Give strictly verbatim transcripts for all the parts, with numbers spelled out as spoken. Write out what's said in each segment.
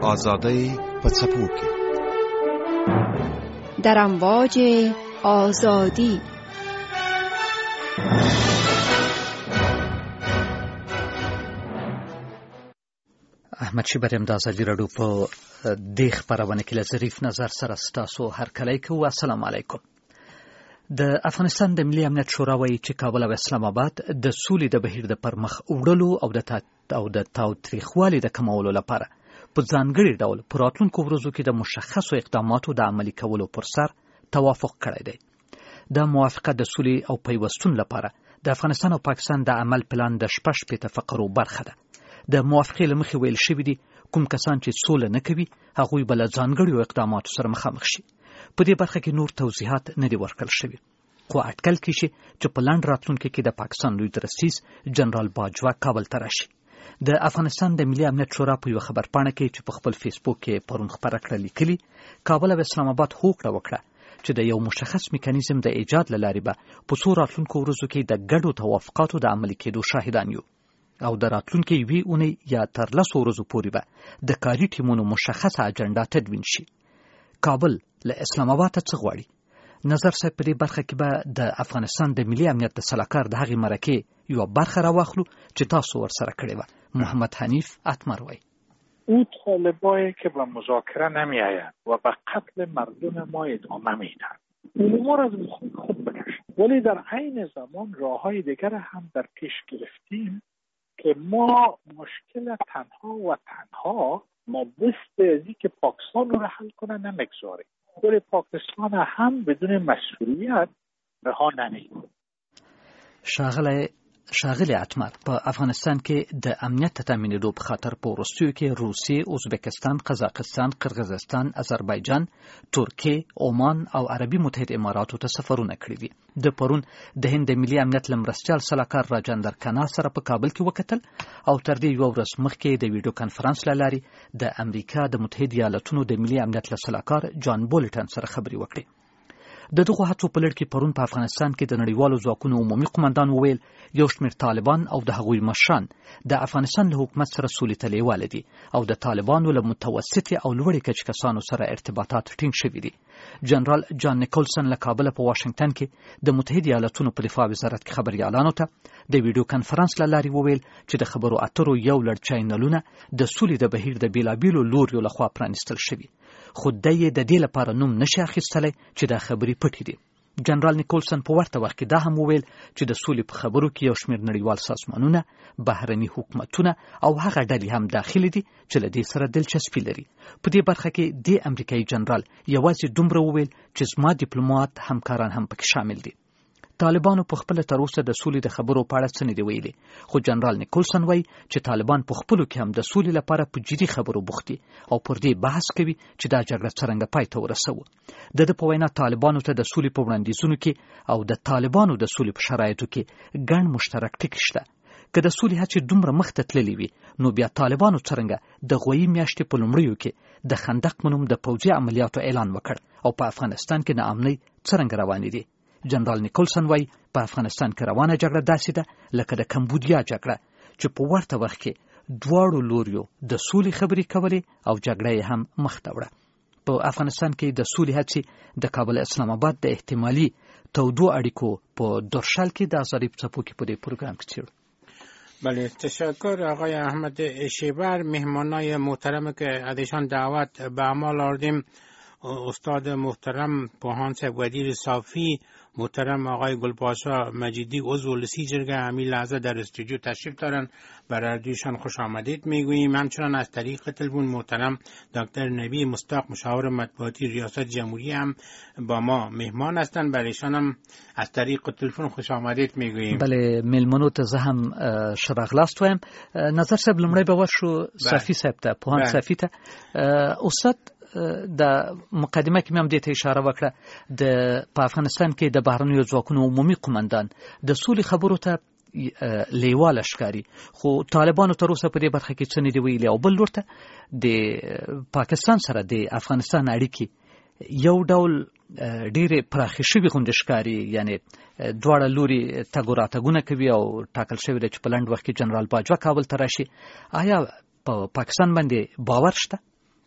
آزادی په څپو کې در امواج آزادی. احمد شیبریم د ازادي راډیو په دې خپرونه کې له ظریف نظر سره ستاسو هرکلی کوو. السلام علیکم. د افغانستان د ملي امنیت شورا وایي چې کابل او اسلام آباد د سولې د بهیر د پرمخ وړلو او د او د تاوتریخوالي د کمولو لپاره په ځانګړي ډول په راتلونکو ورځو کې د مشخصو اقداماتو د عملي کولو پر سر توافق کړی دی. د موافقت د سولې او پیوستون لپاره د افغانستان او پاکستان د عمل پلان د شپږ شپېته فقرو برخه ده. د موافقې له مخې ویل شوي دي کوم کسان چې سوله نه کوي هغوی به له ځانګړیو اقداماتو سره مخامخ شي. په دې برخه کې نور توضیحات نه دي ورکړل شوي، خو اټکل کېږي چې په لنډ راتلونکي کې د پاکستان لوی درستیز جنرال باجوه کابل ته راشي. د افغانستان د ملي امنیت شورا په یوه خبرپاڼه کې چې په خپل فیسبوک کې پرون خپره کړه لیکلي، کابل او اسلام آباد هوکړه وکړه چې د یو مشخص میکانیزم د ایجاد له لارې به په څو راتلونکو ورځو کې د ګډو توافقاتو د عملي کېدو شاهدان یو او د راتلونکي یوې اونۍ یا تر لسو ورځو پورې به د کاري ټیمونو مشخصه اجنډا تدوین شي. کابل له اسلام آباد څخه غواړي نظر صاحب په دې برخه کې به د افغانستان د ملي امنیت د سلاکار د هغې مرکې یوه برخه راواخلو چې تاسو ورسره کړې وه. محمد حنیف اتمر وایي او طالبایی که به مذاکره نمی آید و به قتل مردم ما ادامه میدن امور از خوب بکشن، ولی در عین زمان راههای دیگر هم در پیش گرفتیم که ما مشکل تنها و تنها ما بست ازی که پاکستان رو حل کنه نمیگذاریم، ولی پاکستان هم بدون مسئولیت رها نمیکنه. شاغله شاغلی اتمر په افغانستان کې د امنیت تامینېدو په خاطر په وروستیو کې روسیې، ازبکستان، قزاقستان، قرغیزستان، آذربایجان، ترکیه، عمان او عربي متحده اماراتو ته سفرونه کړي دي. د پرون د هند د ملي امنیت له مرستیال سلاکار راجندر کانال سره په کابل کې وکتل او تر دې یوه ورځ مخکې د ویډیو کانفرنس له لارې د امریکا د متحده ایالتونو د ملي امنیت له سلاکار جان بولټن سره خبرې وکړي. د دغو هڅو په لړ کې پرون په افغانستان کې د نړیوالو ځواکونو عمومي قمندان وویل یو شمېر طالبان او د هغوی مشران د افغانستان له حکومت سره سولې ته لیواله دي او د طالبانو له متوسطې او لوړې کچې کسانو سره ارتباطات ټینګ شوي دي. جنرال جان نیکولسن له کابله په واشنګټن کې د متحده ایالتونو په دفاع وزارت کې خبریالانو ته د ویډیو کانفرنس له لارې وویل چې د خبرو اترو یو لړ چینلونه د سولې د بهیر د بیلابیلو لوریو لخوا پرانیستل شوي، خو دی یې د دې لپاره نوم نشي اخیستلی چې دا خبرې پټې دي. جنرال نیکولسن په ورته وخت کې دا هم وویل چې د سولې په خبرو کې یو شمېر نړیوال سازمانونه، بهرني حکومتونه او هغه ډلې هم داخلي دي چې له دې سره دلچسپي لري. په دې برخه کې د امریکایي جنرال یوازې دومره وویل چې زما ډیپلومات همکاران هم پکې شامل دي. طالبانو په خپل تر اوسه د سولې د خبرو په اړه څه نه دي ویلي، خو جنرال نیکولسن وایي چې طالبان په خپلو کې هم د سولې لپاره په جدي خبرو بوخت دي او پر دې بحث کوي چې دا جګړه څرنګه پای ته ورسوو. د ده په وینا طالبانو ته د سولې په وړاندیزونو کې او د طالبانو د سولې په شرایطو کې ګڼ مشترک ټکي شته. که د سولې هڅې دومره مخته تللې وي نو بیا طالبانو څرنګه د غویي میاشتې په لومړیو کې د خندق په نوم د پوځي عملیاتو اعلان وکړ او په افغانستان کې ناامنۍ څرنګه روانې دي. جنرال نیکولسن وایي په افغانستان کې روانه جګړه داسې ده لکه د کمبودیا جګړه چې په ورته وخت کې دواړو لوریو د سولې خبرې کولې او جګړه یې هم مخته وړه. په افغانستان کې د سولې هڅې د کابل اسلام آباد د احتمالي تودو اړیکو په درشل کې د ازادي څپو کې په دې پروګرام کې څیړو. بله، تشکر آقای احمد شیبر. مهمانای محترم که ازشان دعوت به اعمال آوردیم استاد محترم پوهان صاحب وزیر صافی، محترم آقای گلپاشا مجیدی عضو لسی جرگه همین لحظه در استودیو تشریف دارن، برای دویشان خوش آمدید میگوییم. همچنان از طریق تلفن محترم دکتر نبی مصداق مشاور مطبوعاتی ریاست جمهوری هم با ما مهمان هستند، برایشان هم از طریق تلفن خوش آمدید میگوییم. بله، میلمنو ته زه هم شراغلاست وایم. نظر صاحب لمړی به ورشو صافی صاحب ته، پوهان صافی ته. استاد د مقدمه کې هم دې ته اشاره وکړه د په افغانستان کې د بهرنیو ځواکونو عمومي قمندان د سولې خبرو ته لیواله ښکاري، خو طالبانو تر اوسه په دې برخه کې څه نه دي ویلي. او بل لور ته د پاکستان سره د افغانستان اړیکې یو ډول ډېرې پراخې شوي غوندې ښکاري، یعنې دواړه لوري تګ و راتګونه کوي او ټاکل شوي ده چې په لنډ وخت کې جنرال باجوه کابل ته راشي. آیا په پاکستان باندې باور شته؟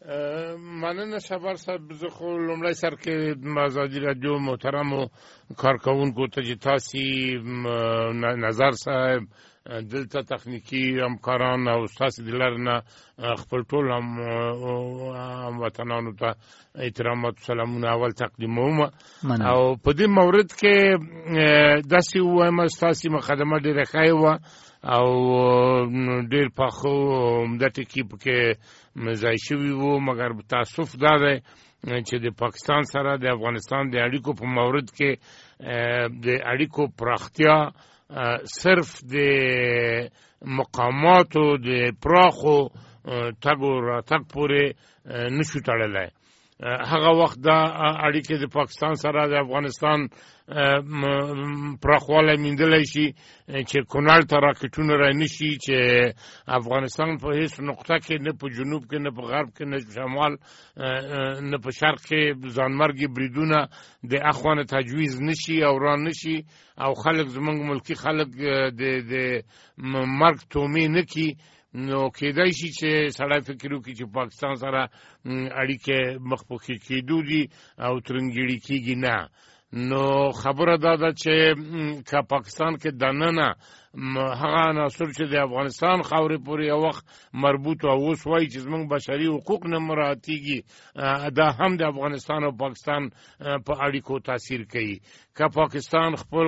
مننه شبر صاحب. زه خو لومړی سر کې ازادي راډیو محترمو کارکونکو ته چې تاسې نظر صاحب دلته تخنیکی همکاران او ستاسې د لارې نه خپل ټول هم وطنانو ته احترامات و سلامونه اول تقدیموم. او په دې مورد کې داسې ووایم ستاسې مقدمه ډېره ښه وه او ډېر پاخه عمده ټکي پکې ځای شوي وو، مګر تاسف دا دی چې د پاکستان سره د افغانستان د اړیکو په مورد کې د اړیکو پراختیا صرف د مقاماتو د پراخو تګ و راتګ پورې نشو تړلی. هغه وخت دا اړیکې د پاکستان سره د افغانستان پراخوالی میندلی شي چې کونړ ته راکټونه رانشي، چې افغانستان په هیڅ نقطه کې نه په جنوب کې نه په غرب کې نه په شمال نه په شرق کې ځانمرګي بریدونه د اخوانه تجویز نشي او ران نشي او خلک زمونږ ملکي خلک د مرګ تومې نه کی. نو کېدای شي چې سړی فکر وکړي چې پاکستان سره اړیکې مخ په ښې کېدو دي او ترنګېړي کېږي. نه، نو خبره دا ده چې که پاکستان کې دننه هغه عناصر چې د افغانستان خاورې پورې یو وخت مربوط او اوس وایي چې زموږ بشري حقوق نه مراعاتېږي، دا هم د افغانستان او پاکستان په اړیکو تاثیر کوي. که پاکستان خپل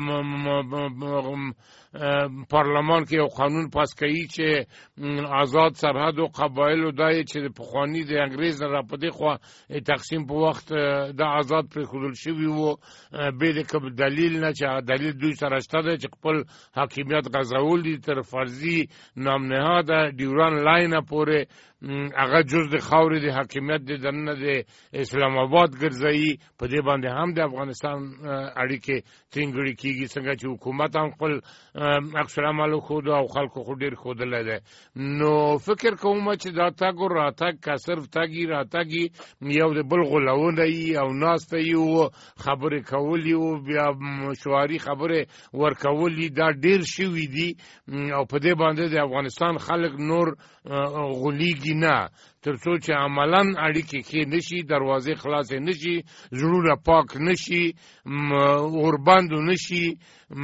پارلمان کې یو قانون پاس کوي چې آزاد سرحد او قبایلو دا چې د پخواني د انګریز نه را په دې خوا تقسیم په وخت دا آزاد پرېښودل شوي وو، بې د کوم دلیل نه چې دلیل دوی سره شته دی چې خپل حاکمیت غځول دي تر فرضي نامنهاده ډیوران لاینه پورې هغه جز د خاورې د حاکمیت د دننه د اسلام آباد ګرځوي. په دې باندې هم د افغانستان اړیکې ټینګړې کېږي، څنګه چې حکومت هم خپل عکس العمل وښود او خلکو خو ډېر ښودلی دی. نو فکر کوم چې دا تګ و راتګ که صرف تګي راتګي یو د بل غولونه یي او ناسته یي او خبرې کول یي او بیا مشواري خبرې ورکول یي، دا ډېر شوي دي او په دې باندې د افغانستان خلک نور غولیږي نه، تر څو چې عملاً اړیکې ښې نشي، دروازې خلاصې نشي، زړونه پاک نشي، اوربند نشي.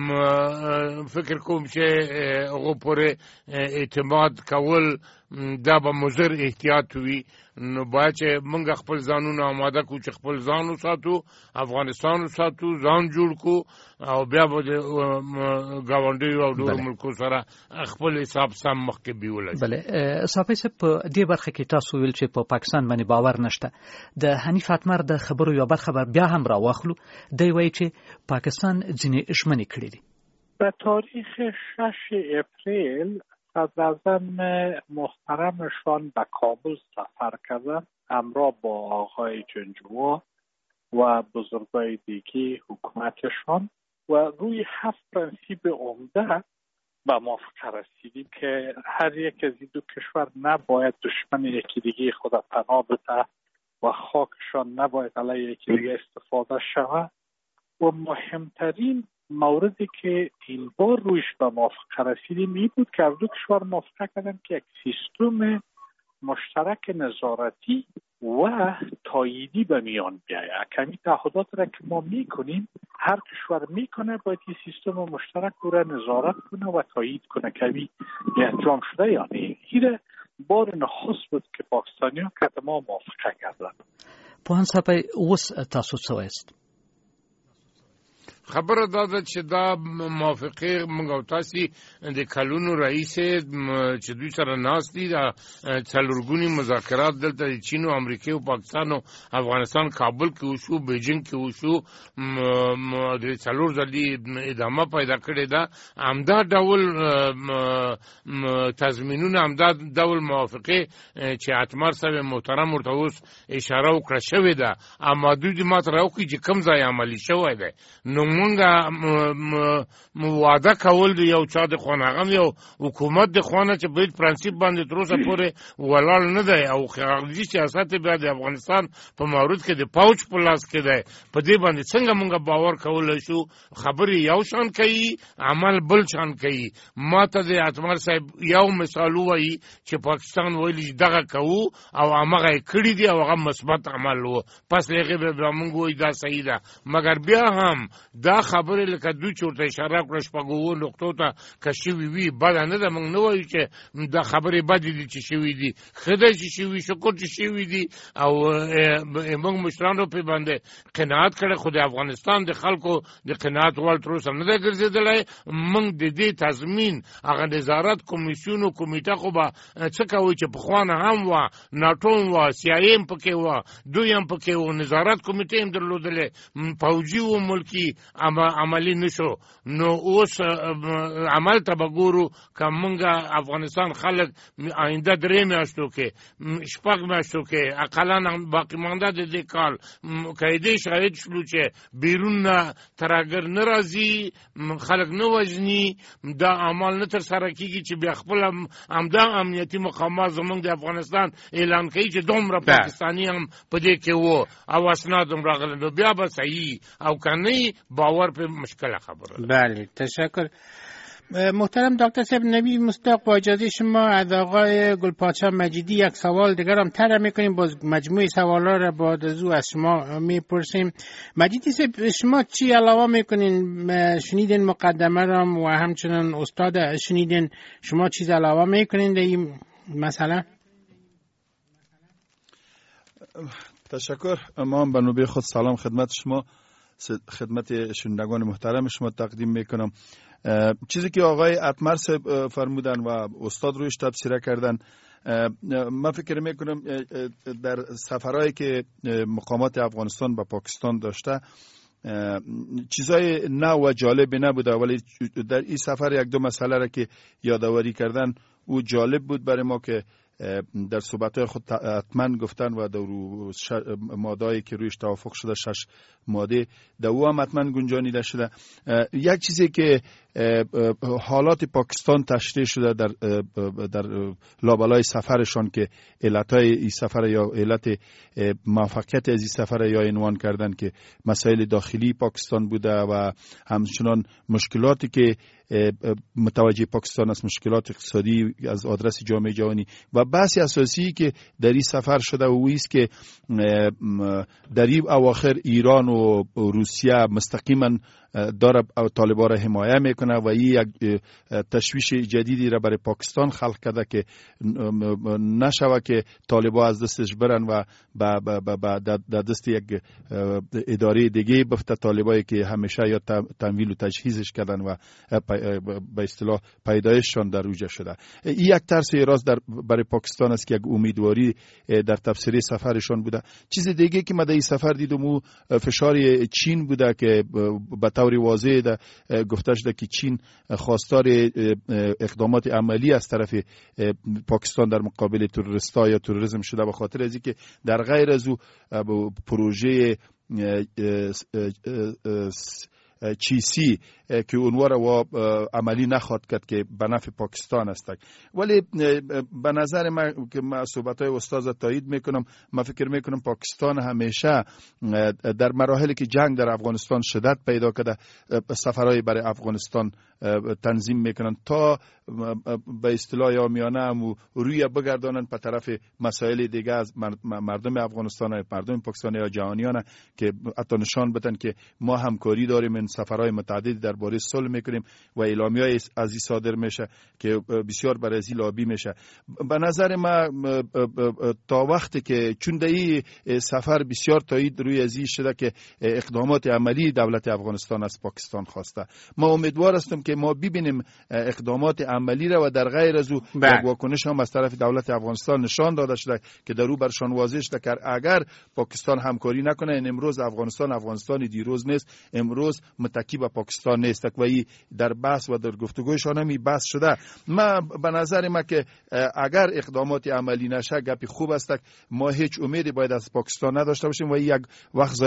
فکر کوم چې هغو پورې اعتماد کول دا به مضر احتیاط وي. نو باید چې موږ خپل ځانونه آماده کړو چې خپل ځان وساتو، افغانستان وساتو، ځان جوړ کړو او بیا به د ګاونډیو او نورو ملکو سره خپل حساب سم مخکې بیولی. بله صافی صاحب، په دې برخه کې تاسو ویل چې په پاکستان باندې باور نشته. د حنیف اتمر د خبرو یو برخه بیا هم راواخلو. دی وایي چې پاکستان ځینې ژمنې کړي دي. به تاریخ شش اپریل صدراعظم محترمشان به کابل سفر کردن همراه با آقای جنجوا و بزرگای دیگه حکومتشان و روی هفت پرنسیپ عمده به موافقه رسیدیم که هر یک از این دو کشور نباید دشمن یکی دیگه خود پناه بده و خاکشان نباید علیه یکی دیگه استفاده شود. و مهمترین موردی که این بار رویش به موافقه رسیدیم این بود که از دو کشور موافقه کردن که یک سیستم مشترک نظارتی و تاییدی به میان بیاید. کمی تعهدات را که ما میکنیم هر کشور میکنه باید این سیستم مشترک رو نظارت کنه و تایید کنه. کمی انجام شده یا نه؟ این بار نخست بود که پاکستانیان که ما موافقه کردن. پوهان صاحب اوس تاسو څه وایست؟ خبره دا ده چې دا موافقه موږ او تاسې د کلونو راهیسې چې دوی سره ناست دي، دا څلورګوني مذاکرات دلته د چین او امریکې او پاکستان او افغانستان کابل کې وشو، بیجینګ کې وشو، د څلور ځلې ادامه پیدا کړې ده. همدا ډول تضمینونه، همدا ډول موافقې چې اتمر صاحب محترم ورته اوس اشاره وکړه شوې ده، اما دوی دې ماته راوکړي چې کوم ځای عملي شوی دی. نو مونږه وعده کول دی یو چا د خونغم یو حکومت د خونه چې په پرنسيپ باندې تر اوسه پورې ولاړ نه دی او خارجي سیاست بیا د افغانستان په مورد کې د پاوچ په لاس کې دی. په دې باندې څنګه مونږه باور کولای شو؟ خبرې یو شان کوي، عمل بل شان کوي. ماته د اتمر صاحب یو مثال وایي چې پاکستان ویلي دغه کوو او هغه کړی دی او هغه مثبت عمل وو، پس هغه به مونږ وایي دا صحیح ده. مګر بیا هم دا خبرې لکه دوی چورته اشاره کړه شپږو نقطو ته که شوي وي بده نه ده. مونږ نه وایو چې دا خبرې بدې دي چې شوي دي، ښه ده چې شوي، شکر چې شوي دي او مونږ مشرانو پې باندې قناعت کړی. خو د افغانستان د خلکو د قناعت وړ تر اوسه نه دی ګرځېدلی. مونږ د دې تضمین هغه نظارت کمیسیون او کمیټه خو به څه کوي چې پخوانه هم وه، ناټو هم وه، سیایي هم پکې وه، دوی هم پکې وه، نظارت کمیټې هم درلودلې، پوځي و ملکي عملي نه شو. نو اوس عمل ته به ګورو که مونږ افغانستان خلک آینده درې میاشتو کې شپږ میاشتو کې اقلا باقي مانده د دې کال که دې شاهد شلو چې بیرون نه ترهګر نه راځي، خلک نه وژني، دا عمل نه ترسره کېږي چې بیا خپل همدا امنیتي مقامات زمونږ د افغانستان اعلان کوي چې دومره پاکستاني هم په دې کې وو او اسناد هم راغله، نو بیا به صحیح او که نه باور په مشکله خبره. بله تشکر. محترم دکتر صاحب نبی مصداق، با اجازه شما از آقای گلپادشاه مجیدی یک سوال دیگر هم طرح میکنیم، باز مجموعه سوالا را بعد از او از شما میپرسیم. مجیدی صاحب شما چی علاوه میکنین؟ شنیدین مقدمه را و همچنان استاد شنیدین، شما چیز علاوه میکنین در این مسئله؟ تشکر. ما هم به نوبه خود سلام خدمت شما، خدمت شنوندگان محترم شما تقدیم میکنم. چیزی که آقای اتمر صاحب فرمودن و استاد رویش تبصره کردن، من فکر میکنم در سفرهایی که مقامات افغانستان با پاکستان داشته چیزای نو و جالب نبوده، ولی در این سفر یک دو مسئله را که یادآوری کردن او جالب بود برای ما که در صحبت‌های خود حتما گفتن و در ماده‌ای که رویش توافق شده شش ماده در او هم حتما گنجانیده شده. یک چیزی که حالات پاکستان تشریح شده در در لابلای سفرشان که علتهای این سفر یا علت موفقیت از این سفر یا عنوان کردن که مسائل داخلی پاکستان بوده و همچنان مشکلاتی که متوجه پاکستان است، مشکلات اقتصادی از آدرس جامعه جهانی و بحث اساسی که در این سفر شده و است که در این اواخر ایران و روسیه مستقیما داره طالبان را حمایت میکنه و این یک تشویش جدیدی را برای پاکستان خلق کرده که نشوه که طالبان از دستش برن و در دست یک اداره دیگه بفته طالبایی که همیشه یا تمویل و تجهیزش کردن و به اصطلاح پیدایششان در اوج شده. این یک ترس راست در برای پاکستان است که یک امیدواری در تفسیر سفرشان بوده. چیز دیگه که من در این سفر دیدم او فشار چین بوده که به طور واضح ده گفته شده که چین خواستار اقدامات عملی از طرف پاکستان در مقابل تروریستا یا تروریسم شده، به خاطر از اینکه در غیر از او پروژه چیسی که اونوار و عملی نخواد کرد که به نفع پاکستان است. ولی به نظر من که من صحبت‌های استاد تایید میکنم، من فکر میکنم پاکستان همیشه در مراحلی که جنگ در افغانستان شدت پیدا کرده سفرهای برای افغانستان تنظیم میکنن تا به اصطلاح یامیانه هم روی بگردانن به طرف مسائل دیگه از مردم افغانستان، مردم پاکستان یا جهانیان که حتی نشان بدن که ما همکاری داریم، این سفرهای متعددی درباره صلح میکنیم و اعلامیه‌ای از این صادر میشه که بسیار برای این لابی میشه. به نظر من تا وقتی که چون در این سفر بسیار تایید روی ازی شده که اقدامات عملی دولت افغانستان از پاکستان خواسته، ما امیدوار هستم که ما ببینیم اقدامات عملی را و در غیر از او یک واکنش هم از طرف دولت افغانستان نشان داده شده که در او برشان واضح شده که اگر پاکستان همکاری نکنه این امروز افغانستان افغانستان دیروز نیست، امروز متکی به پاکستان نیست و این در بحث و در گفتگوشان هم بحث شده. ما به نظر ما که اگر اقدامات عملی نشه گپی خوب است، ما هیچ امیدی باید از پاکستان نداشته باشیم و یک وقت ضایع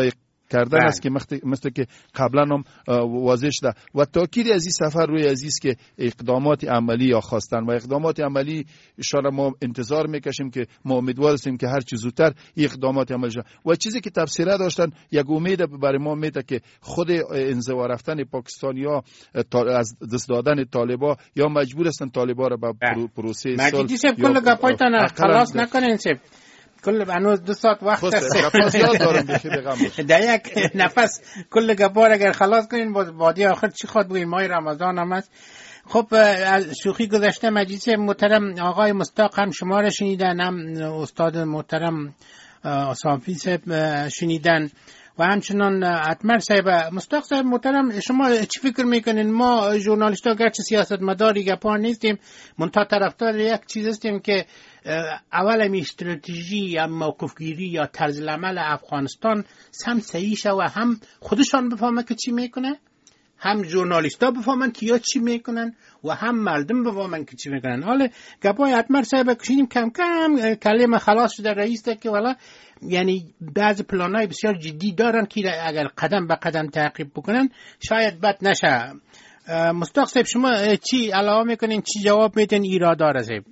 کردن است که مثل که قبلا هم واضح شده و تاکید از این سفر روی عزیز که اقدامات عملی یا خواستن و اقدامات عملی اشاره ما انتظار میکشیم که ما امیدوار هستیم که هر چه زودتر اقدامات عملی شود و چیزی که تفسیره داشتن یک امید برای ما میده که خود انزوا رفتن پاکستانیا از دست دادن طالبا یا مجبور هستن طالبا را به پروسه صلح مجیدی صاحب کل گپایتان خلاص نکنین صاحب کل هنوز دو ساعت وقت است در یک نفس کل گپار اگر خلاص کنین باز بعدی آخر چی خواد بگین ماه رمضان هم است. خب از شوخی گذشته مجید صاحب محترم آقای مصداق هم شما را شنیدن هم استاد محترم صافی صاحب شنیدن و همچنان اتمر صاحب. مصداق صاحب محترم شما چی فکر میکنین؟ ما ژورنالیست‌ها گرچه سیاستمداری گپا نیستیم منتها طرفدار یک چیز هستیم که اول می استراتژی یا موقفگیری یا طرز العمل افغانستان هم صحیح شه و هم خودشان بفهمن که چی میکنه، هم ژورنالیست‌ها بفهمن که یا چی میکنن و هم مردم بفهمن که چی میکنن. حالا گپای اتمر صاحب کشیدیم کم کم کلمه خلاص شده رئیس ده که والا یعنی بعض پلان‌های بسیار جدی دارن که اگر قدم به قدم تعقیب بکنن شاید بد نشه. مصداق صاحب شما چی علاوه میکنین، چی جواب میدین ایرادار صاحب؟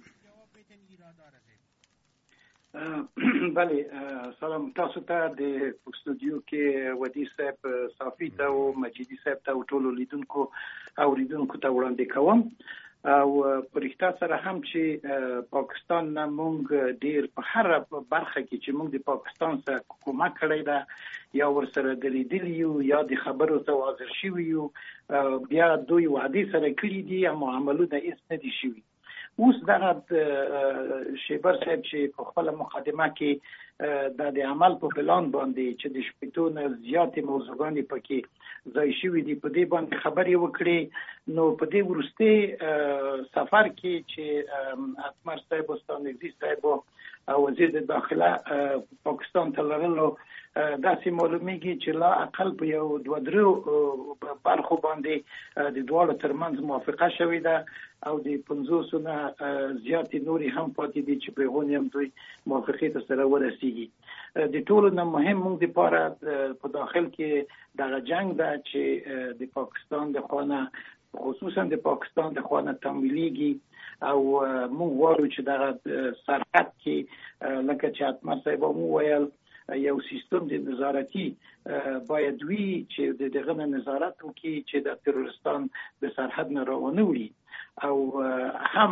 بله سلام تاسو ته د استودیو کې ودی صاحب صافی ته او مجیدی صاحب ته ټول لیدونکو او لیدونکو ته وړاندې کوم او پرښتا سره هم چې پاکستان نه مونږ ډیر په هر برخه کې چې مونږ د پاکستان سره کومک کړی دا یا ورسره د لیدلیو یا د خبرو ته حاضر شوی یو بیا دوی وعده سره کړی دي او عملونه هیڅ نه دي شوی. اوس دغه شیبر صاحب چې په خپل مقدمه کې د عمل په پلان باندې چې د شپږ نه زیاتې موضوعګانې پکې ځای شوي دي په دې باندې خبرې وکړي. نو په دې وروستي سفر کې چې اتمر صاحب استانګزي صاحب او وزیر داخله پاکستان ته لرلو داسې معلومیږي چې لا اقل په یو دوه درو برخو باندې د دواړو ترمنځ موافقه شوې ده او د پنځوس نه زیاتې نورې هم پاتې دي چې په هغوی هم دوی موافقې ته سره ورسیږي. د ټولو نه مهم موږ دپاره په داخل کې دغه جنګ ده چې د پاکستان د خوا نه خصوصا د پاکستان د خوا نه تمویلیږي او موږ غواړو چې دغه سرحد کې لکه چې اتمر صاحب هم وویل یو سیستم د نظارتي باید وي چې د دغه نظارت وکړي چې د تروریستان د سرحد نه راونه وړي او هم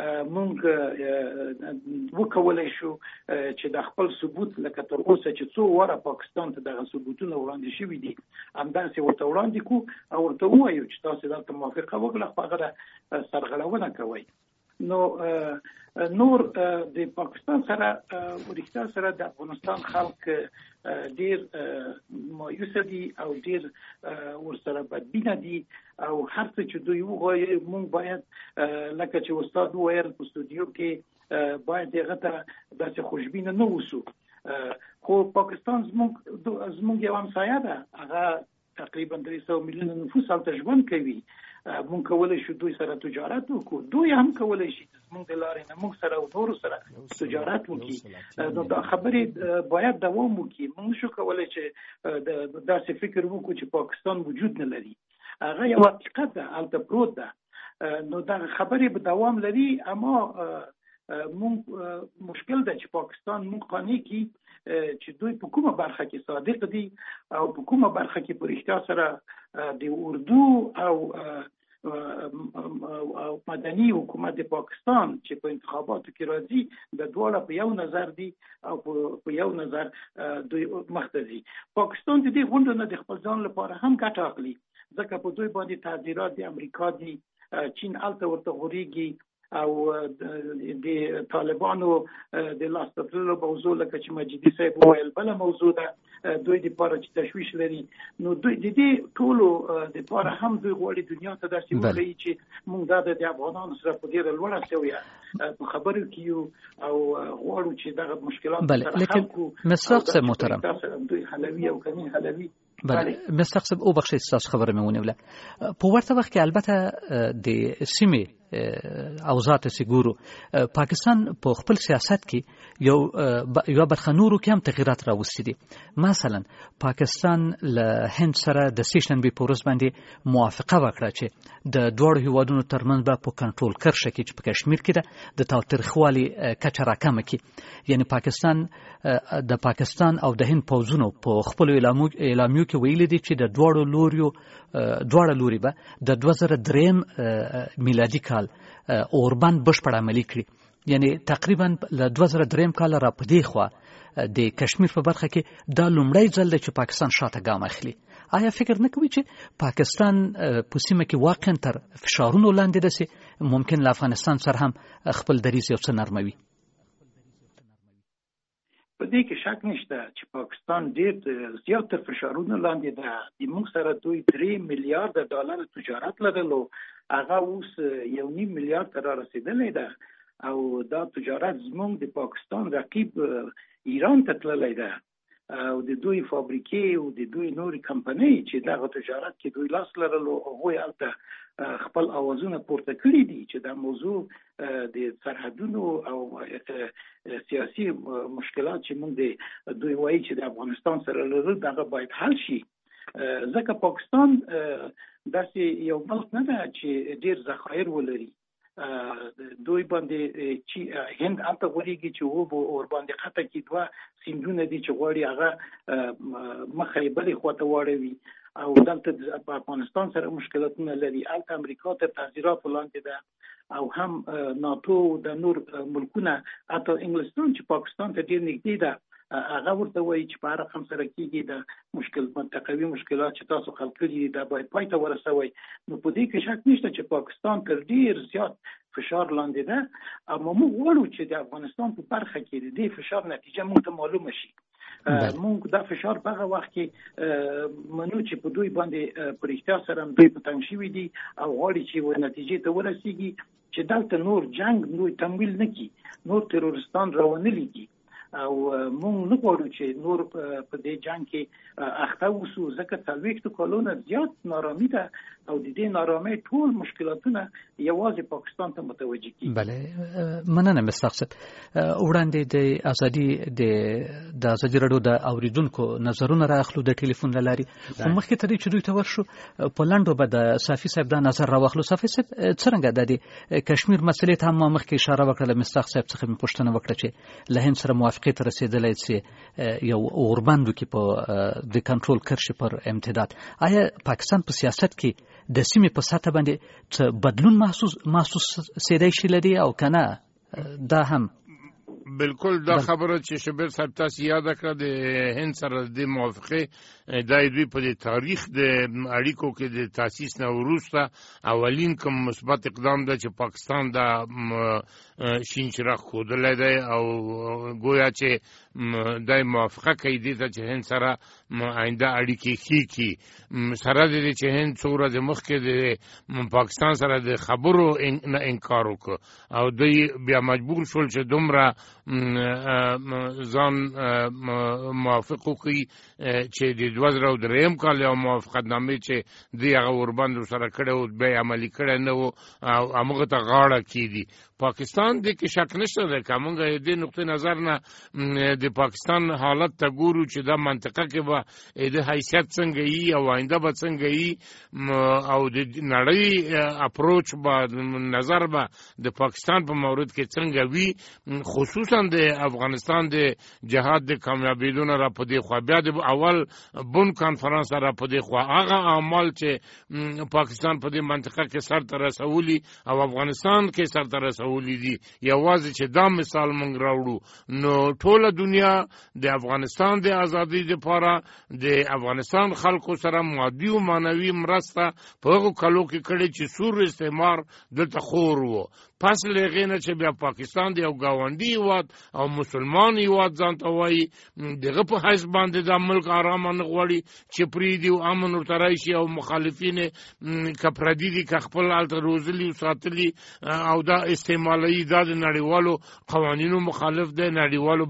مونږ وکولای شو چې د خپل ثبوت لکه تر اوسه چې څو واره پاکستان ته دغه ثبوتونه وړاندې شوي دي همداسې ورته وړاندې کو او ورته ووایو چې تاسو دلته موافقه وکړه خو هغه سرغړونه کوئ. نو نور د پاکستان سره ورښتا سره د افغانستان خلک ډیر مایوس دي او ډیر ورسره بدبینه دي او هر څه چې دوی وغواړي مونږ باید لکه چې استاد وویل په استودیو کې باید هغه ته داسې خوشبینه نه اوسو. خو پاکستان زموږ زموږ یو همسایه ده، هغه تقریبا درې سوه میلیونه نفوس هلته ژوند کوي. مونږ کولی شو دوی سره تجارت وکړو، دوی هم کولی شي زموږ د لارې نه مونږ سره او نورو سره تجارت وکړي. نو دا خبرې باید دوام وکړي. مونږ نشو کولی چې داسې فکر وکړو چې پاکستان وجود نه لري، هغه یو حقیقت ده، هلته پروت ده. نو دا خبرې به دوام لري. اما مونږ مشکل ده چې پاکستان مونږ قانع کړي چې دوی په کومه برخه کې صادق دي او په کومه برخه کې په رښتیا سره د اردو او او مدني حکومت د پاکستان چې په انتخاباتو کې راځي د دواړه په یو نظر دي او په یو نظر دوی مخته ځي. پاکستان د دې غونډو نه د خپل ځان لپاره هم ګټه اخلي ځکه په دوی باندې تعذیرات د امریکا دي، چین هلته ورته غورېږي او د طالبانو د لاسته تللو موضوع لکه چې مجیدي صاحب وویل بله موضوع ده دوی دپاره چې تشویش لري. نو دوی د دې ټولو دپاره هم دوی غواړي دنیا ته داسې وښیي چې موږ دا د افغانانو سره په ډېره لوړه سویه په خبرو کې یو او غواړو چې دغه مشکلات سره حل کړو. مصداق صاحب محترم دوی حلوي او کني حلوي. بله مصداق صاحب او بخشید ستاسو خبره مې ونیوله. په ورته وخت کې البته د سیمې اوضاع ته ګورو پاکستان په خپل سیاست کې یو یو برخه نورو کې هم تغیرات راوستي دي. مثلا پاکستان له هند سره د سیشنبي په ورځ باندې موافقه وکړه چې د دوه هیوادونو ترمنځ به په کنټرول کرښه کې چې په کشمیر کې ده د تاوتریخوالي کچه راکمه کړي. یعنی پاکستان د پاکستان او د هند پوځونو په خپل اعلامیو کې ویلي دي چې د دوه لوریو دواړه لوري به د دوه زره درې میلادي کال اوربند بشپړ عملي کړي. یعنی تقریبا له دوه زره درې کال را پدې خوا د کشمیر په برخه کې دا لومړی ځل دی چې پاکستان شاته ګام اخلي. آیا فکر نه کوي چې پاکستان په سیمه کې واقعا تر فشارونو لاندې ده چې ممکن له افغانستان سره هم خپل دریځ یو څه نرموي؟ په دې کې شک نشته چې پاکستان ډېر زیات تر فشارونو لاندې ده. د موږ سره دوی درې میلیارډ ډالر تجارت لرلو، هغه اوس یو نیم میلیارډ ته را رسیدلی ده او دا تجارت زموږ د پاکستان رقیب ایران ته تللی ده او د دوی فابریکې او د دوی نورې کمپنۍ چې دغه تجارت کې دوی لاس لرلو هغوی هلته خپل اوازونه پورته کړي دي چې دا موضوع د سرحدونو او سیاسي مشکلات چې موږ د دوی وایي چې د افغانستان سره لرل دغه باید حل شي. ځکه پاکستان داسې یو ملک نه ده چې ډېر ذخایر ولري. دوی باندې چې هند هلته غوړېږي چې و به ور باندې خطه کې دوه سیندونه دي چې غواړي هغه مخه یې بلې خوا ته واړوي او دلته په افغانستان سره مشکلاتونه لري. هلته امریکا تر تعذیرات لاندې ده او هم ناتو د نور ملکونه حتی انګلستان چې پاکستان ته ډېر نږدې ده هغه ورته وایي چې په هر رقم سره کېږي د مشکل منطقوي مشکلات چې تاسو خلق کړي دا باید پای ته ورسوي. نو په دې کې شک نشته چې پاکستان تر ډېر زیات فشار لاندې ده اما موږ غواړو چې د افغانستان په برخه کې د دې فشار نتیجه موږ ته معلومه شي. موږ دا فشار په هغه وخت کې منو چې په دوی باندې په رښتیا سره دوی په تنګ شوي دي او غواړي چې و نتیجې ته ورسیږي چې دلته نور جنگ نور تمویل نه کړي، نور تروریستان راونه لګي او موږ نه غواړو چې نور په دې جنگ کې اخته وسو. ځکه څلوېښت کلونه زیات نارامي ده او د دې نارامۍ ټول مشکلاتونه یوازې پاکستان ته متوجه کیږي. بله مننه مستاق صاحب. وړاندې د ازادي د ازادي راډیو د اوریدونکو نظرونه راخلو د ټلیفون له لارې، خو مخکې تر دې چې دوی ته ورشو په لنډو به د صافي صاحب دا نظر راواخلو. صافي صاحب څرنګه د کشمیر مسلې ته هم ما مخکې اشاره وکړه، مستاق صاحب څخه مې پوښتنه وکړه چې له هند سره موافقې ته رسېدلی چې یو اوربند وکړي په د کنټرول کرښې پر امتداد. آیا پاکستان په سیاست کې د سیمې په سطح باندې څه بدلون محسوس محسوس سیدای شي لدی او کنه؟ دا هم بالکل دا خبره چې شبیر صاحب تاسو یاد کړه د هند سره د موافقه د دوی په تاریخ د اړیکو کې د تاسیس نه وروسته اولین کوم مثبت اقدام ده چې پاکستان د شین چراغ ښودلی دی او گویا چې د موافقه کوي دې ته چې هند سره آینده اړیکې ښې کړي. سره د دې چې هند څو ورځې مخکې د پاکستان سره د خبرو نه انکار وکړ او دوی بیا مجبور شول چې دومره ځان موافق وکړي چې د دوه زره درېیم کال یو موافقتنامې چې دوی هغه اوربند سره کړی و بیا عملي کړی نه و او همغه ته غاړه کېږدي. پاکستان دې کې شک نشته ده که موږ د دې نقطې نظر نه د پاکستان حالت ته ګورو چې دا منطقه کې به د حیثیت څنګه وي او آینده به څنګه وي او د نړۍ اپروچ به نظر به د پاکستان په مورد کې څنګه وي، خصوصا د افغانستان د جهاد د کامیابیدو نه را په دې خوا بیا د اول بن کانفرنس را په دې خوا هغه اعمال چې پاکستان په دې منطقه کې سر ته رسولي او افغانستان کې سر ته رسولي دي، یوازې چې دا مثال موږ راوړو نو ټوله دنیا د افغانستان د ازادۍ لپاره د افغانستان خلکو سره مادي او معنوي مرسته په هغو کلو کې کړې چې سور استعمار دلته خور و. پس له هغې نه چې بیا پاکستان د یو ګاونډي هېواد او مسلمان هېواد ځان ته وایي د هغه په حیث باندې دا ملک ارامه نه غواړي چې پرېږدي او امن ورته راشي او مخالفین یې که پردي دي که خپل هلته روزلي او ساتلي او دا استعمالوي دا د نړیوالو قوانینو مخالف دی، نړیوالو بشري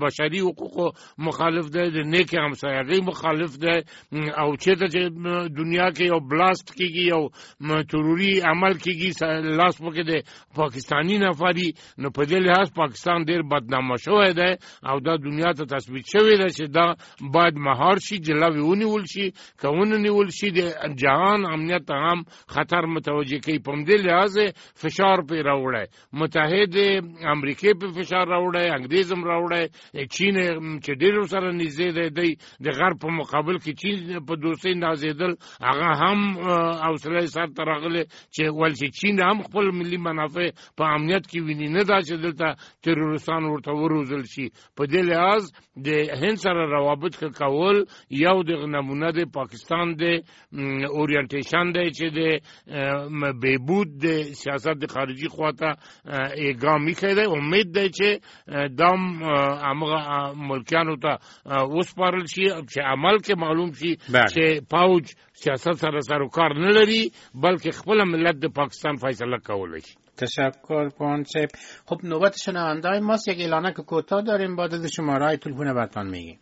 حقوقو مخالف دی، د نیک همسایګۍ مخالف دی، او چېرته چې دنیا کې یو بلاست کېږي، یو تروري عمل کېږي، لاس پکې د پاکستاني نفري، نو په دې لحاظ پاکستان ډېر بدنامه شوی دی او دا دنیا ته تثبیت شوی دی چې دا باید مهار شي، جلاوې ونیول شي. که ونه نیول شي د جهان امنیت ته هم خطر متوجه کوي. په همدې لحاظ فشار پرې راوړی، متحد امریکې په فشار راوړی، انګریز هم راوړی، چین چې ډېر سره نږدې دی، دی د غرب په مقابل کې چین په دوستۍ نازېدل، هغه هم حوصله سر ته راغلی چې ول چې چین هم خپل ملي منافع په امنیت کې ویني، نه دا چې دلته تروریستان ورته وروزل شي. په دې لحاظ د هند سره روابط ښه کول یو د نمونه د پاکستان د اورینټیشن دی چې د بهبود د سیاست د خارجي خواته اقدام ایښی دی. امید دی چې دام همغه ملکیانو ته وسپارل شي چې عمل کې معلوم شي چې پوج سیاست سره سروکار نه لري، بلکې خپل ملت د پاکستان فیصله کولی شي. تشکر پوان صاحب. خب نوبت شنونده‌های ماست. یک اعلانک کوتاه داریم، بعد از شماره‌های تلفن براتون میگیم.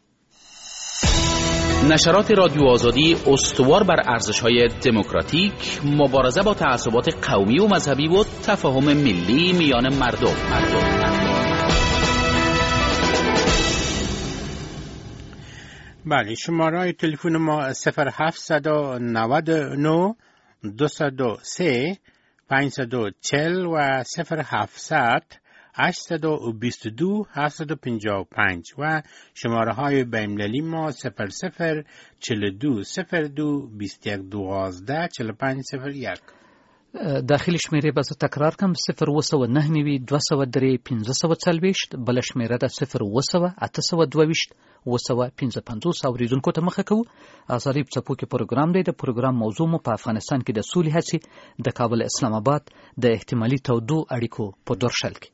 نشرات رادیو آزادی استوار بر ارزش‌های دموکراتیک، مبارزه با تعصبات قومی و مذهبی و تفاهم ملی میان مردم. مردم. بله، شماره تلفن ما صفر هفت نه نه دو سه پنج چهل و صفر هفتصد هشتصد و بیست و دو هفتصد و پنجاه و پنج و شماره های بین‌المللی ما صفر صفر چهل و دو صفر دو بیست و یک دوازده چهل و پنج صفر یک. داخلي شمیرې به زه تکرار کړم: صفر اوه سوه نهه نوي دوه سوه درې پنځه سوه څلوېښت. بله شمیره ده صفر اوه سوه اته سوه دوه ویشت اوه سوه پنځه پنځوس. اورېدونکو ته مخه کوو. ازادي په څپو کې پروګرام دی. د پروګرام موضوع مو په افغانستان کې د سولې هڅې د کابل اسلام آباد د احتمالي تودو اړیکو په دورشل کې.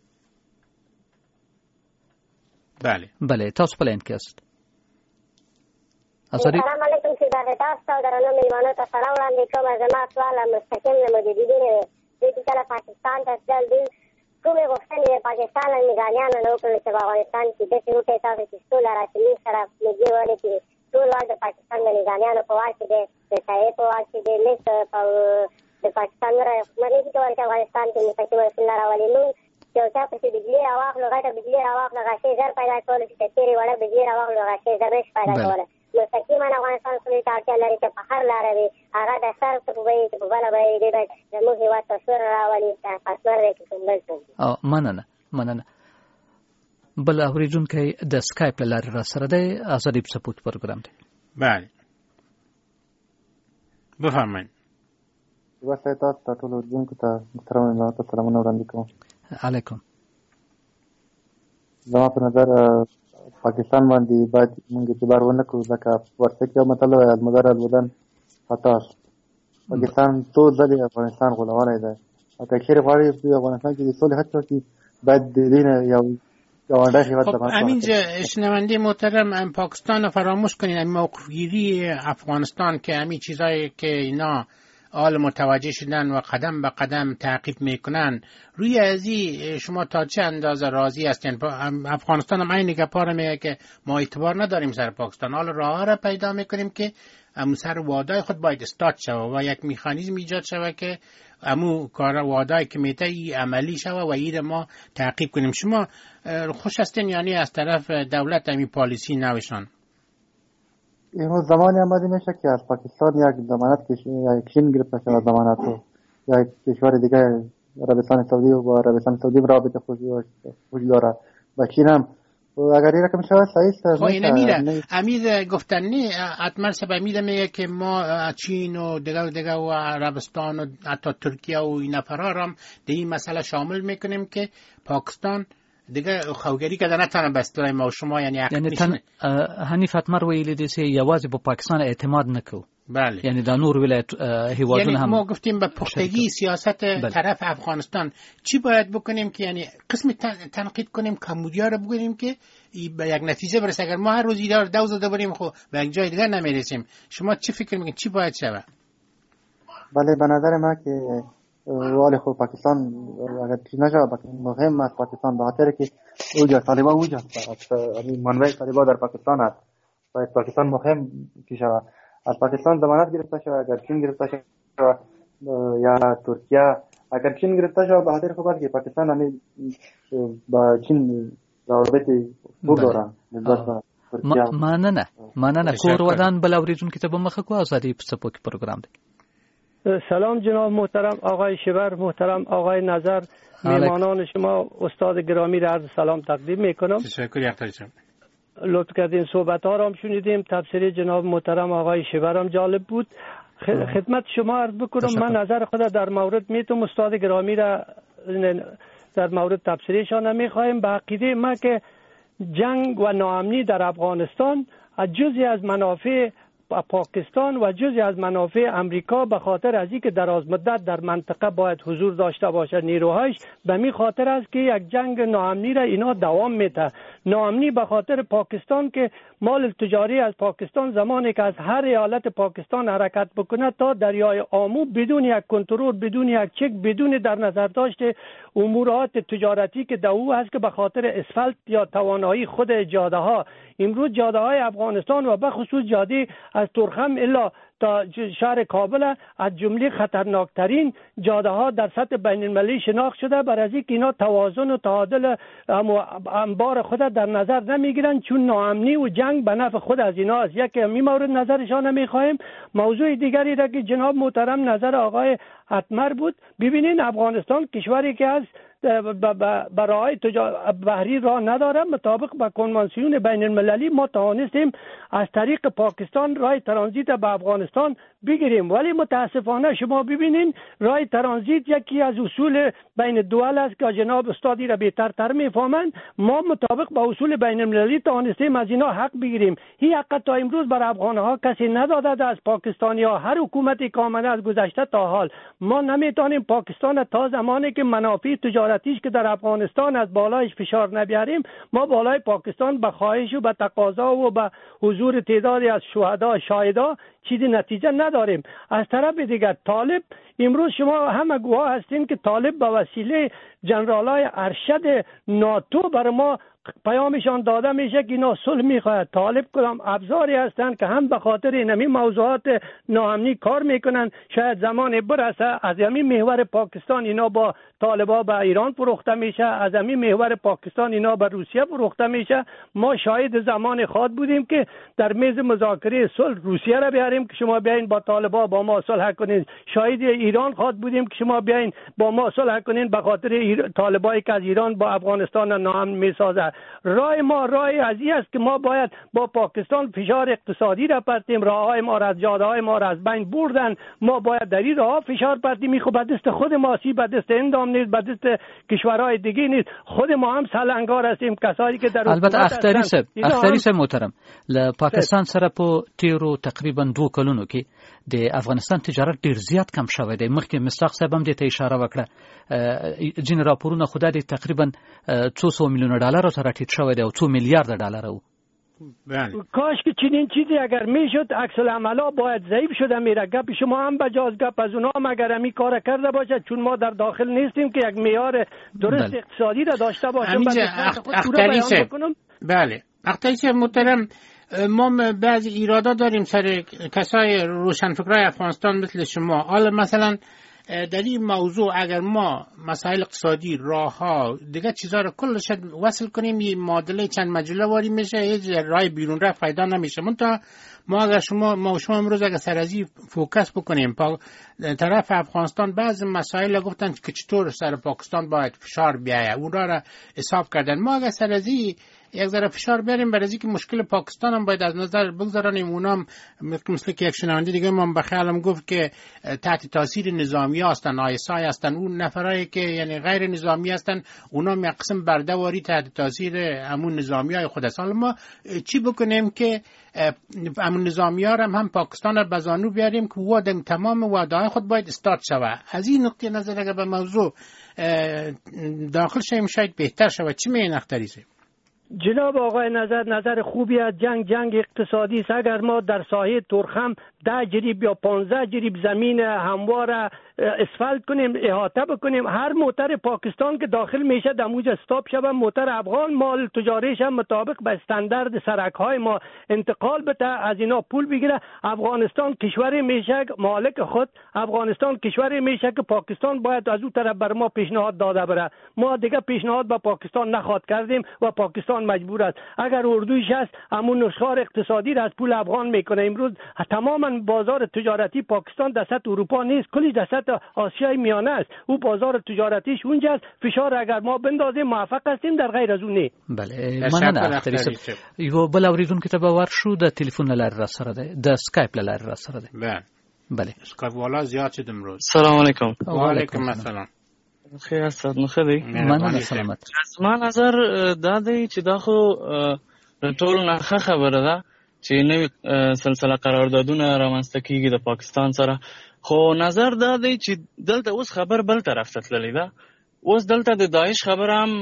بله بله تاسو په لاین کې یاست. ازادي السلام علیکم. سیدار تاسو او درنو میلمانو ته سلام وړاندې کوم. زما سوال مستقیم له مجددین دی چې کله پاکستان ته تلل دي، کومې غوښتنې د پاکستان له نگرانیانو نه وکړل چې په افغانستان کې داسې وکړئ تاسو چې سوله راشي موږ سره نږدې ولې چې ټول واک د پاکستان د نگرانیانو په واک کې دی، د سایې په واک کې دی، لیست د پاکستان نه دي کولای چې افغانستان کې مستقیم رسولونه راولي. موږ یو چا پسې بجلي راواخلو، غټه بجلي راواخلو، غشې زر پیدا کولی چې تېرې وړه بجلي راواخلو، غشې زر نشي پیدا کولی. مستقیما افغانستان سولې ته اړتیا لري چې په هر لاره وي هغه د سر څه به وي چې په بله به یې دې باید زموږ هېواد ته سوله راولي، پاسمر دی که کوم بل څه. مننه مننه. بل اورېدونکی د سکایپ له لارې را سره دی. ازادي په څپو کې پروګرام دی. بله بفرمایئ. وسه تاسو ته ټول اورېدونکو ته محترم میلمانو ته سلامونه وړاندې کوم. علیکم. زما په نظر پاکستان باندې باید موږ اعتبار ونه کړو، ځکه ورته کې یو متل وایي المدار الودن خطاش. پاکستان څو ځلې افغانستان غولولی دی، او که چېرې غواړي په افغانستان کې د سولې هڅه وکړي باید د دې نه یو گاونډی هېواد خب همینجا شنونده محترم پاکستان رو فراموش کنین. این موقفگیری افغانستان که همین چیزایی که اینا آل متوجه شدن و قدم به قدم تعقیب میکنن، روی ازی شما تا چه اندازه راضی هستین؟ افغانستان هم این گپا میگه که ما اعتبار نداریم سر پاکستان، حالا راه را پیدا میکنیم که امو سر وعده خود باید استارت شود و یک مکانیزم ایجاد شود که امو کار وعده که میته ای عملی شود و این ما تعقیب کنیم. شما خوش هستین یعنی از طرف دولت امی پالیسی نوشان؟ اینو زمانی آمده میشه که از پاکستان یک ضمانت کشین گرفته شود، ضمانت رو یا یک کشور دیگه عربستان سعودی و با عربستان سعودی رابطه خوشی داره و چین هم اگر این رقم شود صحیح است. خب این امیره امیر گفتن نه اتمر سب امیر میگه که ما چین و دیگه و دیگه و عربستان و حتی ترکیه و این فرار هم در این مسئله شامل میکنیم که پاکستان دیگه خوګری کده نه تنه بستلای ما شما یعنی یعنی تن حنیف اتمر ویل دي سي یوازې په پاکستان اعتماد نکو. بله یعنی د نور ولایت هیوادونه یعنی هم ما گفتیم به پختگی سیاست بله. طرف افغانستان چی باید بکنیم که یعنی قسم تنقید کنیم کمبودیا رو بگیریم که به یک نتیجه برسه؟ اگر ما هر روز ایدار دو زده بریم خب به یک جای دیگه نمیرسیم. شما چی فکر میکنید چی باید شود؟ بله به نظر ما که ولی خب پاکستان اگر چیز نشه مهم است پاکستان به خاطر که اوجا طالبان اوجا است منبع طالبان در پاکستان است باید پاکستان مهم که شود از پاکستان ضمانت گرفته شود اگر چین گرفته شود یا ترکیه اگر چین گرفته شود به خاطر خوب است که پاکستان همین با چین روابط خوب دارن مننه مننه کور ودان بل اوریدونکو ته به مخه کو ازادي په سپوک پروګرام دی. سلام جناب محترم آقای شبر، محترم آقای نظر، میهمانان شما استاد گرامی را عرض سلام تقدیم میکنم. تشکر یختری جان. لطف کردین صحبت ها را هم شنیدیم. تفسیر جناب محترم آقای شبر هم جالب بود. خدمت شما عرض بکنم تشکر. من نظر خود در مورد میتونم استاد گرامی را در مورد تفسیرشان نمیخوایم. به عقیده ما که جنگ و ناامنی در افغانستان جزئی از منافع پاکستان و جزئی از منافع امریکا به خاطر از اینکه دراز مدت در منطقه باید حضور داشته باشد نیروهایش، به می خاطر است که یک جنگ ناامنی را اینا دوام میده. ناامنی به خاطر پاکستان که مال تجاری از پاکستان زمانی که از هر ایالت پاکستان حرکت بکنه تا دریای آمو بدون یک کنترل، بدون یک چک، بدون در نظر داشته امورات تجارتی که دو هست که به خاطر اسفلت یا توانایی خود جاده ها، امروز جاده های افغانستان و به خصوص جاده از ترخم الا تا شهر کابل از جمله خطرناکترین جاده ها در سطح بین المللی شناخت شده. برای از اینکه اینا توازن و تعادل انبار خود در نظر نمیگیرن، چون ناامنی و جنگ به نفع خود از اینا است. یک می مورد نظرشان نمیخوایم. موضوع دیگری را که جناب محترم نظر آقای اتمر بود، ببینین افغانستان کشوری که از برای بحری راه نداره. مطابق با کنوانسیون بین المللی ما توانستیم از طریق پاکستان راه ترانزیت به افغانستان بگیریم، ولی متاسفانه شما ببینین راه ترانزیت یکی از اصول بین دول است که جناب استادی را بهتر تر میفهمند. ما مطابق با اصول بین المللی توانستیم از اینا حق بگیریم. این حق تا امروز بر افغانها کسی نداده از پاکستانی ها. هر حکومتی که آمده از گذشته تا حال ما نمیتونیم پاکستان تا زمانی که منافع تجارتیش که در افغانستان از بالایش فشار نبیاریم، ما بالای پاکستان به خواهش و به تقاضا و به حضور تعدادی از شهدا شاهدا چیزی نتیجه نداریم. از طرف دیگر طالب امروز شما همه گواه هستین که طالب به وسیله جنرالای ارشد ناتو بر ما پیامشان داده میشه که اینا صلح میخواهد. طالب کدام ابزاری هستند که هم به خاطر اینمی موضوعات ناامنی کار میکنن. شاید زمان برسه از همین محور پاکستان اینا با طالبا به ایران فروخته میشه، از همین محور پاکستان اینا به روسیه فروخته میشه. ما شاهد زمان خواد بودیم که در میز مذاکره صلح روسیه را بیاریم که شما بیاین با طالبا با ما صلح کنین. شاهد ایران خواد بودیم که شما بیاین با ما صلح کنین به خاطر طالبایی که از ایران با افغانستان ناامن میسازه. راه ما راه از این است که ما باید با پاکستان فشار اقتصادی را پرتیم. راههای ما را از جاده های ما را از بین بردن. ما باید در این راه فشار پرتیم. خب به دست خود ما سی، به دست اندام نیست، به دست کشورهای دیگه نیست. خود ما هم سلنگار هستیم. کسایی که در البته اختری صاحب اختری صاحب محترم ل پاکستان سره په تیرو تقریبا دو کلونو کې د افغانستان تجارت ډیر زیات کم شوی دی. مخکې مستاق صاحب هم دې ته اشاره وکړه. جن راپورونه خدای دې تقریبا څو سو میلیون ډالر سره ټیټ شوی دی او څو میلیارد ډالر وو. کاش که چنین چیزی اگر میشد عکس العملا باید ضعیف شده میره. گپ شما هم بجاز گپ از اونها هم اگر همی کار کرده باشه، چون ما در داخل نیستیم که یک معیار درست بله. اقتصادی را داشته باشیم. اختری صاحب بله اختری صاحب محترم، ما بعضی ایرادا داریم سر کسای روشنفکرای افغانستان مثل شما. حالا مثلا در این موضوع اگر ما مسائل اقتصادی، راه ها، دیگه چیزا رو کلش وصل کنیم، یه معادله چند مجله واری میشه، هیچ راه بیرون رفت پیدا نمیشه. منتها ما اگر شما ما شما امروز اگر سر از این فوکس بکنیم، پا طرف افغانستان بعضی مسائل گفتن که چطور سر پاکستان باید فشار بیایه، اون را حساب کردن. ما اگر سر از این یک ذره فشار بیاریم برای اینکه مشکل پاکستان هم باید از نظر بگذاریم. اونام مثل که یک شنونده دیگه من بخیالم گفت که تحت تاثیر نظامی هستن، آیسای هستن، اون نفرایی که یعنی غیر نظامی هستن اونام یک قسم برده‌واری تحت تاثیر همون نظامی های خود است. حالا ما چی بکنیم که همون نظامی ها هم هم پاکستان را بزانو بیاریم که وعده تمام وعده های خود باید استارت شود. از این نقطه نظر اگر به موضوع داخل شیم شاید بهتر شود. چی میگین اختری صاحب؟ جناب آقای نظر نظر خوبی از جنگ جنگ اقتصادی است. اگر ما در ساحه ترخم ده جریب یا پانزده جریب زمین هموار اسفالت کنیم، احاطه بکنیم. هر موتر پاکستان که داخل میشه در موج استاپ شود، موتر افغان مال تجاریش هم مطابق به استاندارد سرک های ما انتقال بده، از اینا پول بگیره. افغانستان کشوری میشه مالک خود، افغانستان کشوری میشه که پاکستان باید از اون طرف بر ما پیشنهاد داده بره. ما دیگه پیشنهاد به پاکستان نخواد کردیم و پاکستان مجبور است. اگر اردویش هست همون نشخوار اقتصادی را از پول افغان میکنه. امروز تماما بازار تجارتی پاکستان در سطح اروپا نیست، کلی در سطح آسیای میانه است. او بازار تجارتیش اونجاست. فشار اگر ما بندازیم موفق هستیم، در غیر از اون نه. بله مننه اختری صاحب. یو بل اوریدونکو ته باور شو د ټلیفون لاره را سره ده، د سکایپ لاره را سره ده. بله بله اسکایپ والا زیاد شد امروز. سلام علیکم. و علیکم السلام. خیر استاد مخه دی. مننه سلامت. از ما نظر دا دی چې دا خو ټول نه خبره ده چې نوې سلسله قراردادونه رامنځته کیږي د پاکستان سره. خو نظر دا دی چې دلته اوس خبر بل طرف ته تللی ده. اوس دلته د داعش خبره هم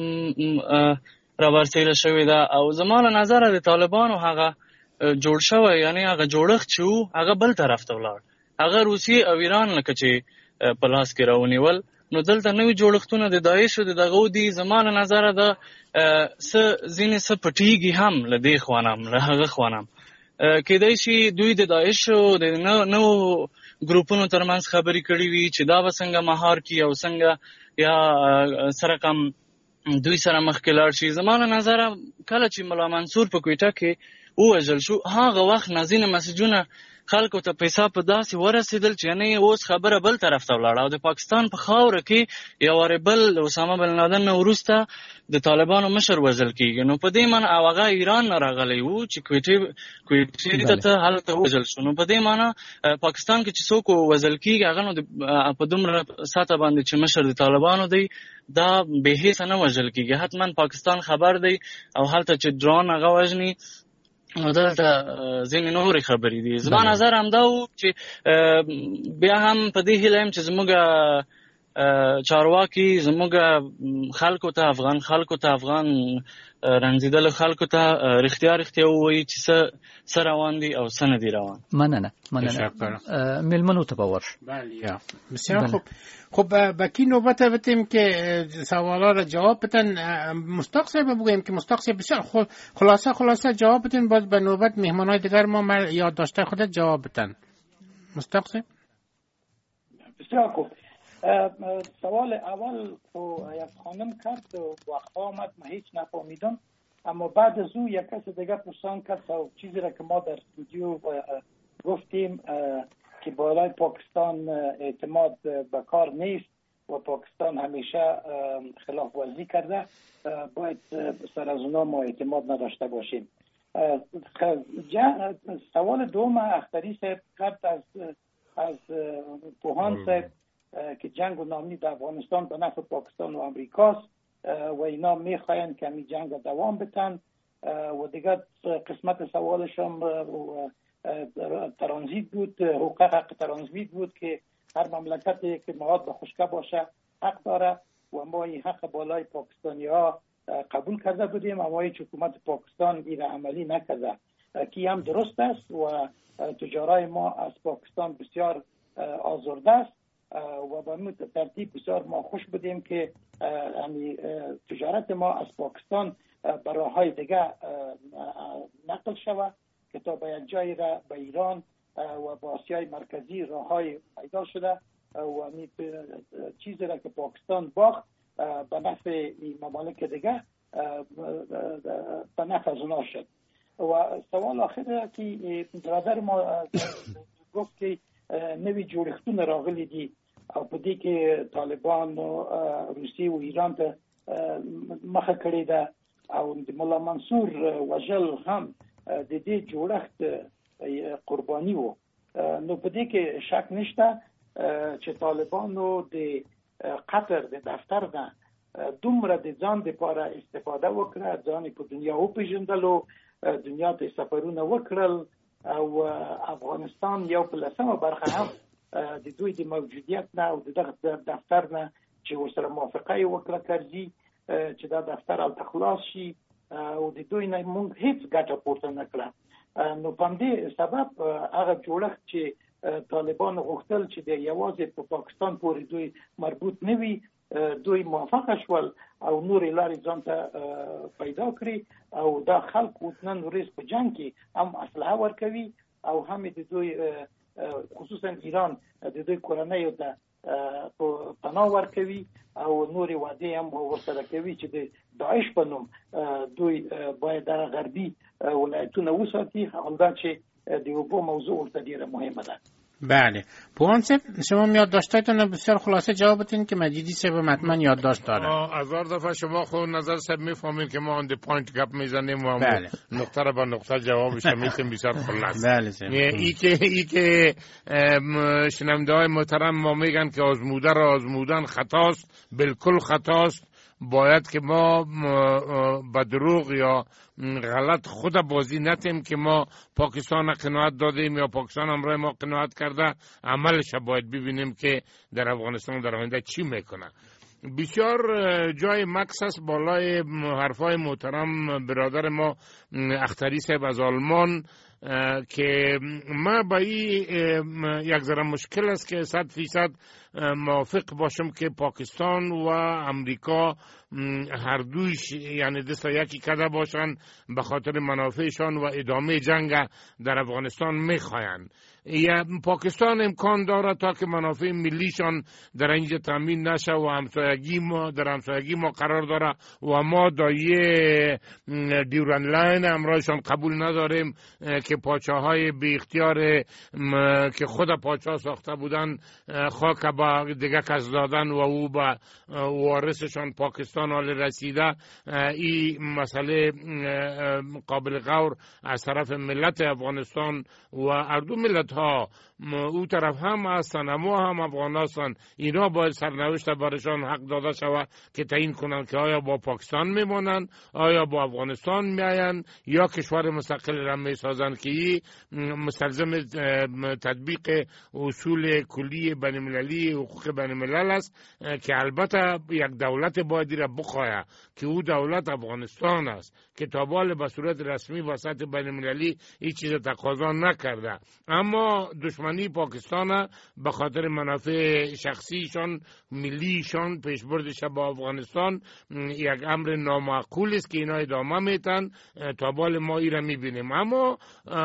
راورسېله شوې ده او زما له نظره د طالبانو هغه جوړ شوی، یعنی هغه جوړښت چې و هغه بل طرف ته ولاړ. هغه روسیې او ایران لکه چې په لاس کې راونیول، نو دلته نوي جوړښتونه د داعشو د دغو دي. زما له نظره د څه ځینې څه پټېږي هم له دې خوانم له هغه خوانم. کېدای شي دوی د داعشو د نوو ګروپونو ترمنځ خبرې کړې وي چې دا به څنګه مهار کړي او څنګه یا سره کم دوی سره مخکې لاړ شي. زما له نظره کله چې ملا منصور په کویټه کې ووژل شو، هغه وخت نازینه مسجونه خلکو ته پیسې په داسې ورسېدل چې یعنې اوس خبره بل طرف ته ولاړه او د پاکستان په خاوره کې یو وارې بل اسامه بن لادن نه وروسته د طالبانو مشر وژل کېږي. نو په دې معنی او هغه ایران نه راغلی و چې کویټې کویټې ته هلته وژل شو. نو په دې معنی پاکستان کې چې څوک وژل کېږي هغه نو په دومره سطح باندې چې مشر د طالبانو دی، دا بې حیثه نه وژل کېږي. حتما پاکستان خبر دی او هلته چې ډرون هغه وژني نو دلته ځینې نورې خبرې دي. زما نظر همدا و چې بیا هم په دې هیله یم چې زموږ چارواکي زموږ خلکو ته افغان خلکو ته افغان رنځېدلو خلکو ته رښتیا رښتیا ووایي چې څه روان دي او څه نه دي روان. مننه مننه. میلمنو ته به ورشو. بله یا بسیار خوب. خب به کی نوبت بتیم که سوالا را جواب بدن. مصداق صاحب بگویم که مصداق صاحب بسیار خلاصه خلاصه جواب بدین، باز به نوبت مهمانای دیگر ما یاد داشته خودت جواب بدن. مصداق صاحب بسیار خوب. سوال اول تو یک خانم کرد و وقت آمد ما هیچ نفهمیدم، اما بعد از او یک کس دیگه پرسان کرد و چیزی را که ما در استودیو گفتیم که بالای پاکستان اعتماد به کار نیست و پاکستان همیشه خلاف ورزی کرده، باید سر از اونا ما اعتماد نداشته باشیم. سوال دوم اختری صاحب کرد از از پوهان صاحب که جنگ و ناامنی در افغانستان به نفع پاکستان و امریکاست و اینا میخواین که این جنگ دوام بتن و دیگر قسمت سوالشم ترانزیت بود، حقوق حق ترانزیت بود که هر مملکتی که مواد به خشکه باشه حق داره و ما این حق بالای پاکستانی ها قبول کرده بودیم، اما هیچ حکومت پاکستان این عملی نکرده که هم درست است و تجارای ما از پاکستان بسیار آزرده است و به این ترتیب بسیار ما خوش بودیم که تجارت ما از پاکستان به راه‌های دیگه نقل شود که تا به یک جایی را به ایران و به آسیای مرکزی راه‌های پیدا شده و این چیزی را که پاکستان باخت به نفع این ممالک دیگه به نفع از اونا شد. و سوال آخر که برادر ما گفت که نوی جوړښتونه راغلي دي او په دې کې طالبان او روسي او ایران ته مخه کړې ده او د مولا منصور وژل هم د دې جوړښت قرباني وو. نو په دې کې شک نشته چې طالبانو د قطر د دفتر نه دومره د ځان لپاره استفاده وکړه، ځان په دنیا وپېژندلو، دنیا ته سفرونه وکړل او افغانستان یو په لسمه برخه هم د دوی د موجودیت نه او د دغه دفتر نه چې ورسره موافقه وکړه کرځي چې دا دفتر او تخلاص شي او د دوی نه موږ هیڅ ګټه پورته نه کړه. نو په دې سبب هغه جوړښت چې طالبان غوښتل چې د یوازې په پاکستان پورې دوی مربوط نه وي، دوی موافقه شول او نورې لارې ځان ته پیدا کړي او دا خلک نن ورځ په جنگ کې هم اسلحه ورکوي او هم د دوی خصوصا ایران د دوی کورنیو ته پناه ورکوي او نورې وعدې هم ورسره کوي چې د داعش په نوم دوی باید در غربي ولایتونه وساتي. همدا چې د اوبو موضوع ورته ډیره مهمه ده. بله پوان صاحب شما یادداشتاتون بسیار خلاصه جواب بدین که مجیدی صاحب حتما یادداشت داره. هزار دفعه شما خود نظر صاحب میفهمید که ما آن دی پوینت گپ میزنیم و بله. نقطه را با نقطه جوابش میتیم بسیار خلاص. بله صاحب. ای که ای که شنونده های محترم ما میگن که آزموده را آزمودن خطاست، بالکل خطاست. باید که ما به دروغ یا غلط خود بازی نتیم که ما پاکستان قناعت دادیم یا پاکستان امروز ما قناعت کرده. عملش باید ببینیم که در افغانستان در آینده چی میکنه. بسیار جای مکس است بالای حرفای محترم برادر ما اختری صاحب از آلمان که ما با این یک ذره مشکل است که صد فیصد موافق باشم که پاکستان و امریکا هر دویش یعنی دست یکی کده باشن به خاطر منافعشان و ادامه جنگ در افغانستان میخواین. یا پاکستان امکان داره تا که منافع ملیشان در اینجا تامین نشه و همسایگی ما در همسایگی ما قرار داره و ما دایه دیورن لاین امرایشان قبول نداریم که پاچاهای بی اختیار که خود پاچا ساخته بودن خاک با دیگه کس دادن و او با وارثشان پاکستان حال رسیده. این مسئله قابل غور از طرف ملت افغانستان و اردو ملت ها او طرف هم هستن اما هم افغان هستن. اینا باید سرنوشت برشان حق داده شود که تعیین کنند که آیا با پاکستان میمانند، آیا با افغانستان میاین یا کشور مستقل را میسازند که این مستلزم تطبیق اصول کلی بین المللی حقوق بین الملل است که البته یک دولت باید را بخواهد که او دولت افغانستان است که تا بال به صورت رسمی وسط بین المللی این چیز تقاضا نکرده. اما دشمنی پاکستان به خاطر منافع شخصیشان ملیشان پیشبردش با افغانستان یک امر نامعقول است که اینا ادامه میتن تا بال ما ای را میبینیم. اما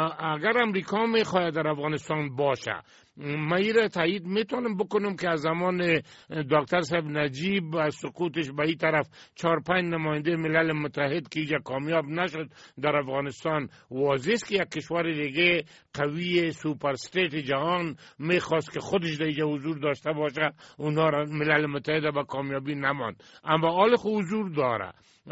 اگر امریکا میخواهد در افغانستان باشه ما ای را تایید میتونم بکنم که از زمان دکتر صاحب نجیب از سقوطش به این طرف چهار پنج نماینده ملل متحد که اینجا کامیاب نشد در افغانستان واضح است که یک کشور دیگه قوی سوپر استیت جهان میخواست که خودش در اینجا حضور داشته باشه، اونا را ملل متحد با کامیابی نماند. اما حال خود حضور داره.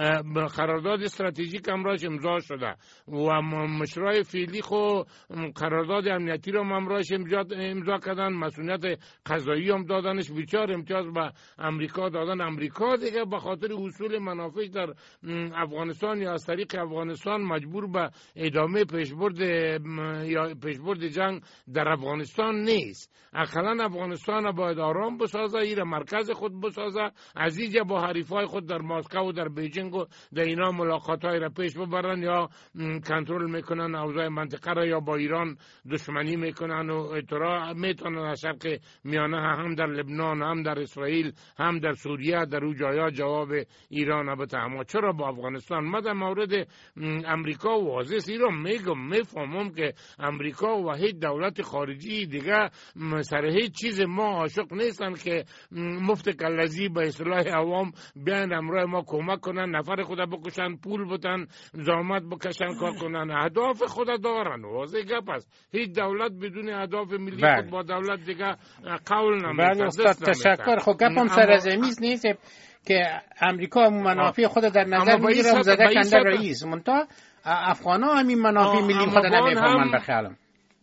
قرارداد استراتژیک امراش امضا شده و مشرای فعلی خو قرارداد امنیتی رو امراش امضا کردن، مسئولیت قضایی هم دادنش، بیچار امتیاز به امریکا دادن. امریکا دیگه به خاطر حصول منافع در افغانستان یا از طریق افغانستان مجبور به ادامه پیشبرد یا پیشبرد جنگ در افغانستان نیست. اقلا افغانستان باید آرام بسازه، ایره مرکز خود بسازه، از اینجا با حریفای خود در مسکو و در بیجینگ و در اینا ملاقاتای را پیش ببرن یا کنترل میکنن اوضاع منطقه را یا با ایران دشمنی میکنن و اطلاع میتونن از شرق میانه هم در لبنان هم در اسرائیل هم در سوریه در او جایا جواب ایران البته. اما چرا با افغانستان؟ ما در مورد امریکا واضح ایران میگم میفهمم که امریکا و هیچ دولت خارجی دیگه سر هیچ چیز ما عاشق نیستن که مفت کلزی به اصلاح عوام بیان امروز ما کمک کنن، نفر خود بکشن، پول بتن، زحمت بکشن، کار کنن. اهداف خود دارن، واضح گپ است. هیچ دولت بدون اهداف ملی بله. خود با دولت دیگه قول نمیکنه. بله استاد تشکر. خب گپم سر از میز نیست که امریکا منافع خود در نظر میگیره و زده کنده رئیس منتها افغان ها همین منافع ملی خود نمیفهمن به خیالم.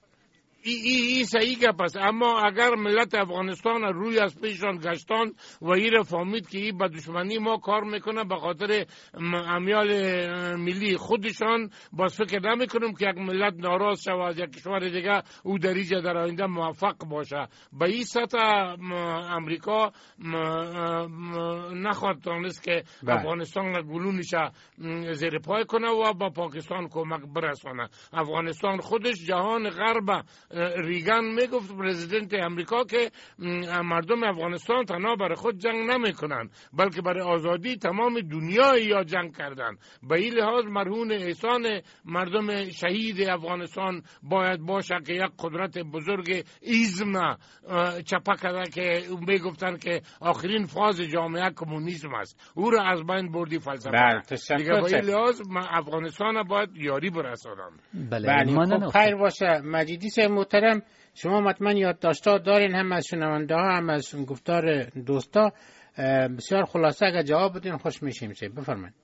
ای ای ای صحیح گپ است. اما اگر ملت افغانستان روی از پیشان گشتان و این فهمید که این به دشمنی ما کار میکنه به خاطر امیال ملی خودشان، باز فکر نمیکنم که یک ملت ناراض شود از یک کشور دیگه او در اینجا در آینده موفق باشه. به این سطح امریکا نخواهد تانست که افغانستان گلونش زیر پای کنه و با پاکستان کمک برسانه. افغانستان خودش جهان غرب ریگان میگفت پرزیدنت امریکا که مردم افغانستان تنها برای خود جنگ نمیکنن بلکه برای آزادی تمام دنیا یا جنگ کردن. به این لحاظ مرهون احسان مردم شهید افغانستان باید باشه که یک قدرت بزرگ ایزم چپا کرده که میگفتن که آخرین فاز جامعه کمونیسم است، او را از بین بردی فلسفه. دیگه با این لحاظ افغانستان باید یاری برسانم. بله خب خیر باشه. مجیدی صاحب محترم، شما مطمئن یادداشت‌ها دارین، هم از شنونده ها هم از گفتار دوستا. بسیار خلاصه اگر جواب بدین خوش میشیم. بفرمایید.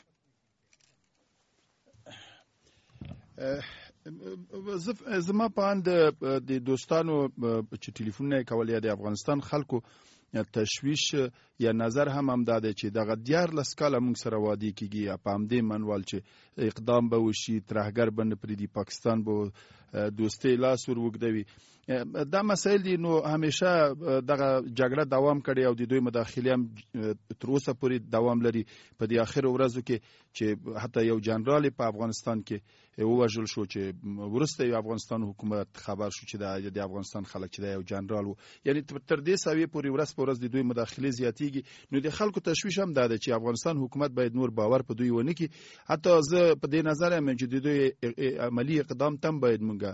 زما په اند د دوستانو چې ټلیفون کول یا د افغانستان خلکو تشویش یا نظر هم هم داده چې دغه دیارلس کاله موږ سره وادي کېږي په همدې منوال چې اقدام به وشي، ترهګر به نه پرېږدي، پاکستان به دوستۍ لاس ور اوږدوي. دا مسایل دي. نو همیشه دغه جګړه دوام کړې او د دوی مداخلې هم تر اوسه پورې دوام لري. په دې اخرو ورځو کې چې حتی یو جنرال په افغانستان کې ووژل شو چې وروسته یو افغانستان حکومت خبر شو چې د افغانستان خلک چې دا یو جنرال وو. یعنی تر دې سوي پورې ورځ په ورځ د دوی مداخلې زیاتېږي. نو د خلکو تشویش هم دا ده چې افغانستان حکومت باید نور باور په دوی ونه کړي. حتی زه په دې نظر یم چې د دوی عملی اقدام تم باید مونږه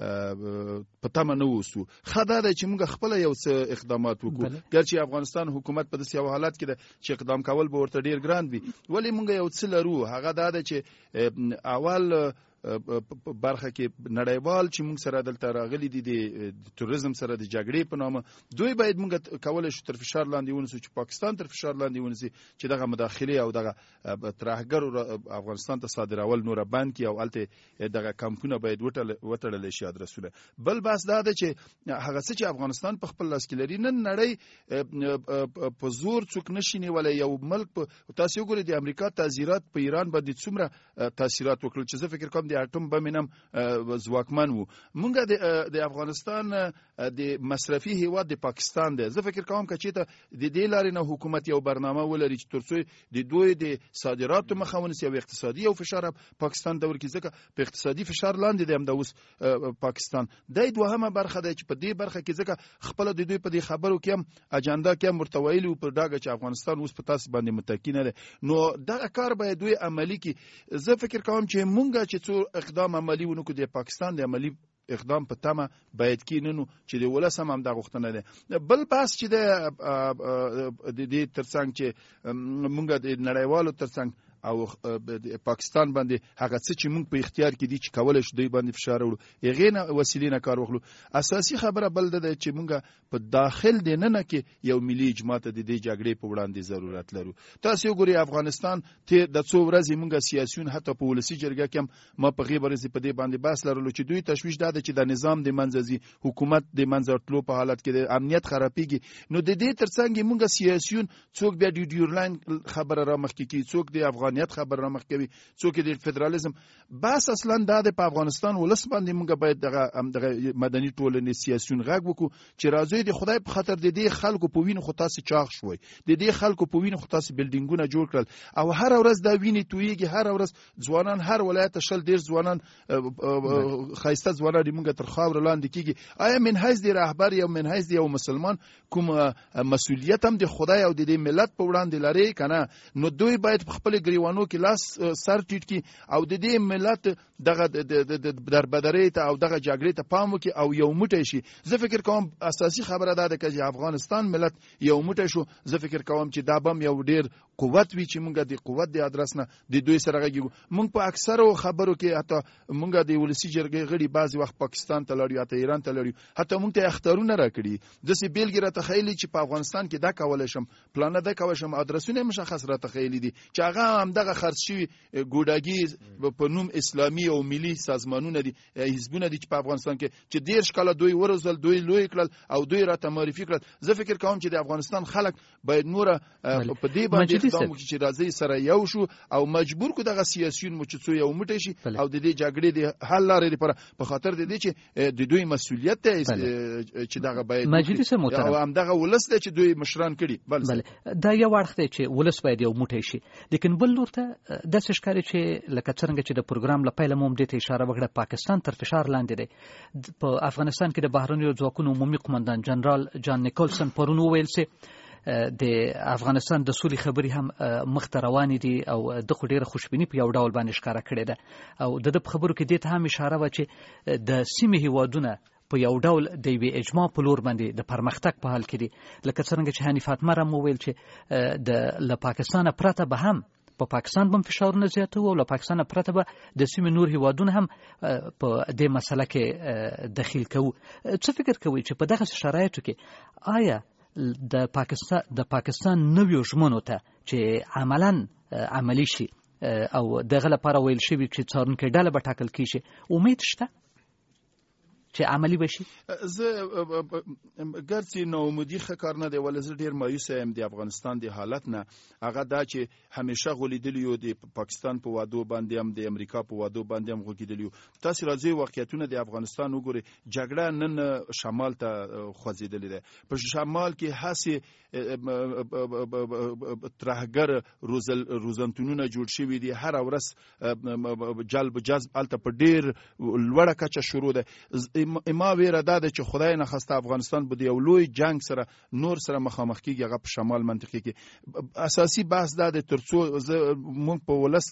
په تمه نه اوسو. ښه دا ده چې موږ خپله یو څه اقدامات وکړو. ګرچې افغانستان حکومت په داسې یو حالت کې ده چې اقدام کول به ورته ډېر ګران وي، ولې موږ یو څه لرو. هغه دا ده چې اول برخه کې نړیوال چې موږ سره دلته راغلي دي د تروریزم سره د جګړې په نامه، دوی باید موږ کولی شو تر فشار لاندې ونیسو چې پاکستان تر فشار لاندې ونیسي چې دغه مداخلې او دغه ترهګرو افغانستان ته صادرول نوره بند کړي او هلته دغه کمپونه باید وتړلی شي ادرسونه. بل بحث دا ده چې هغه څه چې افغانستان په خپل لاس کې لري، نن نړۍ په زور څوک نشي نیولی. یو ملک تاسو وګورئ د امریکا تعزیرات په ایران باندې څومره تاثیرات وکړل چې زه فکر کوم د اټوم بم هم ځواکمن وو. مونږ د افغانستان د مصرفي هیواد د پاکستان دی. زه فکر کوم که چېرته د دې لارې نه حکومت یو برنامه ولري چې تر څو د دوی د صادراتو مخه ونیسي او اقتصادي یو فشار پاکستان ته ورکړي، ځکه په اقتصادي فشار لاندې دی همدا اوس پاکستان. دا دوهمه برخه ده چې په دې برخه کې ځکه خپله د دوی په دې خبرو کې هم اجنډا کې هم ورته ویلي وو په ډاګه چې افغانستان اوس په تاسو باندې متکی نه دی. نو دغه کار باید دوی عملي کړي. زه فکر کوم چې مونږ چې څو اقدام عملی ونکړو د پاکستان د عملی اقدام په تمه باید کیننو چې د ولس هم همدا غوښتنه ده. بل بحث چې د دې ترڅنګ چې مونږ د نړیوالو ترڅنګ او پاکستان باندې هغه څه چې موږ په اختیار کې دي چې کولای شو دوی باندې فشار وړو، هغې نه وسیلې نه کار واخلو. اساسي خبره بل ده چې موږ په داخل دننه کې یو ملي اجماع ته د دې جګړې په وړاندې ضرورت لرو. تاسو وګورئ افغانستان ته د څو ورځې موږ سیاسیون حتی په ولسي جرګه کې هم ما په غیبه ورځې په دې باندې بحث لرلو چې دوی تشویش دا ده چې د نظام د منځه ځي، حکومت د منځه تلو په حالت کې د امنیت خرابېږي. نو د دې ترڅنګ موږ سیاسیون څوک بیا د ډیورلاین خبره را مخکې کوي، څوک د افغانیت خبر را مخ کوي، څوک د فدرالیزم. بس اصلا دا د په افغانستان ولس باندې موږ باید دغه مدني ټولنې سیاسيون غږ وکړو چې راځي د خدای په خاطر د دې خلکو په وینو خو تاسو چاغ شوي، د دې خلکو په وینو خو تاسو بلډینګونه جوړ کړل او هر ورځ دا ویني تویږي، هر ورځ ځوانان هر ولایت شل ډیر ځوانان خایسته ځوانان موږ تر خاور لاندې کیږي. آیا من حیث د رهبر یا من حیث د یو مسلمان کوم مسؤلیت هم د خدای او د دې ملت په وړاندې لري کنه؟ نو دوی باید په خپل ګریوانو کې لاس سر ټیټ کی او د دې ملت دغه دربدرۍ ته او دغه جګړې ته پام وکړي او یو موټی شي. زه فکر کوم اساسي خبره ده چې افغانستان ملت یو موټی شو. زه فکر کوم چې دا بم یو ډیر قوت وی چې مونږ د قوت د ادرس نه د دوی سره غږیږو. مونږ په اکثرو خبرو کې حتی مونږ د ولسی جرګې غړي بعضی وخت پاکستان ته لړیو، حتی ایران ته لړیو، حتی مونږ ته اختارونه راکړي د سي بیلګې را تخیلي چې په افغانستان کې دا کولای شم پلان نه دا کولای شم ادرسونه مشخص را تخیلي دي چې هغه هم دغه خرڅ شوی ګوډاګي په نوم اسلامي او ملي سازمانونه دي، حزبونه دي چې په افغانستان کې چې ډیر شکل دوی ورزل دوی لوی کړل او دوی را ته معرفي کړل. زه فکر کوم چې د افغانستان خلک باید نور په دې باندې اقدام وکړي چې راځي سره یو شو او مجبور کو دغه سیاسيون مو چې څو یو موټی شي او د دې جګړې د حل لارې لپاره په خاطر د دې چې د دوی مسؤلیت دی چې دغه باید مجلس محترم او هم دغه ولس دی چې دوی مشران کړي. بله دا یو اړخ دی چې ولس باید یو موټی شي، لیکن بل لور ته داسې ښکاري چې لکه څرنګه چې د پروګرام له پیله مو هم دې ته اشاره وکړه پاکستان تر فشار لاندې دی. په افغانستان کې د بهرنیو ځواکونو عمومي قمندان جنرال جان نیکولسن پرون وویل چې د افغانستان د سولې خبرې هم مخ ته روانې دي او د خو ډېره خوشبیني په یو ډول باندې ښکاره کړې ده او د ده په خبرو کې دې ته هم اشاره وه چې د سیمې هیوادونه په یو ډول د یوې اجماع په لور باندې د پرمختګ په حال کې دي، لکه څرنګه چې حنیف اتمر هم وویل چې د له پاکستانه پرته به هم په پاکستان باندې فشارونه زیاتوي او له پاکستانه پرته به د سیمې نور هیوادونه هم په دې مسله کې دخیل کوو. څه فکر کوئ چې په دغه شرایطو کې آیا د پاکستان د پاکستان نویو ژمنو ته چې عملاً عملی شي او دغه لپاره ویل شوي چې څارونکې ډله به ټاکل کېږي، امید شته چې عملی بشي؟ زه ګرځي نو مودي خکار نه دی ولې زه ډیر مایوس یم د افغانستان د حالت نه. هغه دا چې همیشه غولیدلی یو د پاکستان په وادو باندې هم د امریکا په وادو باندې هم غوګیدلی یو. تاسو راځي واقعیتونه د افغانستان وګورئ، جګړه نن شمال ته خوځېدلې ده. په شمال کې هسې ترهګر روزنتونونه جوړ شوي دي، هر ورځ جلب جذب هلته په ډیر لوړه کچه شروع ده. اما ویره دا ده چې خدای نه خواسته افغانستان به د یو لوی جنگ سره نور سره مخامخ کیږي. هغه په شمال منطقه کې اساسي بحث دا ده ترڅو موږ په ولس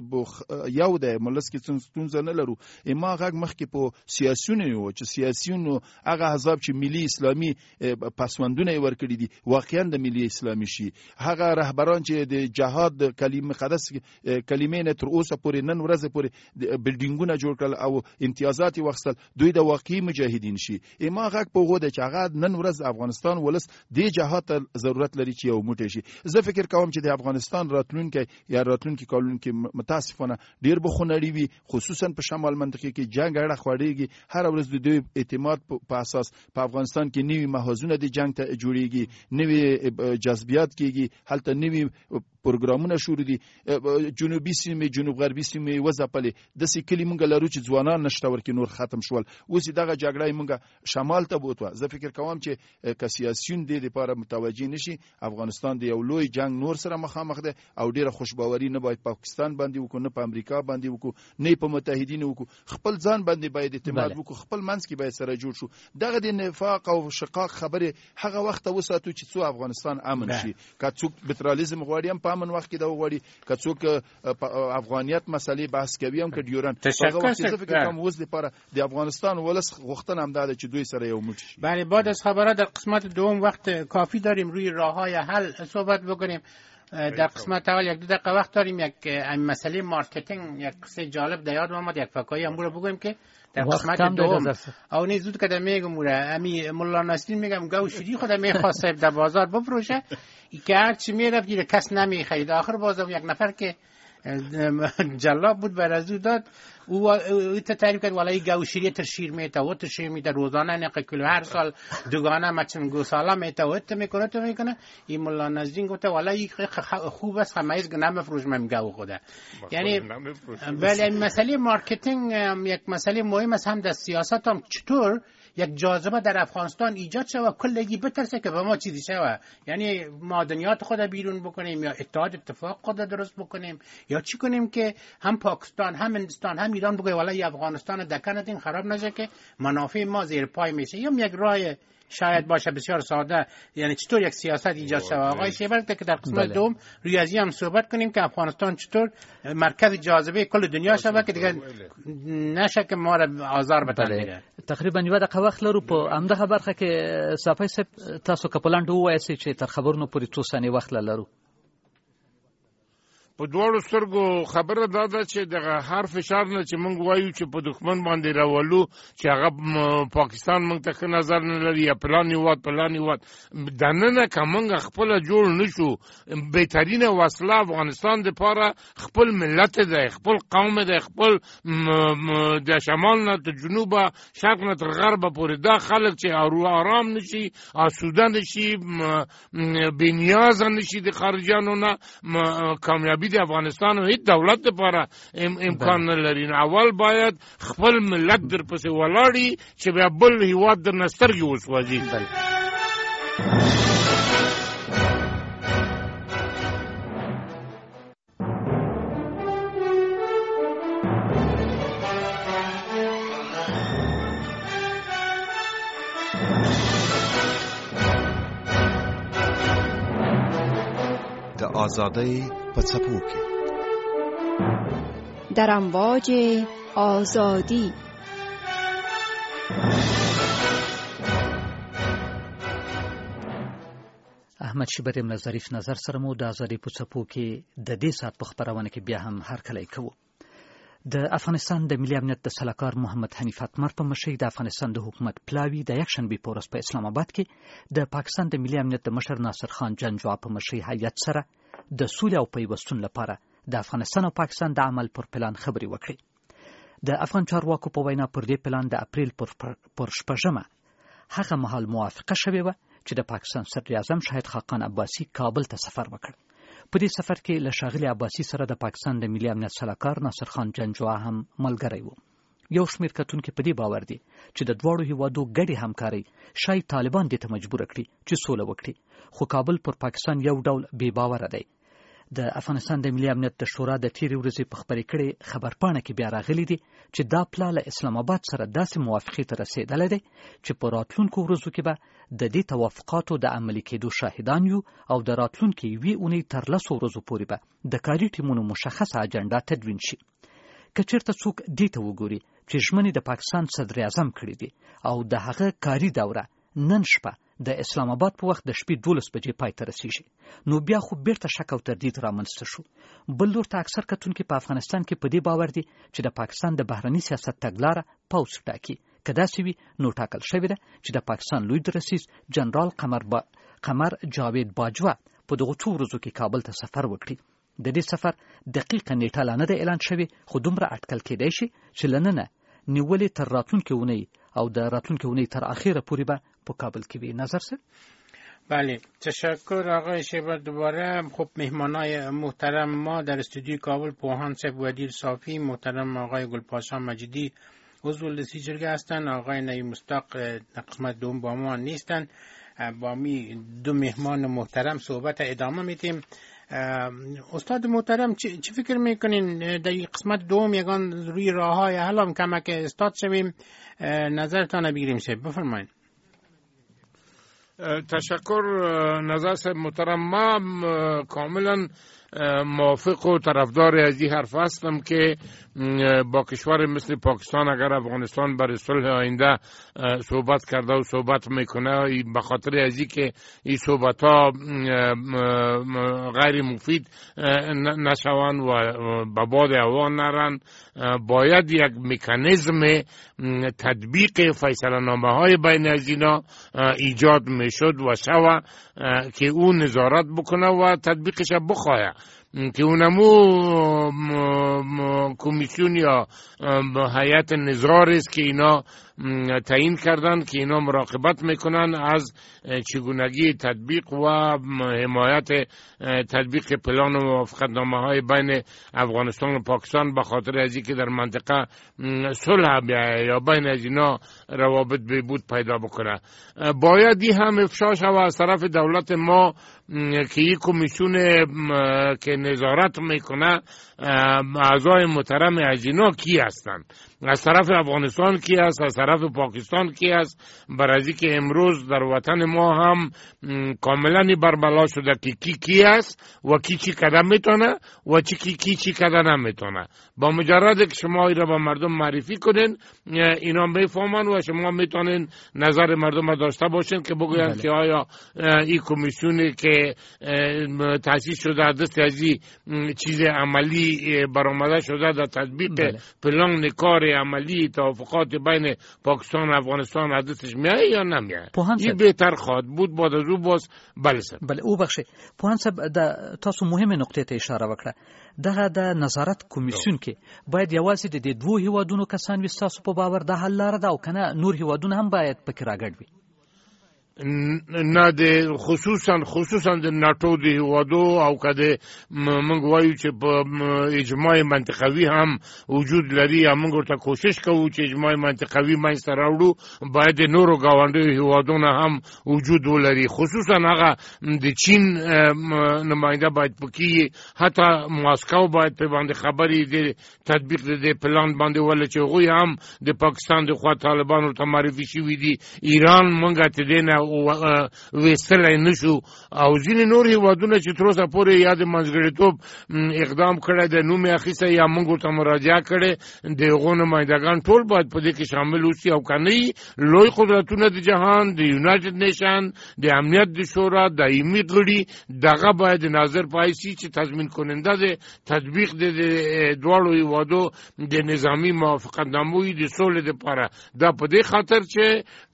یو ده ملس کې ستونزه نه لرو. اما هغه مخکې په سیاسيونو یو چې سیاسيونو هغه حزب چې ملي اسلامي پسوندونه ورکړي دي واقعا د ملي اسلامي شي، هغه رهبران چې د جهاد د کلمه مقدس کلمې نه تر اوسه پورې نن ورځ پورې بلډینګونه جوړ کړل او امتیازات واخیستل، دوی د واقعي مجاهدین شي. اما غږ په غوډه چې هغه نن ورځ افغانستان ولس د جهاد ته ضرورت لري چې یو موټی شي. زه فکر کوم چې د افغانستان راتلونکي یا راتلونکي کلونو کې متاسفانه ډیر بخونړی وي، خصوصا په شمال منطقه کې جنگ اړه خوړېږي. هر ورځ د دوی اعتماد په اساس په افغانستان کې نوي محاذونه د جنگ ته جوړیږي، نوي جذبیات کېږي، هلته نوي پروګرامونه شروع دي. جنوبي سیمې جنوب غربي سیمې وځپلې، داسې کلي مونږ لرو چې ځوانان نشته ورکې نور ختم شول. اوس دغه جګړه مونږ شمال ته بوتوه. زه فکر کوم چې که سیاسيون دې لپاره متوجه نشي، افغانستان د یو لوی جنگ نور سره مخامخ ده او ډیره خوشباوري نه باید پاکستان باندې وکړو، نه په امریکا باندې وکړو، نه په متحدینو وکړو. خپل ځان باندې باید اعتماد وکړو، خپل منځ کې باید سره جوړ شو. دغه د نفاق او شقاق خبره هغه وخت وساتو چې څو افغانستان امن شي. که څوک پټرالېزم غواړي هم په امن وخت کې دا وغواړي، که څوک افغانیت مسلې بحث کوي هم که ډیورن هغه وخت زه فکر کوم اوس لپاره د افغانستان ولس غوښتنه هم دا ده چې دوی سره یو موټی شي. بله، بعد از خبرات در قسمت دوم وقت کافی داریم روی راه‌های حل صحبت بکنیم. در قسمت اول یک دو دقیقه وقت داریم. یک مسئله مارکتینگ، یک قصه جالب در یاد اومد، یک فکایی هم رو بگویم که در قسمت دوم او نه زود که میگم موره امی مولا نصرین میگم گاو شیری خود میخواست در بازار بفروشه که هر چی میرفت دیگه کس نمیخرید. آخر بازم یک نفر که جلاب بود بر از او داد، او او تعریف کرد والای گاوشیری تر شیر میته و تر شیر میته روزانه نه کیلو هر سال دوگانه مچن گوسالا میته و ات میکنه تو میکنه. این مولا نزدین گفت والای خوب است خمیز نمیفروش من گاو خوده. یعنی ولی این مسئله مارکتینگ یک مسئله مهم است، هم در سیاست هم چطور یک جاذبه در افغانستان ایجاد شود کلگی بترسه که به ما چیزی شود. یعنی معدنیات خود بیرون بکنیم یا اتحاد اتفاق خود درست بکنیم یا چی کنیم که هم پاکستان هم هندوستان هم ایران بگه والله افغانستان دکنتین خراب نشه که منافع ما زیر پای میشه. یا یک راه شاید باشه بسیار ساده، یعنی چطور یک سیاست ایجاد شود. آقای شیبر که در قسمت دوم روی از این هم صحبت کنیم که افغانستان چطور مرکز جاذبه کل دنیا شود که دیگه نشه که ما را آزار بتن میره. تقریبا یو دقیقه وخت لرو په همدغه برخه کې صافی صاحب تاسو کپلان دوه وایسي چې تر خبرونو پورې څو ثانیې وخت لرو. په دواړو سترګو خبره دا ده چې دغه هر فشار نه چې موږ وایو چې په دښمن باندې راولو چې هغه پاکستان موږ ته ښه نظر نه لري یا پلان هېواد پلان هېواد دننه که موږ خپله جوړ نه شو بهترینه وسله افغانستان دپاره خپل ملت دی، خپل قوم دی، خپل د شمال نه تر جنوبه شرق نه تر غربه پورې دا خلک چې آرام نشي، آسوده نشي، بېنیازه نشي د خارجیانو نه، کامیابي د افغانستان او هیڅ دولت لپاره امکان نه لري. اول باید خپل ملت در پسې ولاړي چې بیا بل هېواد درنه سترګې وسوځي. د آزادۍ په څپو کې در امواج آزادی. احمد شیبر له ظریف نظر سره مو د آزادۍ په څپو کې د دې ساعت په خبرونه کې بیا هم هرکلی کوو. د افغانستان د ملي امنیت د سلاکار محمد حنیف اتمر په مشرۍ د افغانستان د حکومت پلاوي د یکشنبې په ورځ په اسلام آباد کې د پاکستان د ملي امنیت د مشر ناصر خان جنجوا په مشرۍ هیئت سره د سولې او پیوستون لپاره د افغانستان او پاکستان د عمل پر پلان خبرې وکړې. د افغان چارواکو په وینا پر دې پلان د اپریل پر شپږمه هغه مهال موافقه شوې وه چې د پاکستان صدر اعظم شاهد خاقان عباسي کابل ته سفر وکړ. په دې سفر کې له ښاغلي عباسي سره د پاکستان د ملي امنیت سلاکار ناصر خان جنجوا هم ملګری و. یو شمېر کتونکي په دې باور دي چې د دواړو هیوادو ګډې همکارۍ شاید طالبان دې ته مجبور کړي چې سوله وکړي، خو کابل پر پاکستان یو ډول بې باوره دی. د افغانستان د ملي امنیت د شورا د تیرې ورځې په خبرې کړې خبرپاڼه کې بیا راغلي دي چې دا پلا له اسلام آباد سره داسې موافقې ته رسېدلی دی چې په راتلونکو ورځو کې به د دې توافقاتو د عملي کېدو شاهدان یو او د راتلونکې یوې اونۍ تر لسو ورځو پورې به د کاري ټیمونو مشخصه اجنډا تدوین شي. که چېرته څوک دې ته وګوري چې ژمنې د پاکستان صدر اعظم کړي دي او د هغه کاري دوره نن شپه د اسلام آباد په وخت د شپې دولس بجې پای ته رسیږي، نو بیا خو بیرته شک او تردید رامنځته شو. بل لور ته اکثر کتونکي په افغانستان کې په دې باور دي چې د پاکستان د بهرني سیاست تګلاره پوځ ټاکي. که داسې وي نو ټاکل شوې ده چې د پاکستان لوی درسیز جنرال قمر با... قمر جاوید باجوه په دغو څو ورځو کې کابل ته سفر وکړي. د دې سفر دقیقه نیټه لا نه ده اعلان شوې، خو دومره اټکل کېدی شي چې له ننه نیولې تر راتلونکې اونۍ او د راتلونکې اونۍ تر اخیره پورې به په کابل کې وي. نظر سر؟ بله، تشکر آقای شیبر. دوباره خب مهمانای محترم ما در استودیو کابل پوهان صاحب ودیر صافی، محترم آقای گلپاشا مجیدی عضو لسی جرگه هستند، آقای نعیم مستاق قسمت دوم با ما نیستند. با می دو مهمان محترم صحبت ادامه میتیم. استاد محترم چی فکر میکنین در قسمت دوم یگان روی راه های حل هم کمک استاد شویم؟ نظرتان بگیریم شد. بفرمایید. تشکر نظر صاحب محترم. ما کاملا موافق و طرفدار از این حرف هستم که با کشور مثل پاکستان اگر افغانستان برای صلح آینده صحبت کرده و صحبت میکنه، به خاطر از این که این صحبت ها غیر مفید نشوند و به باد هوا نرن، باید یک مکانیزم تطبیق فیصله نامه های بین از اینا ایجاد میشد و شوه که اون نظارت بکنه و تطبیقش بخواه، که اونمو کمیسیون یا هیئت نظار است که اینا تعیین کردن که اینا مراقبت میکنن از چگونگی تطبیق و حمایت تطبیق پلان و موافقتنامه های بین افغانستان و پاکستان، به خاطر از اینکه در منطقه صلح یا بین از اینا روابط بهبود پیدا بکنه. باید این هم افشا شود از طرف دولت ما که یک کمیسیون که نظارت میکنه اعضای محترم از اینا کی هستند، از طرف افغانستان کی است، از طرف پاکستان کی است، برای که امروز در وطن ما هم کاملا بربلا شده که کی کی است و کی چی قدم میتونه و چی کی کی چی قدم نمیتونه. با مجرد که شما این را به مردم معرفی کنین اینا میفهمن و شما میتونین نظر مردم داشته باشین که بگوین که آیا این کمیسیونی که تأسیس شده دست از بعضی چیز عملی برآمده شده در تطبیق بله. پلان کار عملی توافقات بین پاکستان و افغانستان عدتش میای یا نمیای این بهتر خواهد بود بعد از او باز بله سر بله او بخشه پوهان صاحب د تاسو مهمه نقطې ته اشاره وکړه دغه د نظارت کمیسیون کې باید یوازې د دوه هیوادونو کسان وي ستاسو په باور د حل لاره ده او کنه نور هیوادونه هم باید پکې راګډ وي نه د خصوصا خصوصا د ناتو د هیوادو او کده موږ وایو چې په اجماع منطقوي هم وجود لري موږ ورته کوشش کوو چې اجماع منطقوي منځته راوړو باید د نورو ګاونډیو هیوادونو هم وجود ولري خصوصا هغه د چین نماینده باید پکې حتی ماسکو باید په باندې خبرې د تطبیق د پلان باندې ول چې غوی هم د پاکستان د خوا طالبانو ته معرفي شوی دي ایران مونږ ته دینه او وستلای نشو او ځینې نور هیوادونه چې تر اوسه پورې یاد منځګړیتوب اقدام کړی د نوم اخیسته یا موږ ته مراجعه کړي د هغو نمایندګان ټول باید په دې کې شامل اوسي او کنه لوی قدرتونه د جهان د یونایټډ نیشن د امنیت د شورا دایمي غړي دغه باید نظر پایسي چې تضمین کننده د تطبیق د دواړو هیوادو د نظامی موافقتناموي د سولې لپاره دا په دې خاطر چې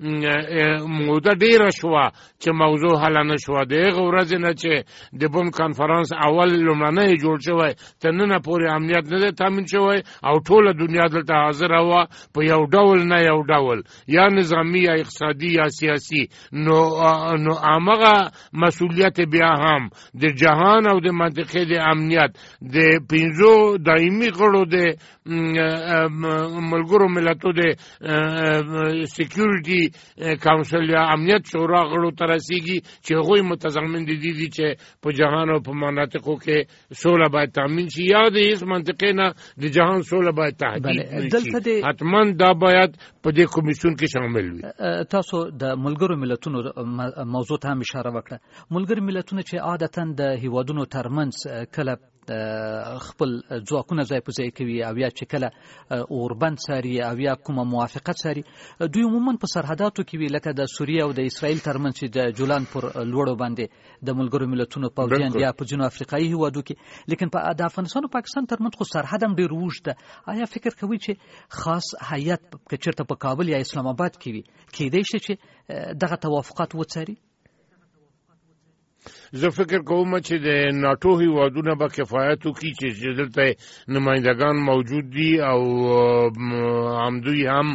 موده ډیر شوا چې موضوع حل نه شو د هغه ورځ نه چې د بم کانفرنس اول لمړنۍ جوړ شوی تر نن پورې امنیت نه تامین شوی او ټوله دنیا دلته حاضر و په یو ډول نه یو ډول یا نظامی یا اقتصادي یا سیاسي نو نو هغه مسؤلیت بیا هم د جهان او د منطقې د امنیت د پنځو دایمي غړو د ملګرو ملتونو د سکیورټي کونسل یا امنیت شورا غړو ترسيږي چې هغوی متضمن دي دي چې په جهان او په مناطقو کې سوله باید تامین شي یا د هیڅ منطقې نه د جهان سوله باید تحقیق شي حتما دا باید په دې کمیسیون کې شامل وي تاسو د ملګرو ملتونو موضوع ته هم اشاره وکړه ملګرو ملتونه چې عادتا د هیوادونو ترمنځ کله خپل ځواکونه ځای په ځای کوي او یا چې کله اوربند ساري او یا کومه موافقت ساري دوی عموما په سرحداتو کې وي لکه د سوریه او د اسرائیل ترمنځ چې د جولان پر لوړو باندې د ملګرو ملتونو پوځیان یا په جنوب افریقایي هیوادو کې لیکن په د افغانستان او پاکستان ترمنځ خو سرحد هم ډیر اوږد ده آیا فکر کوي چې خاص هیئت که چېرته په کابل یا اسلام آباد کې وي کېدای شي چې دغه توافقات وڅاري زه فکر کوم چې د ناتو هیوادونه به کفایت وکړي چې دلته نمایندگان موجود دي او همدوی هم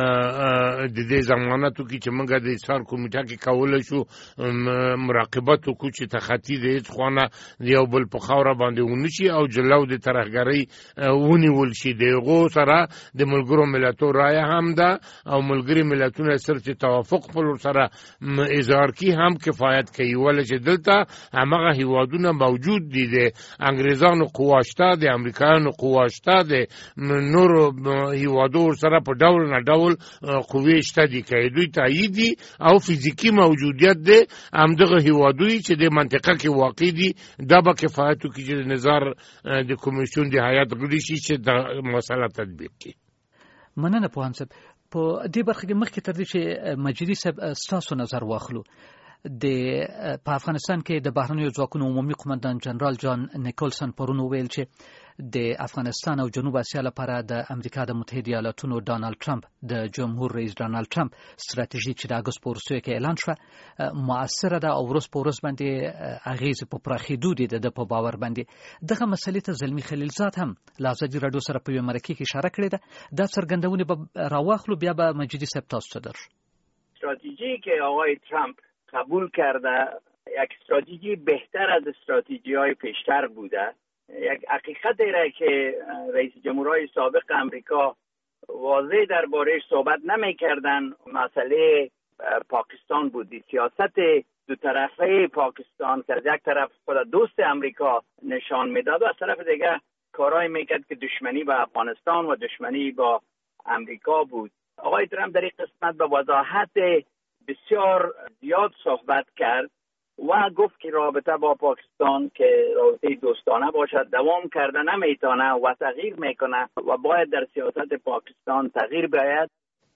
د دې ضمانت وکړي چې موږ د اصلاح کمیټه کې کولای شو مراقبت وکړو چې تخطي د هیڅ خونه یو بل په خاوره باندې ونشي او جلو د ترهګرۍ ونیول شي دغه سره د ملګرو ملتونو رائے هم ده او ملګری ملتونه سره توافق پر سره اظهار کی هم کفایت کوي ولې چې دلته همغه هیوادونه موجود دي د انګریزانو قواشته د امریکایانو قواشته د نورو هیوادو سره په ډول نه ډول قوی شته دي چې دوی تایید دي او فزیکی موجودیت دي همدغه هیوادوی چې د منطقه کې واقع دي دا به کفایت کوي چې نظر د کمیسیون د هیئت غړي شي چې د مسله تطبیق کړي مننه پوهان صاحب په دې برخه کې مخکې تر دې چې مجیدي صاحب ستاسو نظر واخلو د په افغانستان کې د بهرنیو ځواکونو عمومي قومندان جنرال جان نیکولسن پرون ویل چې د افغانستان او جنوب اسیا لپاره د امریکا د متحده ایالاتونو ډانلډ ټرمپ د جمهور رئیس ډانلډ ټرمپ ستراتیژي چې د اګوست په وروستیو کې اعلان شوه مؤثره ده او ورځ په ورځ باندې اغیز په پراخېدو دي د په باور باندې دغه مسلې ته زلمی خلیلزاد هم له ازادي راډیو سره په یوه مرکه کې اشاره کړې ده دا څرګندونې به راواخلو بیا به مجیدي صاحب تاسو ته درشو استراتژی که آقای ترامپ قبول کرده یک استراتژی بهتر از استراتژی های پیشتر بوده یک حقیقت ایره که رئیس جمهورهای سابق امریکا واضح درباره‌اش صحبت نمی کردن مسئله پاکستان بودی سیاست دو طرفه پاکستان که از یک طرف خود دوست امریکا نشان میداد و از طرف دیگه کارهای میکرد که دشمنی با افغانستان و دشمنی با امریکا بود. آقای ترامپ در این قسمت به وضاحت بسیار زیاد صحبت کرد و گفت که رابطه با پاکستان که رابطه دوستانه باشد دوام کرده نمیتونه و تغییر میکنه و باید در سیاست پاکستان تغییر بیاید.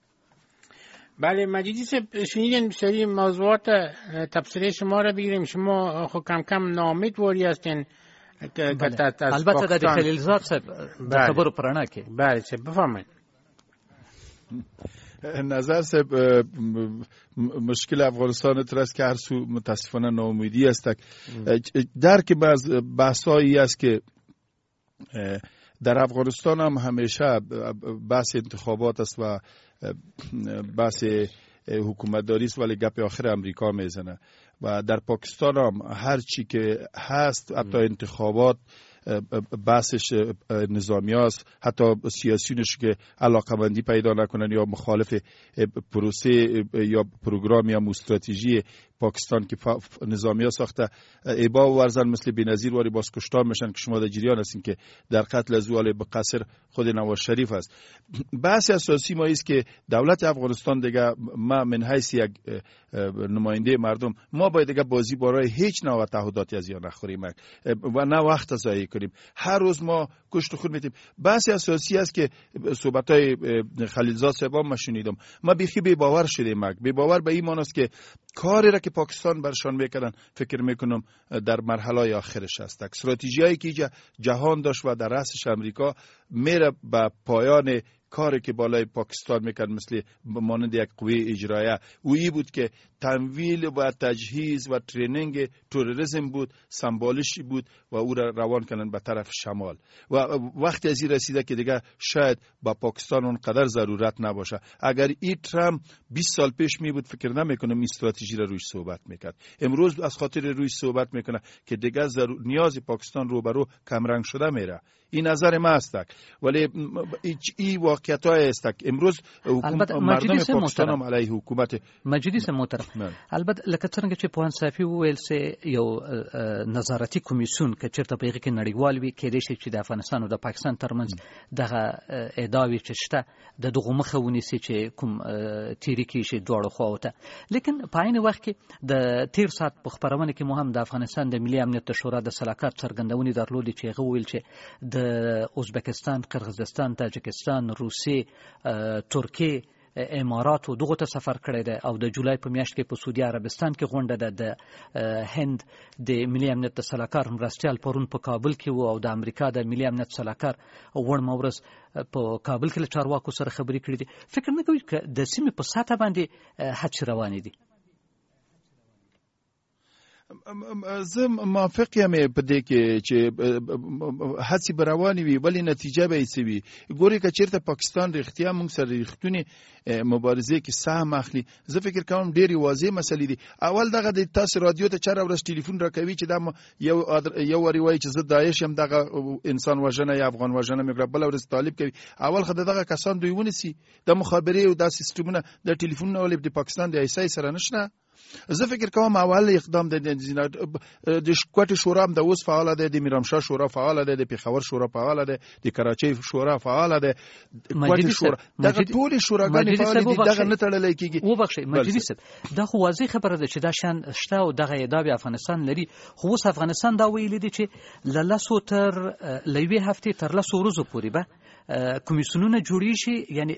بله مجیدی صاحب شنیدین سری موضوعات تبصره شما را بگیریم. شما خود کم کم ناامیدواری هستین البته د خلیلزاد صاحب د خبرو پرانا کې بله چه بفهمید نظر صاحب مشکل افغانستان ترست که هر سو متاسفانه ناامیدی است. درک بحثایی است که در افغانستان هم همیشه بحث انتخابات است و بحث حکومتداری است، ولی گپ آخر امریکا میزنه و در پاکستان هم هر چی که هست حتی انتخابات بحثش نظامی است، حتی سیاسیونش که علاقمندی پیدا نکنن یا مخالف پروسه یا پروگرام یا استراتژی پاکستان که نظامی ها ساخته ایبا و ورزن مثل بینظیر واری باز کشتار میشن که شما در جریان هستین که در قتل زوال به قصر خود نواز شریف است. بحث اساسی ما است که دولت افغانستان دیگه ما من حیث یک نماینده مردم ما باید دیگه بازی برای هیچ نوع تعهداتی از یا نخوریم و نه وقت ضایع کنیم. هر روز ما کشت خود میتیم. بحث اساسی است که صحبتای خلیلزاد صاحب ما شنیدم، ما بیخی بی باور شدیم. بی باور به این معنی است که کاری را که پاکستان برشان میکنن فکر میکنم در مرحله آخرش است. استراتژیایی که جهان داشت و در رأسش امریکا میره به پایان کاری که بالای پاکستان میکرد مثل مانند یک قوه اجرایه او ای بود که تمویل و تجهیز و ترینینگ تروریسم بود، سمبالشی بود و او را روان کنن به طرف شمال و وقتی از این رسیده که دیگه شاید با پاکستان اونقدر ضرورت نباشه. اگر این ترامپ بیست سال پیش می بود فکر نمیکنم این استراتژی را روش صحبت میکرد. امروز از خاطر روش صحبت میکنه که دیگه نیاز پاکستان رو برو کمرنگ شده میره. این نظر ما است، ولی این واقعیت های است. امروز مردم پاکستان هم علیه حکومت مجلس محترم البته لکه څنګه چې پوهان صافي وویل سي یو نظارتي کمیسیون که چیرته په هغه کې نړیوال وي کېدای شي چې د افغانستان او د پاکستان ترمنځ دغه ادعاوې چې شته د دغه مخه ونیسي چې کوم تیری کې شي دواړو خواو ته. لیکن په عین وخت کې د تیر سات په خبرونه کې مهم د افغانستان د ملي امنیت شورا د صلاحیت څرګندونې درلودې چې هغه ویل چې د ازبکستان، قرغیزستان، تاجکستان، روسیې، ترکیې، امارات او دغه ته سفر کړی دی او د جولای په میاشت کې په سعودي عربستان کې غونډه ده د هند د ملي امنیت صلاحکار مرستیال پرون په کابل کې وو او د امریکا د ملي امنیت صلاحکار وړ مورز په کابل کې له چارواکو سره خبرې کړې دي. فکر نه کوئ چې د سیمې په ساته باندې هڅې روانې دي؟ زه موافق یم په دې کې چې هڅې به روانې وي ولی نتیجه به یې څه وي. ګورئ که چېرته پاکستان رښتیا موږ سره رښتونې مبارزې کې سهم اخلي، زه فکر کوم ډېرې واضح مسلې دي. اول دغه د تاسو رادیو ته چېرې ورځ ټلیفون راکوي چې دا یو یو وارې وایي چې زه داعش یم، دغه انسان وژنه یا افغان وژنه مې کړه، بله ورځ طالب کوي. اول خو د دغه کسان دوی ونیسي، د مخابرې او دا سیستمونه د ټلیفونونه ولې د پاکستان د ایسای سره نشته. زه فکر کوم اول اقدام د د کوټې شورا هم د اوس فعال دی، د میرامشاه شورا فعال دی، د پیښور شورا فعال دی، د کراچۍ شورا فعال دی، کوټې شورا دغه ټول شوراګانې فعال دي. دغه نه تړلی کېږي. وبخښئ مجلس صاحب، دا خو واضح خبره ده چې دا شان شته او دغه ادعا افغانستان لري، خو اوس افغانستان دا ویلي دي چې له لسو تر له یوې هفتې تر لسو ورځو پورې به کمیسیونونه جوړیږي. یعنی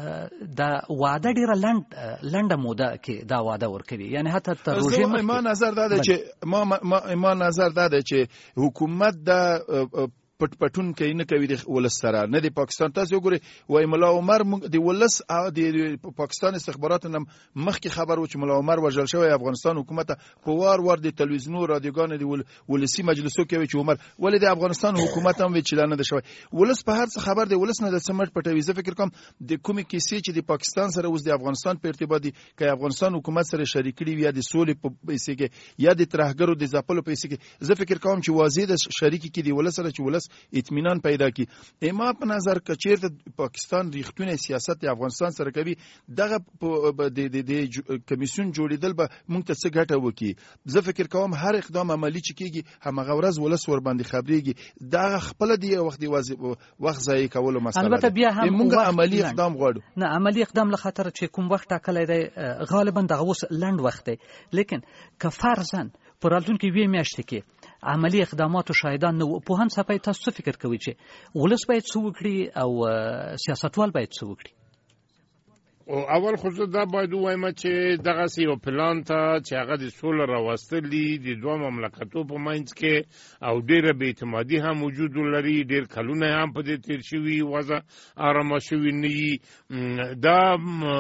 دا وعده ډیره لنډ لنډه موده کې دا وعده ورکوي، یعنی حتی تر روژې مخکې. ما نظر دا ده چې ما ما نظر دا ده چې حکومت دا پټ پټون کوي نه کوي د ولس سره نه د پاکستان. تاسو وګورئ وای ملا عمر د ولس د پاکستان استخباراتو نم مخکې خبر و چې ملا عمر وژل شوی. افغانستان حکومت په وار وار د تلویزیونو رادیوګانو د ولسی مجلسو کې وی چې عمر ولې د افغانستان حکومت هم وی چې نه ده شوی. ولس په هر څه خبر دی، ولس نه د سمټ پټوي. زه فکر کوم د کومې کیسې چې د پاکستان سره اوس د افغانستان په ارتباط دي که افغانستان حکومت سره شریک کړي یا د سولې په پیسې کې یا د ترهګرو د ځپلو پیسې کې، زه فکر کوم چې واضح د شریک کې دی ولس سره چې ولس اطمینان پیدا کی. اما په نظر که چیرته پاکستان ریښتونی سیاست د افغانستان سره کوي، دغه د د کمیسیون جوړیدل به موږ ته څه ګټه وکړي. زه فکر کوم هر اقدام عملی چې کیږي همغه ورځ ولس ور باندې خبرېږي. دغه خپل دی وخت دی وخت ضایع کولو مسله. البته بیا هم موږ عملی اقدام غواړو. نه عملی اقدام له خاطر چې کوم وخت ټاکلی دی غالبا دغه اوس لنډ وخت دی. لیکن که فرضاً په راتلونکي یوې میاشتې کې عملی اقدامات و شاهدان نو پوهان صاحب تاسو فکر کوي چې ولس باید څه وکړي او سیاستوال باید څه وکړي؟ اول خو زه دا باید ووایم چې دغسې یو پلان ته چې هغه د سوله راوستلي د دوه مملکتو په منځ کې او ډېره بې اعتمادي هم وجود ولري، ډېر کلونه هم په دې تېر شوي، وضع ارامه شوي نه وي. دا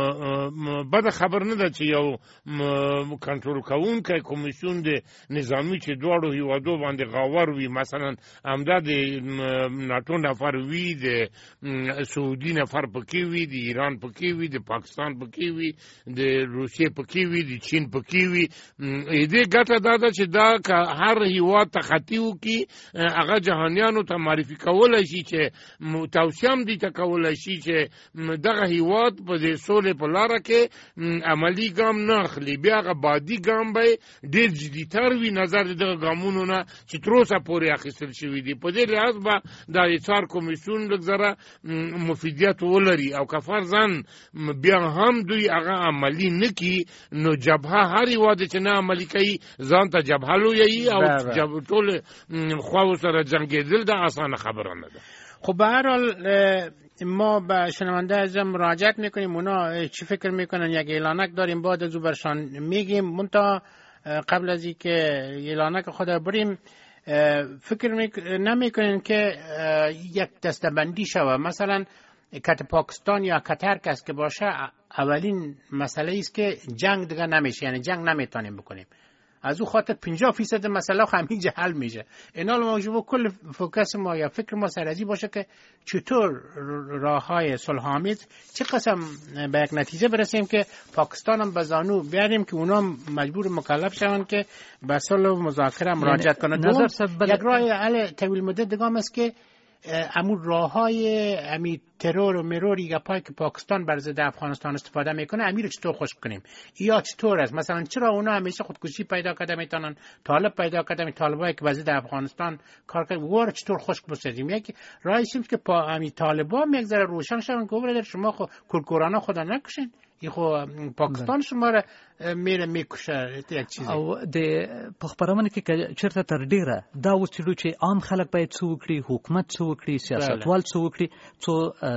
بده خبر نه ده چې یو کنټرول کوونکی کمیسیون د نظامي چې دواړو هیوادو باندې غاور وي، مثلا همدا د ناټو نفر وي، د سعودي نفر پکې وي، د ایران پکې وي، د پاکستان پکې وي، د روسیې پکې وي، د چین پکې وي. دې ګټه دا ده چې دا که هر هیواد ته خطي وکړي هغه جهانیانو ته معرفي کولی شي، چې توصیه هم دې ته کولی شي چې دغه هیواد په دې سولې په لاره کې عملي ګام نه اخلي، بیا هغه بادي ګام به ډېر جديتر وي نظر د دغه ګامونو نه چې تر اوسه پورې اخیستل شوي دي. په دې لحاظ به دا د څار کمیسیون لږ ذره مفیدیت ولري، او که فرضاً بیا هم دوی هغه عملي نه کړي نو جبهه هر هیواد چې نه عملي کوي ځان ته جبهه لویوي او ټول خواو سره جنګېدل دا اسانه خبره نه ده. خب به هر حال ما به شنونده ازم مراجعت میکنیم، اونا چی فکر میکنن؟ یک اعلانک داریم بعد از او برشان میگیم. منتها قبل از اینکه اعلانک خود بریم فکر نمیکنین که یک دستبندی شوه، مثلا کت پاکستان یا قطر کس که باشه اولین مسئله است که جنگ دیگه نمیشه، یعنی جنگ نمیتونیم بکنیم، از او خاطر پنجاه فیصد مسئله همینجا حل میشه. اینا موضوع کل فوکس ما یا فکر ما سرازی باشه که چطور راه های صلح‌آمیز چه قسم به یک نتیجه برسیم که پاکستان هم بزانو بیاریم که اونا مجبور مکلف شون که به صلح و مذاکره مراجعت کنند. یک راه حل طویل مدت دیگه است که امون راه های امی ترور و مروری یا پای که پاکستان بر ضد افغانستان استفاده میکنه امیر رو چطور خشک کنیم؟ یا چطور است؟ مثلا چرا اونا همیشه خودکشی پیدا کرده میتونن، طالب پیدا کرده، طالبایی که بر ضد افغانستان کار کرد، وار چطور خشک بسازیم؟ یک راهی است که پا امی طالبا یک ذره روشن شون که برادر شما خو کورکورانه خدا نکشین، ای خو پاکستان شما را میره میکشه یک چیزی. او د پخبرمنه کې چرته تر ډیره دا وڅلو چې عام خلک باید څه وکړي، حکومت څه وکړي، سیاستوال څه وکړي، څو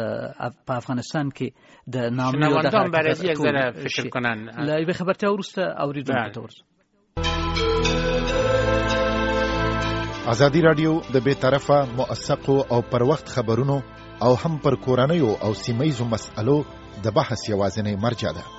په افغانستان کې د نامي د حرکت یک ذره فکر کنن. لا یو خبرته ورسته اوریدونکو ته ورسه. ازادي رادیو د بې طرفه موثقو او پر وخت خبرونو او هم پر کورنیو او سیمایزو مسألو د بحث یوازینی مرجع ده.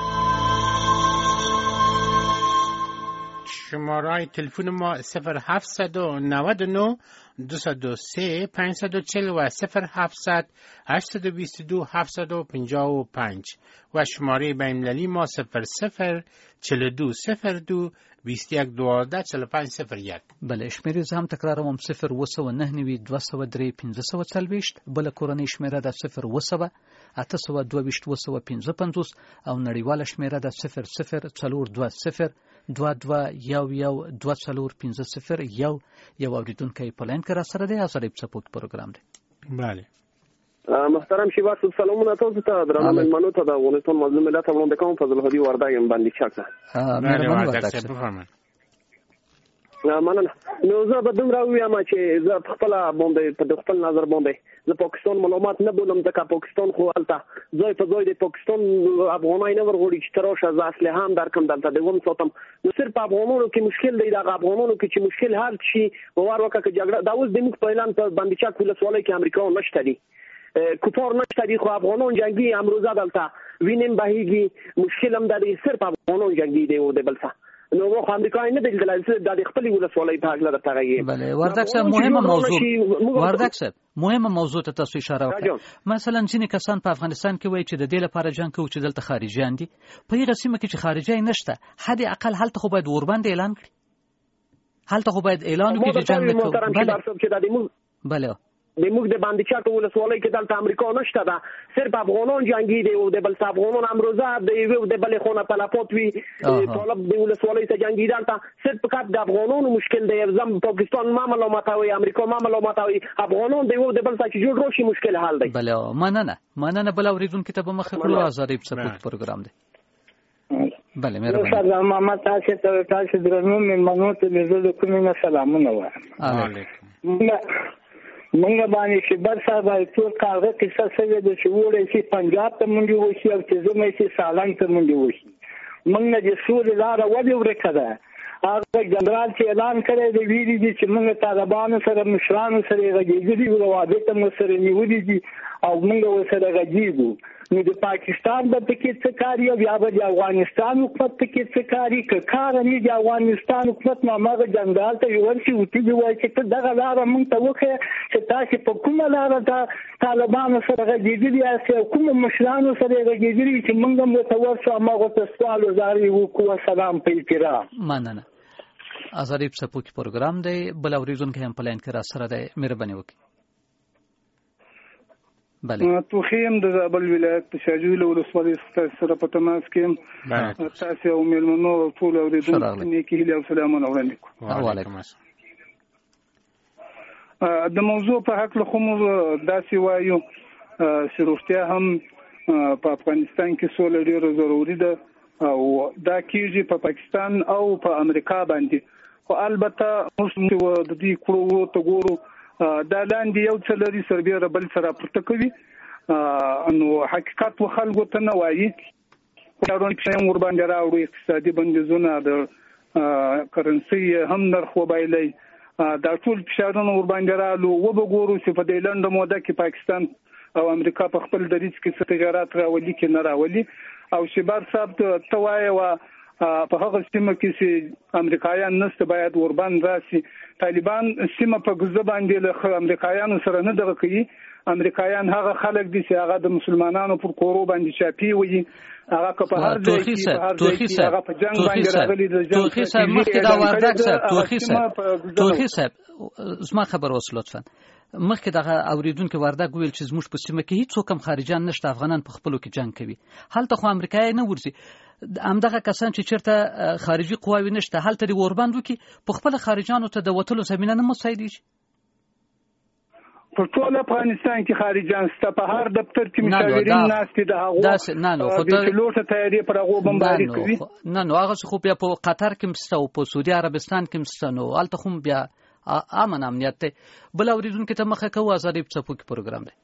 شماره تلفن ما صفر هفتصد و نود و نه دویست و سه پانصد و چهل و صفر هفتصد هشتصد و بیست و دو هفتصد و پنجاه و پنج و شماره بین‌المللی ما صفر صفر چهل و دو صفر دو بیست و یک دوازده چهل و پنج صفر یک. بله شمیره زه هم تکرارم صفر اوه سوه نهه نوي دوه سوه درې پنځه سوه څلوېښت، بله کورنۍ شمیره ده صفر اوه سوه اته سوه دوه ویشت اوه سوه پنځه پنځوس او نړیواله شمیره ده صفر صفر څلور دوه صفر دوه دوه یو یو دوه څلور پنځه صفر یو. یو اوریدونکی په لاین کې را سره دی، ازادي سپورت پروګرام دی. بله محترم شیبا صاحب سلامونه تاسو ته، درنه مېلمنو ته د افغانستان مظلوم ملت وړاندې کوم. فضل الهادي وردګ یم باندې چاک ده. مهرباني وکړئ. مننه. نو زه به دومره ووایم چې زه په خپله باندې په خپل نظر باندې زه پاکستان ملامت نه بولم، ځکه پاکستان خو هلته ځای په ځای د پاکستان افغانۍ نه ورغواړي چې ته راشه زه اسلحه هم درکړم دلته د ون ساتم. نو صرف په افغانانو کې مشکل دی، دغه افغانانو کې چې مشکل حل شي باور وکړه که جګړه دا اوس د موږ په اعلان په بندیچک ولسوالۍ کې امریکا نشته دي، کفار نشته دي، خو افغانان جنګي امروزه دلته وینم بهیږي، مشکل هم دی صرف افغانان جنګي دی او د بل څه نو وخت امریکا نه دی د د خپل ولسوالۍ په اړه درته غږی. بله وردګ صاحب مهمه موضوع وردګ صاحب مهمه موضوع ته تاسو اشاره وکړه. مثلا ځینې کسان په افغانستان کې وایي چې د دې لپاره جنګ کوي چې دلته خارجيان دي، په هغه سیمه کې چې خارجي نشته حد اقل هلته خو باید وربند اعلان کړي، هلته خو باید اعلان وکړي چې جنګ کوي. بله د موږ د باندې چاټو ولسوالۍ کې دلته امریکا نشته ده، صرف افغانان جنگي دي او د بل افغانان امروزه د یو د بل خونه تلفات وی طالب د ولسوالۍ ته جنگي دلته صرف فقط د افغانانو مشکل دی. زم پاکستان ما ملامتوي، امریکا ما ملامتوي، افغانان د یو د بل څخه جوړ روشي مشکل حل دی. بله مننه مننه. بل اوریدونکو ته به مخ کړو ازادي سپورت پروګرام دی. بله مهرباني. سلام محمد تاسو ته تاسو درنو مېلمنو ته د زړه کومې سلامونه وایم. علیکم. منګه باندې چې بر صاحب ټول کارغه قصه سوي د چې وړي چې پنجاب ته منډي وشي او چې زمې چې سالنګ ته منډي وشي منګه د سولې لار ولې ورکه ده هغه جنرال چې اعلان کړی دی ویلي دي چې موږ طالبانو سره مشرانو سره غږیږي او روابط مو سره نیولې دي او موږ ورسره غږیږو نو د پاکستان په کې څه کاری او بیا د افغانستان حکومت په کې څه کاری که کار نه دی افغانستان حکومت نو هغه جنرال ته ورشي او تی وایي چې دغه لار موږ ته وکړي چې تاسو په کومه لار ته طالبانو سره غږیږي او کوم مشرانو سره غږیږي چې موږ مو ته ورسو هغه ته سوال وزاري وکړو سلام په احترام مننه آزادی په سپوږ پروګرام دی بل اوریدونکو هم په لاین کې را سره دی مهرباني وکړئ بله توخیم د زابل ولایت په شاجویل ولسوالۍ سره په تماس کې تاسو او مېلمنو ټول اوریدونکو نیکی هیله او سلامونه وړاندې کوم وعلیکم السلام د موضوع په حق له کوم داسې وایو چې روغتیا هم په افغانستان کې سوله ډیره ضروري ده او دا کیږي په پاکستان او په امریکا باندې خو البته موږ د دې کړو ته ګورو دا لاندې یو څه لري سربیره بل سره پورته کوي نو حقیقت و خلکو ته نه وایي کارون چې ور باندې راوړي اقتصادي بندیزونه د کرنسي هم نرخ وبایلي دا ټول فشارونه ور باندې رالو و به ګورو چې په دې لنډه موده کې پاکستان او امریکا په خپل دریځ کې څه تغیرات راولي کې نه راولي او شبار صاحب ته وایي و په هغه سیمه کې چې امریکایان نشته باید وربان راسي طالبان سیمه په غزه باندې له امریکایانو سره نه دغه کوي امریکایان هغه خلک دي چې هغه د مسلمانانو پر کورو باندې چاپی وي هغه په هر ځای کې په هر ځای کې هغه په جنگ باندې راغلي د جنگ توخی صاحب مخکې دا وردک صاحب توخی صاحب توخی صاحب زما خبر اوس لطفا مخکې دغه اوریدونکو وردک ویل چې زموږ په سیمه کې هیڅ څوک هم خارجان نشته افغانان په خپلو کې جنگ کوي هلته خو امریکایي نه ورځي همدغه کسان چې چیرته خارجي قواوی نشته هلته دی وربند وکي په خپل خارجانو ته د وټلو زمينه نه مساعدېږي په ټول افغانستان کې خارجان سته په هر دفتر کې مشاورین ناشته د هغه نه نو خو د لوټه تیاری پر هغه بمباري کوي نه نو هغه خو بیا په قطر کې مسته او په سعودي عربستان کې مسته نو هلته خو بیا امن امنیت ته بل اوریدونکو ته مخه کوو آزادی په سپوږ پروګرام دی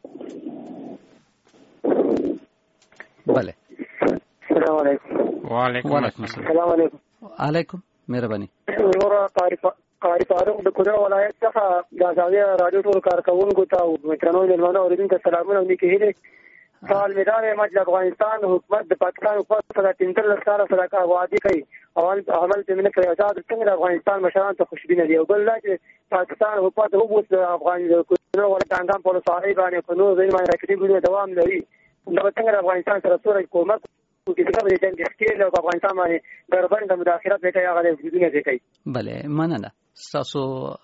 بله السلام علیکم وعلیکم السلام علیکم علیکم مهرباني نور قاری فاروق د کوډا ولایت څخه د آزادي رادیو ټول کارکونکو ته او مترنو مېلمنو اوریدونکو سلامونه نیکی هیله سوال میدان مجلس افغانستان حکومت د پاکستان حکومت سره تینتل لساره سره وعده کوي اول عمل ته منه کوي آزاد څنګه افغانستان مشران ته خوشبینه دي او بل لا چې پاکستان حکومت هو بوت افغان کوډا ولایت انګام په لساره باندې په نور ځای باندې راکړي دوام لري نو څنګه افغانستان سره سره حکومت کې څنګه د جنگ کې له افغانستان باندې دربند د مداخلت وکړي هغه د وجودونه کوي بله مننه تاسو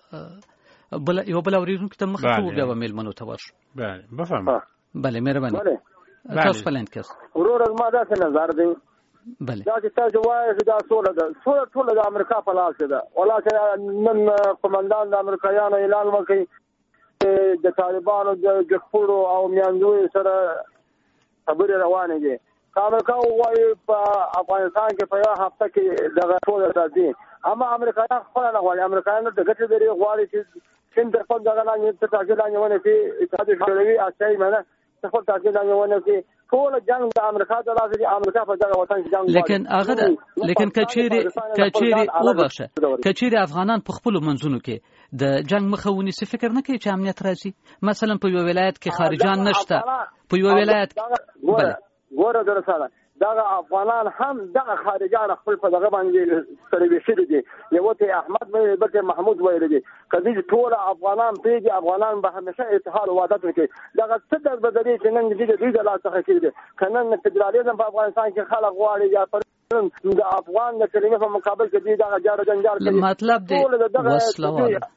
بل یو بل اوریدونکو ته مخه کوو بیا به مېلمنو ته ورشو بله بفرمایئ بله مهرباني تاسو پلان کې ورور ما دا څه نظر دی بله دا چې تاسو وایي دا سوله ده سوله ټول د امریکا په لاس ده ولا چې نن قومندان د امریکایانو اعلان وکړي د طالبانو د جخپورو او میاندوی سره خبرې روانې دي امریکا وایي په افغانستان کې په یو هفته کې دغه ټول راځي اما امریکایان خپل نه غواړي امریکایان د ګټې لري غواړي چې څنګه په دغه لاندې ته تاګه لاندې ونه چې اتحاد شوروي اچای منه څه تاګه لاندې ونه چې ټول جنگ د امریکا د راځي امریکا په دغه وطن کې جنگ لیکن هغه لیکن کچيري کچيري وبخشه کچيري افغانان په خپل منځونو کې د جنگ مخاوني څه فکر نه کوي چې امنیت راځي مثلا په یو ولایت کې خارجان نشته په یو ولایت بله ګوره درسره دا افغانان هم دغه خارجان خپل په دغه باندې سره وشري دي یو ته احمد مې بلکې محمود ویل دي کله چې ټول افغانان پیږي افغانان به همیشه اتحاد او وحدت وکړي دغه څه د بدري چې نن دې دوی د لاس څخه کېږي کنه فدرالیزم په افغانستان کې خلک غواړي یا د افغان د کلمې په مقابل کې دي دغه جار جنجال کوي مطلب دی وسله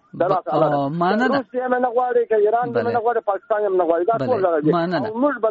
مانه روسیه نه غواړي چې ایران نه غواړي پاکستان نه غواړي دا ټول دغه موږ بد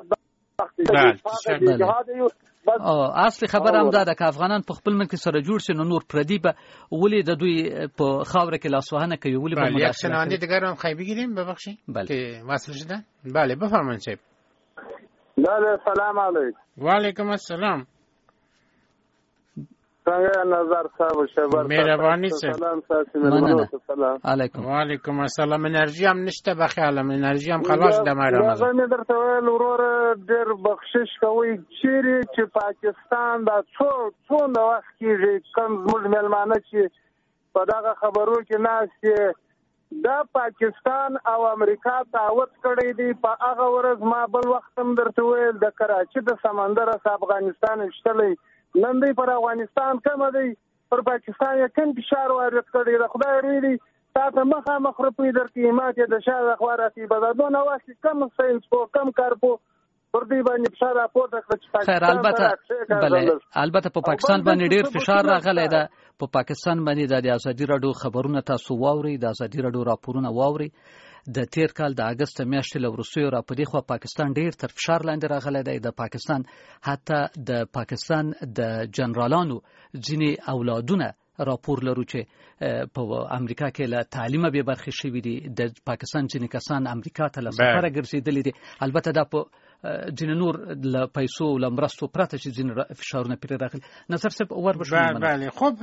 او اصلي خبر هم دا ده که افغانان په خپل ملک سره جوړ شي نو نور پردي به ولې د دوی په خاوره کې لاسوهنه کوي ولې به مداخله یک شنونده دیگر هم خواهی بگیریم ببخشید که وصل شدن بله بفرمایید صاحب بله سلام علیکم و علیکم السلام څنګه نظر صاحب شبر مهرباني سه سلام تاسو ملګرو سلام علیکم وعلیکم السلام. انرژي هم نشته بخیالم انرژي هم خلاص د مې رمضان. دا مې درته ویل ورور ډېر بخشش کوي چیرې چې پاکستان دا څو څونه وخت کېږي کوم زموږ مېلمانه چې په دغه خبرو کې ناست دا پاکستان او امریکا تعهد کړی دی. په هغه ورځ ما بل وخت هم درته ویل د کراچي د سمندر څخه افغانستان شتلی نن دی پر افغانستان کوم دی پر پاکستان یې کوم فشار وارد کړی د خدای ریډي تاسو مخامخ رپی درکې ماته د شاده خواراتي بدادونه واسي کم ساينس کو کم کار کو پر دې باندې فشار راپورته کړ. خیر البته بله البته په پاکستان باندې ډیر فشار راغلی ده. په پاکستان باندې د ازادي راډیو خبرونه تاسو واوري د ازادي راډیو راپورونه واوري. د تیر کال د اگست میاشتې له وروستیو را پدې خو پاکستان ډیر تر فشار لاندې راغلی دی. د پاکستان حتی د پاکستان د جنرالانو ځینې اولادونه راپور لرو چې په امریکا کې له تعلیمه به برخه شوي دي. د پاکستان ځینې کسان امریکا ته له سفره ګرځېدلي دي. البته دا په ځینې نور له پیسو له مرستو پرته چې ځینې فشارونه پرې راغلي. نظر صاحب ور بشو. بله خب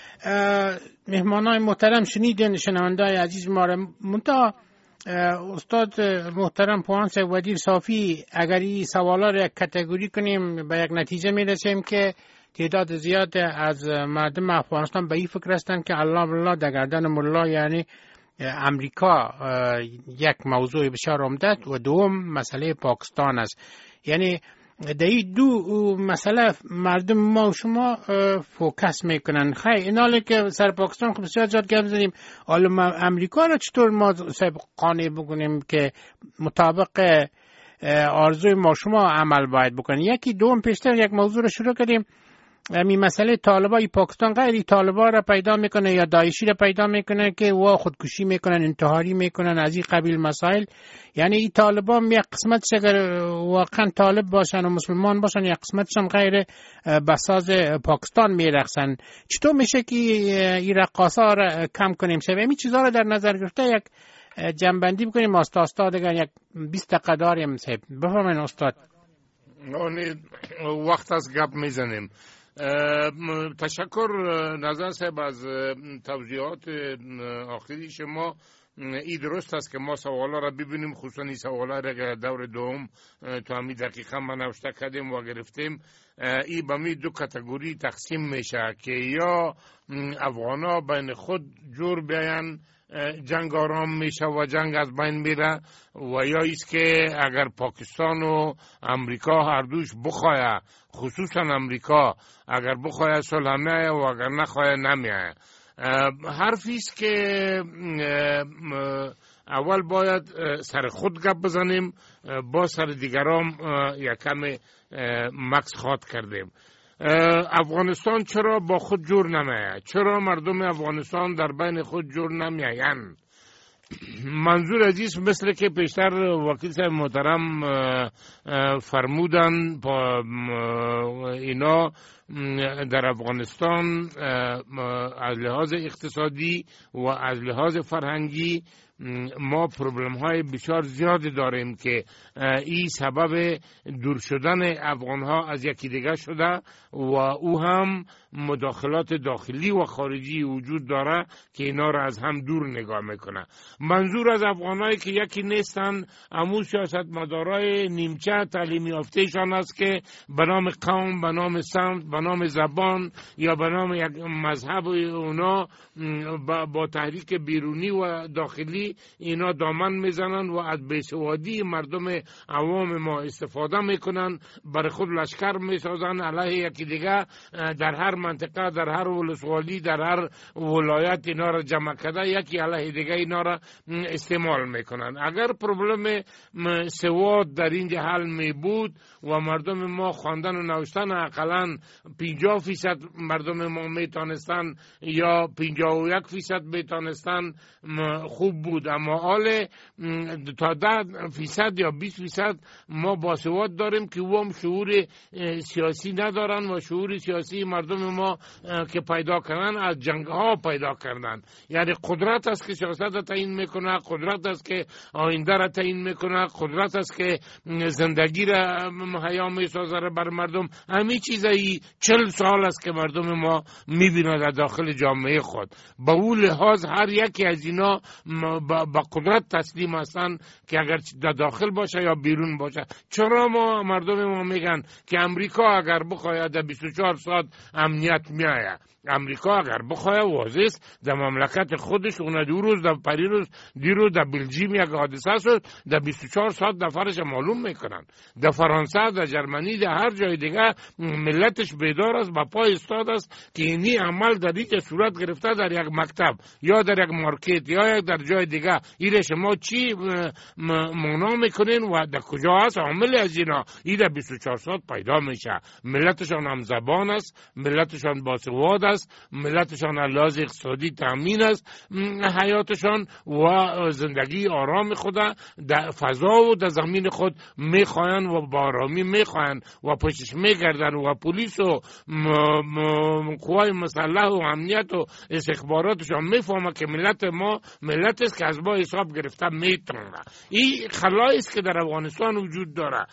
مهمانای محترم شنیدین شنوندای عزیز ما را منتها استاد محترم پوانس ودیر صافی اگر این سوالا را کاتگوری کنیم به یک نتیجه می رسیم که تعداد زیاد از مردم افغانستان به این فکر هستند که الله بالله در گردن ملا یعنی امریکا یک موضوع بسیار عمده و دوم مسئله پاکستان است. یعنی در این دو مسئله مردم ما و شما فوکس میکنن. خیلی ایناله که سر پاکستان خب بسیار زیاد گپ زدیم. حالا امریکا را چطور ما صاحب قانع بکنیم که مطابق آرزوی ما شما عمل باید بکنیم. یکی دوم پیشتر یک موضوع رو شروع کردیم. می مسئله طالبای پاکستان غیری طالبا را پیدا میکنه یا داعشی را پیدا میکنه که وا خودکشی میکنن انتحاری میکنن از این قبیل مسائل. یعنی این طالبا یک قسمتش اگر واقعا طالب باشن و مسلمان باشن یک قسمتشان غیر بساز پاکستان میرقصن. چطور میشه که این رقاصا را کم کنیم؟ شب این چیزا را در نظر گرفته یک جنبندی بکنیم. استاد استاد اگر یک بیست دقیقه داریم صاحب بفرمایید استاد. وقت از گپ میزنیم. تشکر نظر صاحب از توضیحات آخری شما. این درست است که ما سوالا را ببینیم، خصوصا این سوالا را که دور دوم تو همین دقیقا ما نوشته کردیم و گرفتیم. این به می دو کاتگوری تقسیم میشه که یا افغانا بین خود جور بیان جنگ آرام میشه و جنگ از بین میره و یا ایست که اگر پاکستان و امریکا هر دوش بخواه، خصوصا امریکا اگر بخواه صلح میایه و اگر نخواه نمیایه. حرفیست که اول باید سر خود گپ بزنیم، با سر دیگرام یکم مکس خواد کردیم. افغانستان چرا با خود جور نمیه؟ چرا مردم افغانستان در بین خود جور نمیاین؟ منظور عزیز مثل که پیشتر وکیل صاحب محترم فرمودن اینا در افغانستان از لحاظ اقتصادی و از لحاظ فرهنگی ما پروبلم های بسیار زیادی داریم که این سبب دور شدن افغان ها از یکی دیگه شده و او هم مداخلات داخلی و خارجی وجود داره که اینا را از هم دور نگاه میکنه. منظور از افغان هایی که یکی نیستن امو سیاست مدارای نیمچه تعلیمی یافتهشان است که به نام قوم، به نام سمت، به نام زبان یا به نام یک مذهب اونا با تحریک بیرونی و داخلی اینا دامن میزنن و از بیسوادی مردم عوام ما استفاده میکنن، برای خود لشکر میسازن علیه یکی دیگه در هر منطقه، در هر ولسوالی، در هر ولایت اینا را جمع کرده یکی علیه دیگه اینا را استعمال میکنن. اگر پروبلم سواد در اینجا حل می بود و مردم ما خواندن و نوشتن اقلا پنجاه فیصد مردم ما میتونستن یا پنجاه و یک فیصد میتونستن خوب بود بود، اما حال تا ده فیصد یا بیست فیصد ما باسواد داریم که و هم شعور سیاسی ندارن و شعور سیاسی مردم ما که پیدا کردن از جنگ ها پیدا کردن. یعنی قدرت است که سیاست را تعیین میکنه، قدرت است که آینده را تعیین میکنه، قدرت است که زندگی را مهیا میسازه بر مردم. همین چیزایی چل سال است که مردم ما میبینه در داخل جامعه خود. با اون لحاظ هر یکی از اینا با قدرت تسلیم هستن که اگر در داخل باشه یا بیرون باشه. چرا ما مردم ما میگن که امریکا اگر بخواهد در بیست و چهار ساعت امنیت میآید؟ امریکا اگر بخواه واضح است در مملکت خودش، اون دو روز در پریروز دیروز در بلژیم یک حادثه شد، در بیست و چهار ساعت نفرش معلوم میکنن. در فرانسه، در جرمنی، در هر جای دیگه ملتش بیدار است، با پای استاد است که اینی عمل در این صورت گرفته در یک مکتب یا در یک مارکت یا یک در جای دیگه. این شما چی معنا میکنین و در کجا است عامل از اینا؟ این در بیست و چهار ساعت پیدا میشه. ملتشان هم زبان است، ملتشان باسواد است، ملتشان لحاظ اقتصادی تامین است حیاتشان و زندگی آرام خود در فضا و در زمین خود میخواین و با آرامی میخواین و پشتش میگردن و پلیس و قوای مسلح و امنیت و استخباراتشان میفهمه که ملت ما ملت است که از ما حساب گرفته میتونه. این خلایی است که در افغانستان وجود داره.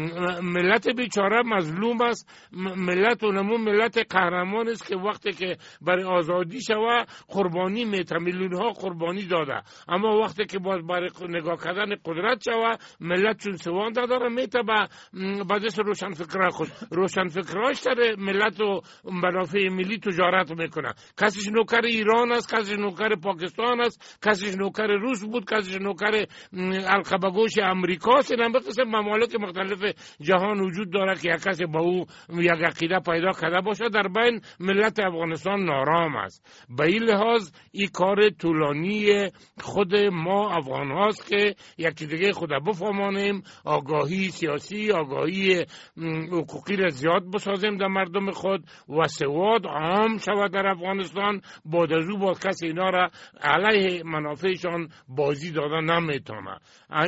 ملت بیچاره مظلوم است، ملت اونمون ملت قهرمان است که وقتی که برای آزادی شوه قربانی میته، میلیون ها قربانی داده، اما وقتی که باز برای نگاه کردن قدرت شوه ملت چون سوان داره میته به بعدش روشن فکرها خود روشن فکرهاش داره ملت و منافع ملی تجارت میکنه. کسیش نوکر ایران است، کسیش نوکر پاکستان است، کسیش نوکر روس بود، کسیش نوکر القبگوش امریکاست. این هم به قسم ممالک مختلف جهان وجود داره که یک کسی با او یک عقیده پیدا کرده باشه. در بین ملت افغانستان نارام است. به این لحاظ این کار طولانی خود ما افغان هاست که یکی دیگه خود بفهمانیم، آگاهی سیاسی، آگاهی حقوقی را زیاد بسازیم در مردم خود و سواد عام شود در افغانستان. بعد از او باز کسی اینا را علیه منافعشان بازی دادن نمیتونه.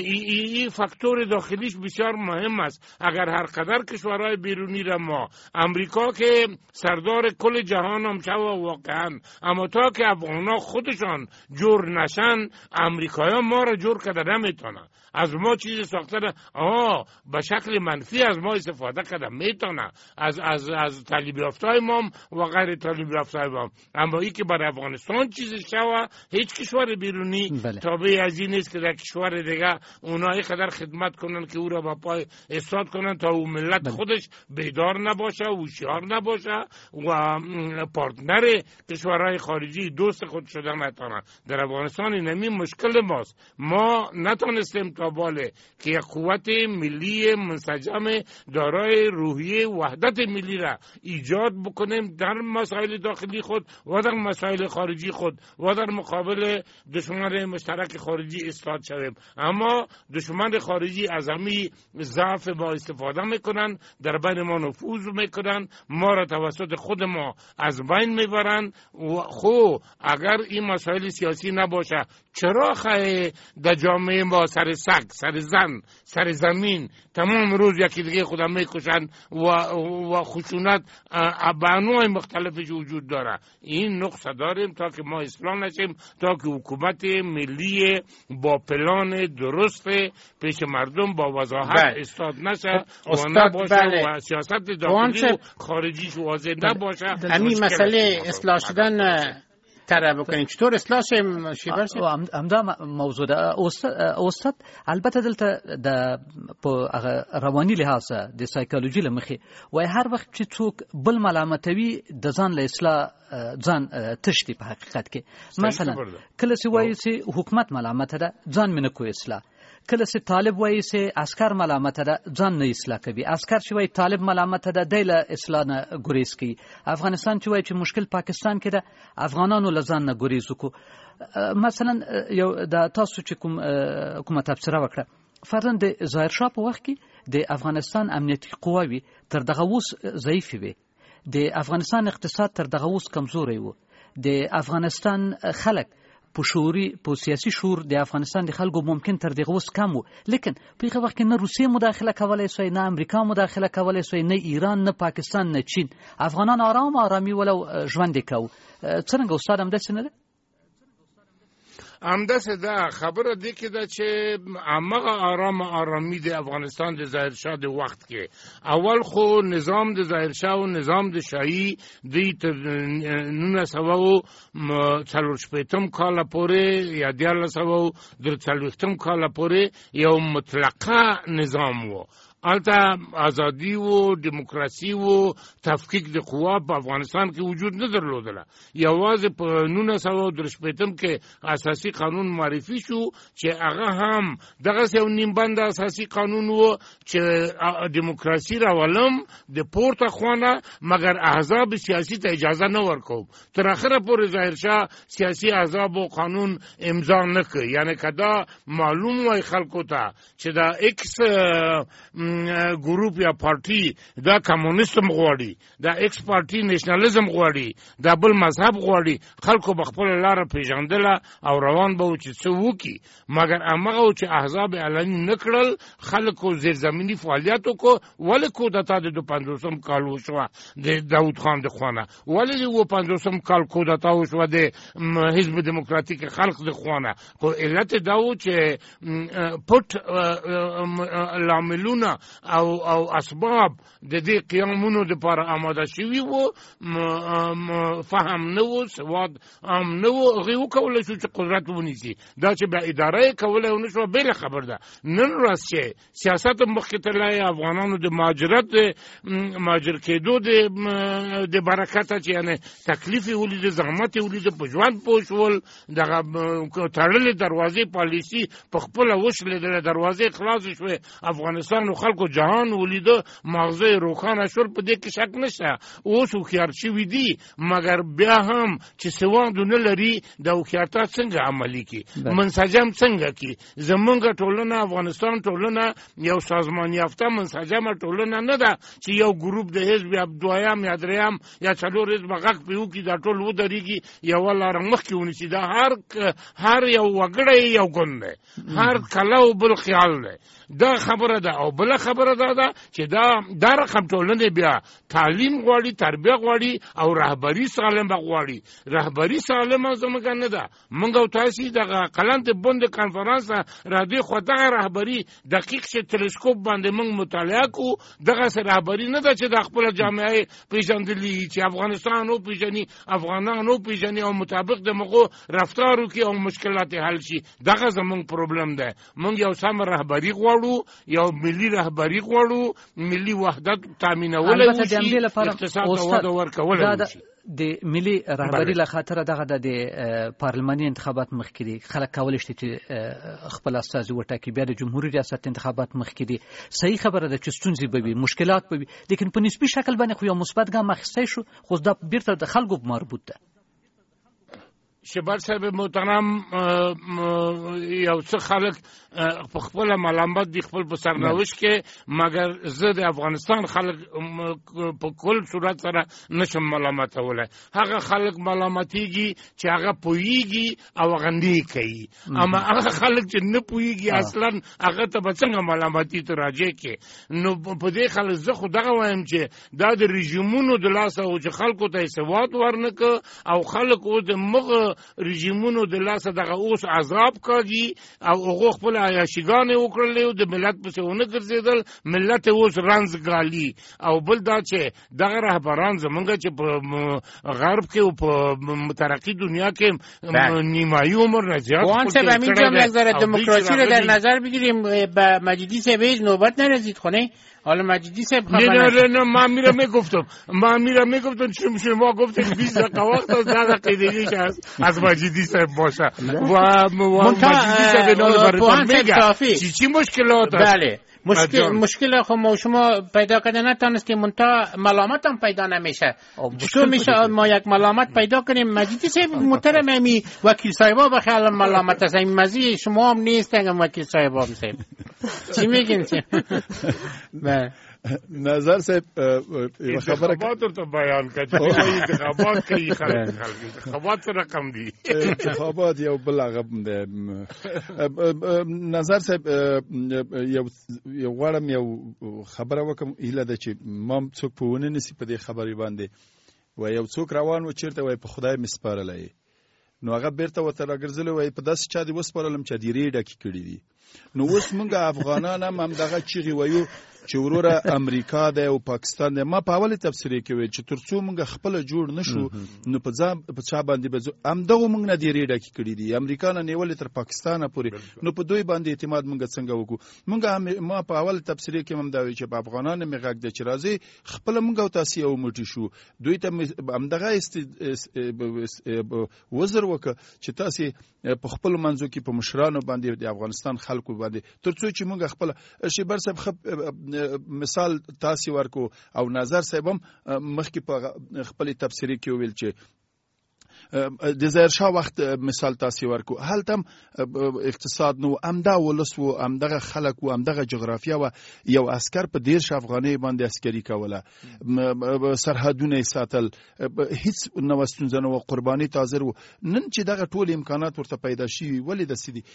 این فاکتور داخلیش بسیار مهم است. اگر هر قدر کشورهای بیرونی را ما، امریکا که سردار کل جهان هم شوه واقعا، اما تا که افغانا خودشان جور نشن امریکایی ما را جور کرده نمیتونه. از ما چیز ساخته آه به شکل منفی از ما استفاده کرده میتونه، از از از طالب یافتای ما و غیر طالب یافتای ما. اما این که برای افغانستان چیز شوه هیچ کشور بیرونی بله. تابع از این نیست که در کشور دیگه اونایی قدر خدمت کنن که او را با پای استاد کنن تا او ملت بله. خودش بیدار نباشه، هوشیار نباشه و پارتنر کشورهای خارجی دوست خود شدن نتونه. در افغانستان اینمی مشکل ماست. ما نتونستیم تا باله که یک قوت ملی منسجم دارای روحیه وحدت ملی را ایجاد بکنیم در مسائل داخلی خود و در مسائل خارجی خود و در مقابل دشمن مشترک خارجی ایستاد شویم. اما دشمن خارجی از همین ضعف ما استفاده میکنن، در بین ما نفوذ میکنن، ما را توسط خود ما از بین میبرن. و خو اگر این مسائل سیاسی نباشه چرا خواهی در جامعه ما سر سگ، سر زن، سر زمین تمام روز یکی دیگه خودم میکشن و و خشونت به انواع مختلفش وجود داره. این نقصه داریم تا که ما اصلاح نشیم، تا که حکومت ملی با پلان درست پیش مردم با وضاحت استاد نشه و نباشه بله. و سیاست داخلی و خارجیش واضح نباشه. همین مسئله اصلاح شدن تره بکنیم چطور اصلاح شیم شیبر شیم؟ همدا موضوع ده استاد البته دلته د رواني لحاظ د سایکولوژي لمخې وای هر وخت چې څوک بل ملامتوي د ځان له اصلاح ځان تشتي په حقیقت کې مثلا کله چې وایي چې حکومت ملامت ده ځان منه کوي اصلاح، کله چې طالب وایي چې عسكر ملامت ده ځان نه اصلاح کوي، عسكر چې وایي طالب ملامت ده دله اصلاح نه ګریز کوي، افغانستان چې وایي چې مشکل پاکستان کې ده افغانانو لزان نه ګریز وکړو. مثلا یو د تاسو چې کوم کومه تفسیر وکړه فرضاً د ظاهر شاه په وخت کې د افغانستان امنیتي قواوی تر دغه اوس ضعیف وي، د افغانستان اقتصاد تر دغه اوس کمزوري وو، د افغانستان خلک په شعوري په سیاسي شعور د افغانستان د خلکو ممکن تر دغه اوس کم و، لیکن په هغه وخت کې نه روسیې مداخله کولای سوی، نه امریکا مداخله کولای سوی، نه ایران، نه پاکستان، نه چین. افغانان آرام آرامي ولو ژوند یې کوو. څرنګه استاد همداسې نه ده؟ همداسې ده. خبره دې کې ده چې همغه آرام آرامي د افغانستان د ظاهرشاه د وخت کې اول خو نظام د ظاهرشاه او نظام د شاهي دوی تر نولس سوه څلور شپېتم کاله پورې یا دیارلس سوه درې څلوېښتم کاله پورې یو مطلقه نظام و. البته ازادي و، دیموکراسي و، تفکیک د قوا په افغانستان کې وجود نه درلودله. یوازې په نولس سوه درې شپېتم کې اساسي قانون معرفي شو چې هغه هم دغسې یو نیم بند اساسي قانون و چې دیموکراسي راولم د پورته خوانه، مګر احزاب سیاسي ته اجازه نه ورکوم. تر اخره پورې ظاهرشاه سیاسي احزاب و قانون امضا نه کړ. یعنی که دا معلوم وای خلکو ته چې دا اکس ګروپ یا پارټي دا کمونیستم غواړي، دا ایکس پارټي نېشنلزم غواړي، دا بل مذهب غواړي، خلکو به خپله لاره پیژندله او روان به و چې څه وکړي. مګر همغه و چې احزاب علني نه کړل، خلکو زیرزمیني فعالیت وکړو. ولې کودتا د دوه پنځوسم کال وشوه د داود خان د خوانه؟ ولې د اووه پنځوسم کال کودتا وشوه د حزب دموکراتیک خلق د خوانه؟ خو علت دا و چې پټ لاملونه او او اسباب د دې قیامونو د لپاره آماده شوي وو، فهم نه و، سواد هم نه و. هغې وکولی شو چې قدرت ونیسي. دا چې بیا اداره یې کولی ونه شوه بېله خبر ده. نن ورځ چې سیاست هم مخکې تللی، افغانانو د مهاجرت د مهاجر کېدو د برکته چې یعنې تکلیف یې ولیده، زحمت یې ولیده، په ژوند پوه شول، دغه تړلې دروازې پالیسي په خپله وشلېدله، دروازې خلاصې شوې، افغانستان خلکو جهان ولیده، ماغزه روښانه شول. په دې کې شک نشته اوس هوښیار شوي دي، مګر بیا هم چې سواد نه لري د هوښیارتیا څنګه عملي کړي، منسجم څنګه کړي. زمونږ ټولنه افغانستان ټولنه یو سازمان یافته منسجمه ټولنه نه ده چې یو ګروپ د حزب یا دویم یا دریم یا څلور حزبه غږ پرې وکړي، دا ټول ودرېږي، یوه لاره مخکې ونیسي. دا هر هر یو وګړی یو ګوند دی، هر کله و بل خیال دی. دا خبره ده. او بله خبره دا ده چې دا دا رقم ټولنې بیا تعلیم غواړي، تربیه غواړي او رهبري سالمه غواړي. رهبري سالمه زموږ نه ده. موږ او تاسې دغه قلند بند کنفرانس را دې خو دغه رهبري دقیق چې تلسکوپ باندې موږ مطالعه کوو، دغسې رهبري نه ده چې د خپله جامعه پېژندلي، چې افغانستان وپېژني، افغانان وپېژني او مطابق د مغو رفتار وکړي او مشکلات حل شي. دغه زموږ پروبلم ده. موږ یو سم رهبري غواړو، یو ملي رهبري غواړو، ملي وحدت تامینولی وشي، اقتصاد ته وده ورکولی وشي. د ملي رهبري له خاطره دغه د پارلماني انتخابات مخکې دي، خلک کولی شي چې خپل استازي وټاکي، بیا د جمهوري ریاست انتخابات مخکې دي. صحیح خبره ده چې ستونزې به وي، مشکلات به وي، لیکن په نسبي شکل باندې خو یو مثبت ګام اخیستی شو، خو دا بیرته د خلکو مربوط ده. شبر صاحب محترم، یو څه خلک په خپله ملامت دي خپل په سرنوشت کې، مګر زه د افغانستان خلک په کل صورت سره نشم ملامتولی. هغه خلک ملامتېږي چې هغه پوهېږي او هغه نه کوي، اما هغه خلک چې نه پوهېږي اصلا هغه ته به څنګه ملامتي ته راجع کړي. نو په دې خلک زه خو دغه وایم چې دا د رژیمونو د لاسه و چې خلکو ته یې سواد ورنه کړه او خلک اوس د مغه رژیمونو د لاسه دغه اوس عذاب کاږي او هغو خپل عیاشیګانې وکړلې او د ملت پسې ونه ګرځېدل، ملت یې اوس رنځ ګالي. او بل دا چې دغه رهبران زمونږ چې په غرب کې او په مترقي دنیا کې نیمایي عمر نه زیات وان صاحب همین جا یک ذره دموکراسی رو در نظر بگیریم. به مجیدی صاحب هیچ نوبت نرسید خونه؟ حالا مجیدی صاحب خبر نه نه نه من میرم میگفتم من میرم میگفتم شما گفتید بیست دقیقه وقت از ده دقیقه دیگه که از مجیدی صاحب باشه و مجیدی صاحب نال براتون میگه چی چی مشکلات است. بله مشکل مشکل خب ما شما پیدا کردن نتونستیم، منتها ملامت هم پیدا نمیشه. چطور میشه ما یک ملامت پیدا کنیم؟ مجیدی صاحب محترم امی وکیل صاحبا بخیال ملامت است، این مزی شما هم نیست، وکیل صاحبا هم صاحب چی میگین؟ بله نظر صاحب خبره انتخابات تو بیان کړي انتخابات کوي خلک انتخابات څه رقم دي انتخابات یو بل هغه نظر صاحب یو یو غواړم یو خبره وکم هیله ده چې ما څوک په ونه نسی په دې خبرې باندې و یو څوک روان و چیرته وای په خدای مسپارلای نو هغه بیرته وته راګرځول وای په داسې چا دی وسپارلم چې دی ریډه کې کړی دي نو اوس موږ افغانان هم دغه چیغي وایو چې وروره امریکا ده او پاکستان ده. ما په اوله تفسیر کې وی چې ترڅو موږ خپل جوړ نشو نو په ځام په چا باندې به هم دغه موږ نه دی ریډه کې کړی دي امریکا نه نیول تر پاکستان پورې نو په دوی باندې اعتماد موږ څنګه وکړو موږ ما په اوله تفسیر کې هم دا وی چې په افغانان می غږ د چرازي خپل موږ او تاسو یو موټی شو دوی ته هم دغه است وزر وک چې تاسو په خپل منځو کې په مشرانو باندې د افغانستان خلکو باندې ترڅو چې موږ خپل شي بر صاحب مثال تاسو ورکو او نظر صاحب هم مخکې په خپل تفسیری کې ویل چې د ظاهر شاه وخت مثال تاسو ورکو هلته اقتصاد نو امدا ولس و امدغه خلک و امدغه جغرافیا و یو عسكر په ډیر ش افغاني باندې عسکري کوله سرحدونه ساتل هیڅ نو ستونزه نو قرباني تازر و نن چې دغه ټول امکانات ورته پیدا شي ولې د سيدي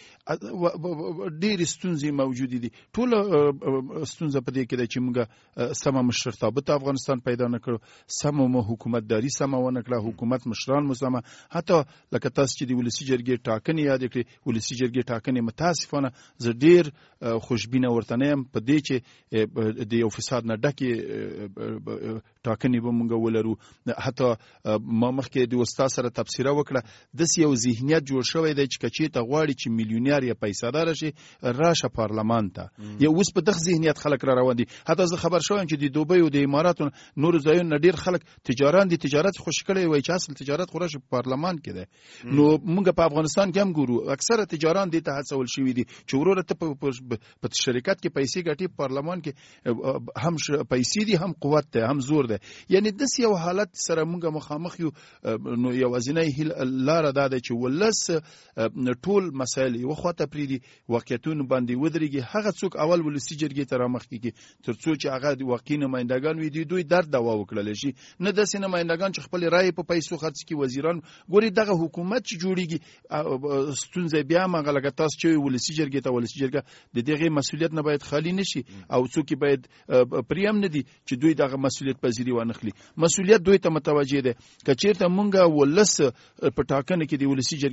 ډیر ستونزې موجود دي ټول ستونزه په دې کې چې موږ سم مشرتابه افغانستان پیدا نکړو سم حکومتداري سم و نکړه حکومت مشران مسلمان حتی لکه تاسو چې د ولسی جرګې ټاکنې یاد کړئ ولسی جرګې ټاکنې متاسفانه زه ډیر خوشبینه ورته نه يم په دې چې د یو فساد نه ډکه ټاکنې به مونږ ولرو حتی ما مخکې د استاد سره تفسیر وکړه د یو ذهنیت جوړ شوی دی چې کچې ته غواړي چې میلیونر یا پیسادار شي راشه پارلمان ته یا اوس په دغه ذهنیت خلک را روان دي حتی زه خبر شوم چې د دوبۍ او د اماراتو نور ځایونو ډیر خلک تجاران دي تجارت خوش کړي وای چې اصل تجارت خورش پارلمان کې ده نو موږ په افغانستان کې هم ګورو اکثره تجاران دي ته هڅول شوی دي چې وروره ته په شرکت کې پیسې ګټي پارلمان کې هم پیسې دي هم قوت ده هم زور ده یعنی د یو حالت سره موږ مخامخ یو نو یو ازنه لار ده چې ولس ټول مسایل یو خواته پریدي واقعیتونه باندې ودرېږي هغه څوک اول ولسی جرګې ته رامخ کیږي ترڅو چې هغه واقعي نمائندگان وي دي دوی درد دوا وکړل شي نه د سینما نمائندگان چې خپل رائے په پیسو خرڅ کی وزیران ګوري دغه حکومت چې جوړیږي ستونزې بیا مغه لګا تاسو چې ولسی جرګې ته ولسی جرګه د دغه مسولیت نه باید خالی نشي او څوک باید پریم نه دي چې دوی دغه مسولیت پذیری ونخلي مسولیت دوی ته متوجه ده کچیرته مونږه ولس په ټاکنه کې د ولسی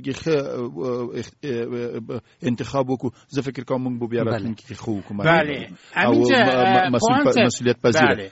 جرګې انتخاب وکړو زه فکر کوم مونږ بیا راتلونکي کې خو حکومت بله مسولیت پذیره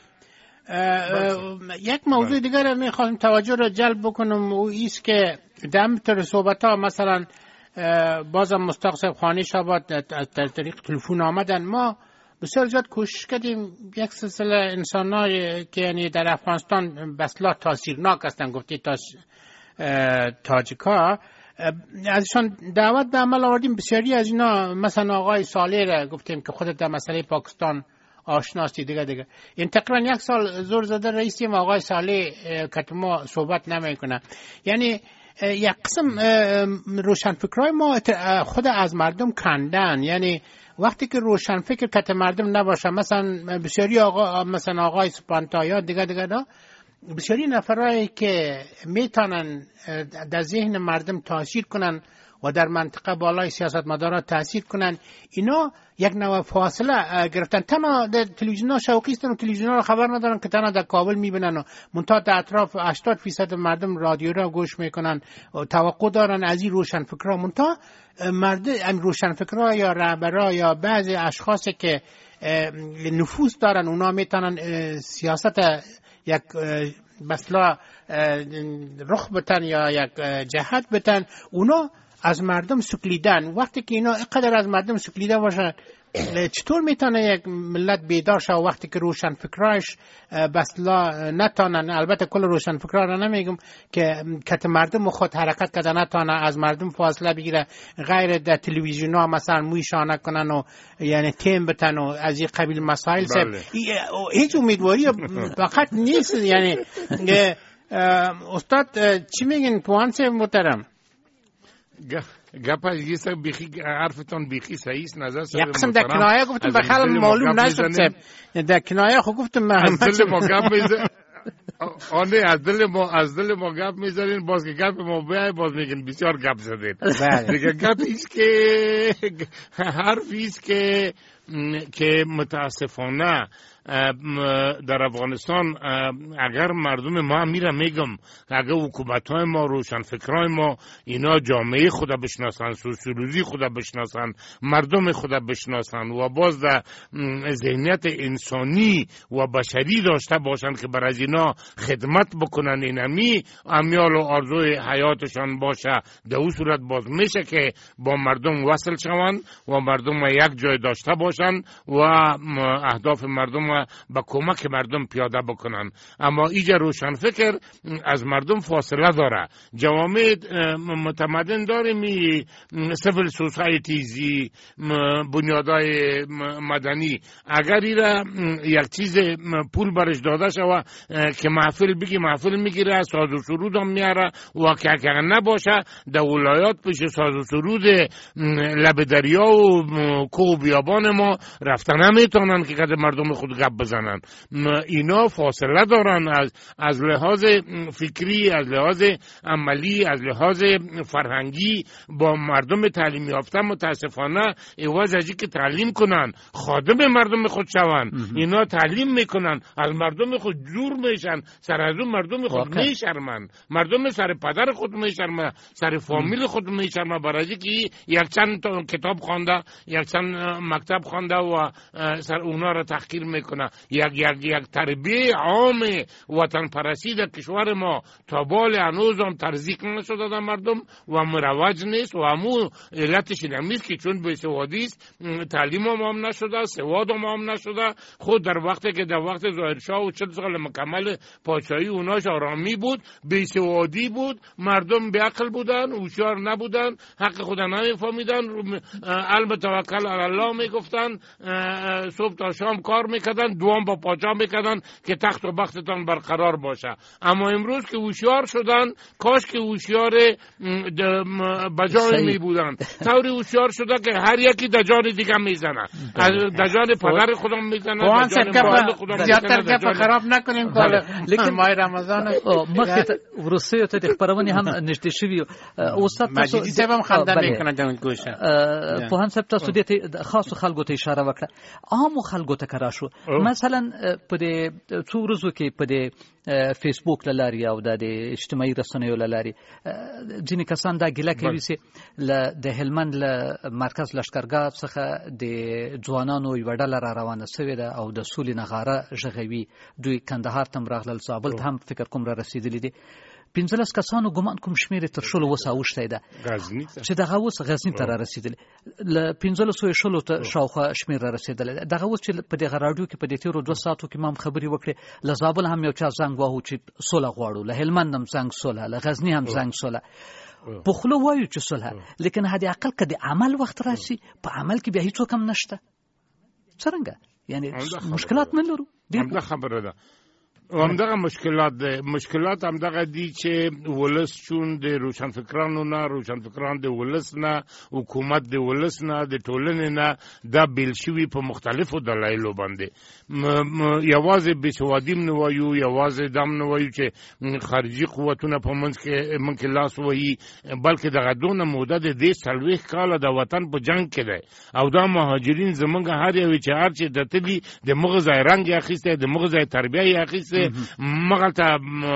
یک موضوع دیگر رو میخوایم توجه رو جلب بکنم و ایست که دم تر صحبت ها مثلا بازم مصطفی صاحب خانی شاباد از طریق تلفن آمدن ما بسیار زیاد کوشش کردیم یک سلسله انسان‌هایی که یعنی در افغانستان بسلا تاثیرناک هستن گفتی تاس تاجیکا ازشان دعوت به عمل آوردیم بسیاری از اینا مثلا آقای صالح را گفتیم که خودت در مسئله پاکستان آشناسی دیگه دیگه این تقریبا یک سال زور زده رئیسیم آقای صالح که ما صحبت نمیکنه یعنی یک قسم روشنفکرای ما خود از مردم کندن یعنی وقتی که روشنفکر کت مردم نباشه مثلا بسیاری آقا مثلا آقای سپانتایا دیگه دیگه دا بسیاری نفرایی که میتونن در ذهن مردم تاثیر کنن و در منطقه بالای سیاستمدارا تاثیر کنن اینا یک نوع فاصله گرفتن تنها در تلویزیون ها شوقی هستن و تلویزیون ها خبر ندارن که تنها در کابل میبینن و منتها در اطراف هشتاد فیصد مردم رادیو را گوش میکنن و توقع دارن از این روشنفکرها منتها مردم این روشنفکرها یا رهبرها یا بعضی اشخاصی که نفوذ دارن اونا میتونن سیاست یک مثلا رخ بتن یا یک جهت بتن اونا از مردم سکلیدن وقتی که اینا اینقدر از مردم سکلیده باشن چطور میتونه یک ملت بیدار شه وقتی که روشن فکراش بسلا نتانن البته کل روشن فکرا را نمیگم که کت مردم خود حرکت کردن نتانه از مردم فاصله بگیره غیر در تلویزیون ها مثلا موی شانه کنن و یعنی تیم بتن و از این قبیل مسائل هیچ امیدواری فقط نیست یعنی استاد چی میگین پوانس محترم گپ از یه سر بیخی حرفتان بیخی صحیح است. نظر سر یک قسم در کنایه گفتم به خیلی معلوم نشد سب در کنایه خب گفتم محمد از دل ما گپ میزن آنه از دل ما از دل ما گپ میزنین، باز که گپ ما بیای باز میگن بسیار گپ زدین. دیگه گپ ایست که حرفی است که که متاسفانه در افغانستان اگر مردم ما میرم میگم اگر حکومت‌های ما، روشنفکرای ما اینا جامعه خود بشناسن، سوسیولوژی خود بشناسن، مردم خود بشناسن و باز در ذهنیت انسانی و بشری داشته باشن که برای اینا خدمت بکنن، اینمی امیال و آرزوی حیاتشان باشه، در اون صورت باز میشه که با مردم وصل شون و مردم یک جای داشته باشن و اهداف مردم با کمک مردم پیاده بکنن. اما ایجا روشنفکر از مردم فاصله داره. جوامع متمدن داره می سیویل سوسایتیزی، بنیادهای مدنی، اگر ایره یک چیز پول برش داده شوه که محفل بگی محفل میگیره، ساز و سرود هم میاره و که اگر نباشه در ولایات پیش ساز و سرود لب دریا و کوه و بیابان ما رفتن نمیتونن که کده مردم خود گپ بزنن. اینا فاصله دارن از از لحاظ فکری، از لحاظ عملی، از لحاظ فرهنگی با مردم تعلیم یافته. متاسفانه ایواز ازی که تعلیم کنن خادم مردم خود شون، اینا تعلیم میکنن از مردم خود دور میشن، سر از اون مردم خود میشرمن، مردم سر پدر خود میشرمن، سر فامیل خود میشرمن، برای که یک چند کتاب خوانده، یک چند مکتب خوانده و سر اونا را تحقیر میکنه. یک یک یک تربیه عام وطن پرستی در کشور ما تا بال هنوز هم ترزیق نشده در مردم و مروج نیست و همون علتش نمیست که چون به سوادی است، تعلیم هم, هم نشده، سواد هم, هم نشده. خود در وقتی که در وقت ظاهرشاه و چل سال مکمل پادشاهی اوناش آرامی بود، به سوادی بود، مردم به عقل بودن، هوشیار نبودن، حق خود نمیفهمیدن، علم توکل علی الله میگفتن، صبح تا شام کار میکردن، دوام با پاچا میکردن که تخت و بختتان برقرار باشه. اما امروز که هوشیار شدن، کاش که هوشیار بجای می بودن، طوری هوشیار شده که هر یکی دجان دیگه میزنه، دجان پدر خودم میزنه، دجان مال خودم میزنه. زیادتر گپ خراب نکنیم کار ماه رمضان. مخکې ورسته ته د خبرونه هم نشته شوی استاد تاسو مجیدی صاحب هم خندان میکنه د اون کوشه په هم صاحب تاسو دې خاص خلکو ته اشاره وکړه، عام خلکو ته کرا شو. مثلا په دې څو ورځو کې په دې فیسبوک لاري او د اجتماعي رسنیو لاري ځینې کسان دا ګیله کوي چې د هلمند له مرکز لشکرګاه څخه د ځوانانو یو ډله را روانه شوې ده او د سولې نغاره ژغوي. دوی کندهار ته راغلل، زابل ته هم فکر کوم را رسیدلي دي. پنځلس کسانو ګمان کوم شمیر تر شلو وسه اوښتی ده چې دغه اوس غزني ته را رسیدلی، له پنځلسو شلو ته شاوخوا شمیر را رسیدلی. دغه اوس چې په دغه راډیو کې په دې تیرو دوه ساعتو کې ما هم خبرې وکړې، له زابل هم یو چا زنګ واهو چې سوله غواړو، له هلمند هم زنګ سوله، له غزني هم زنګ سوله. په خوله وایو چې سوله، لیکن حد اقل که د عمل وخت راشي په عمل کې بیا هیڅوک هم نشته. څرنګه یعنی مشکلات نه لرو. همدا خبره ده و همدغه مشکلات ده. مشکلات همدغه دی چې ولس چون د روشنفکرانو نه، روشنفکران د ولس نه، حکومت د ولس نه، د ټولنې نه دا بیل شوي په مختلفو دلایلو باندې. یوازې بېسوادي م نه وایو، یوازې دم نه وایو چې خارجي قوتونه په منځ کې من کې لاس وهي، بلکې دغه دونه موده د دې څلوېښت کاله د وطن په جنګ کې دی او دا مهاجرین زمونږ هر یو چې هر چې د تلي د مغه ځای رنګ یې اخیستی، د مغه ځای تربیه یې اخیستی، مغه ته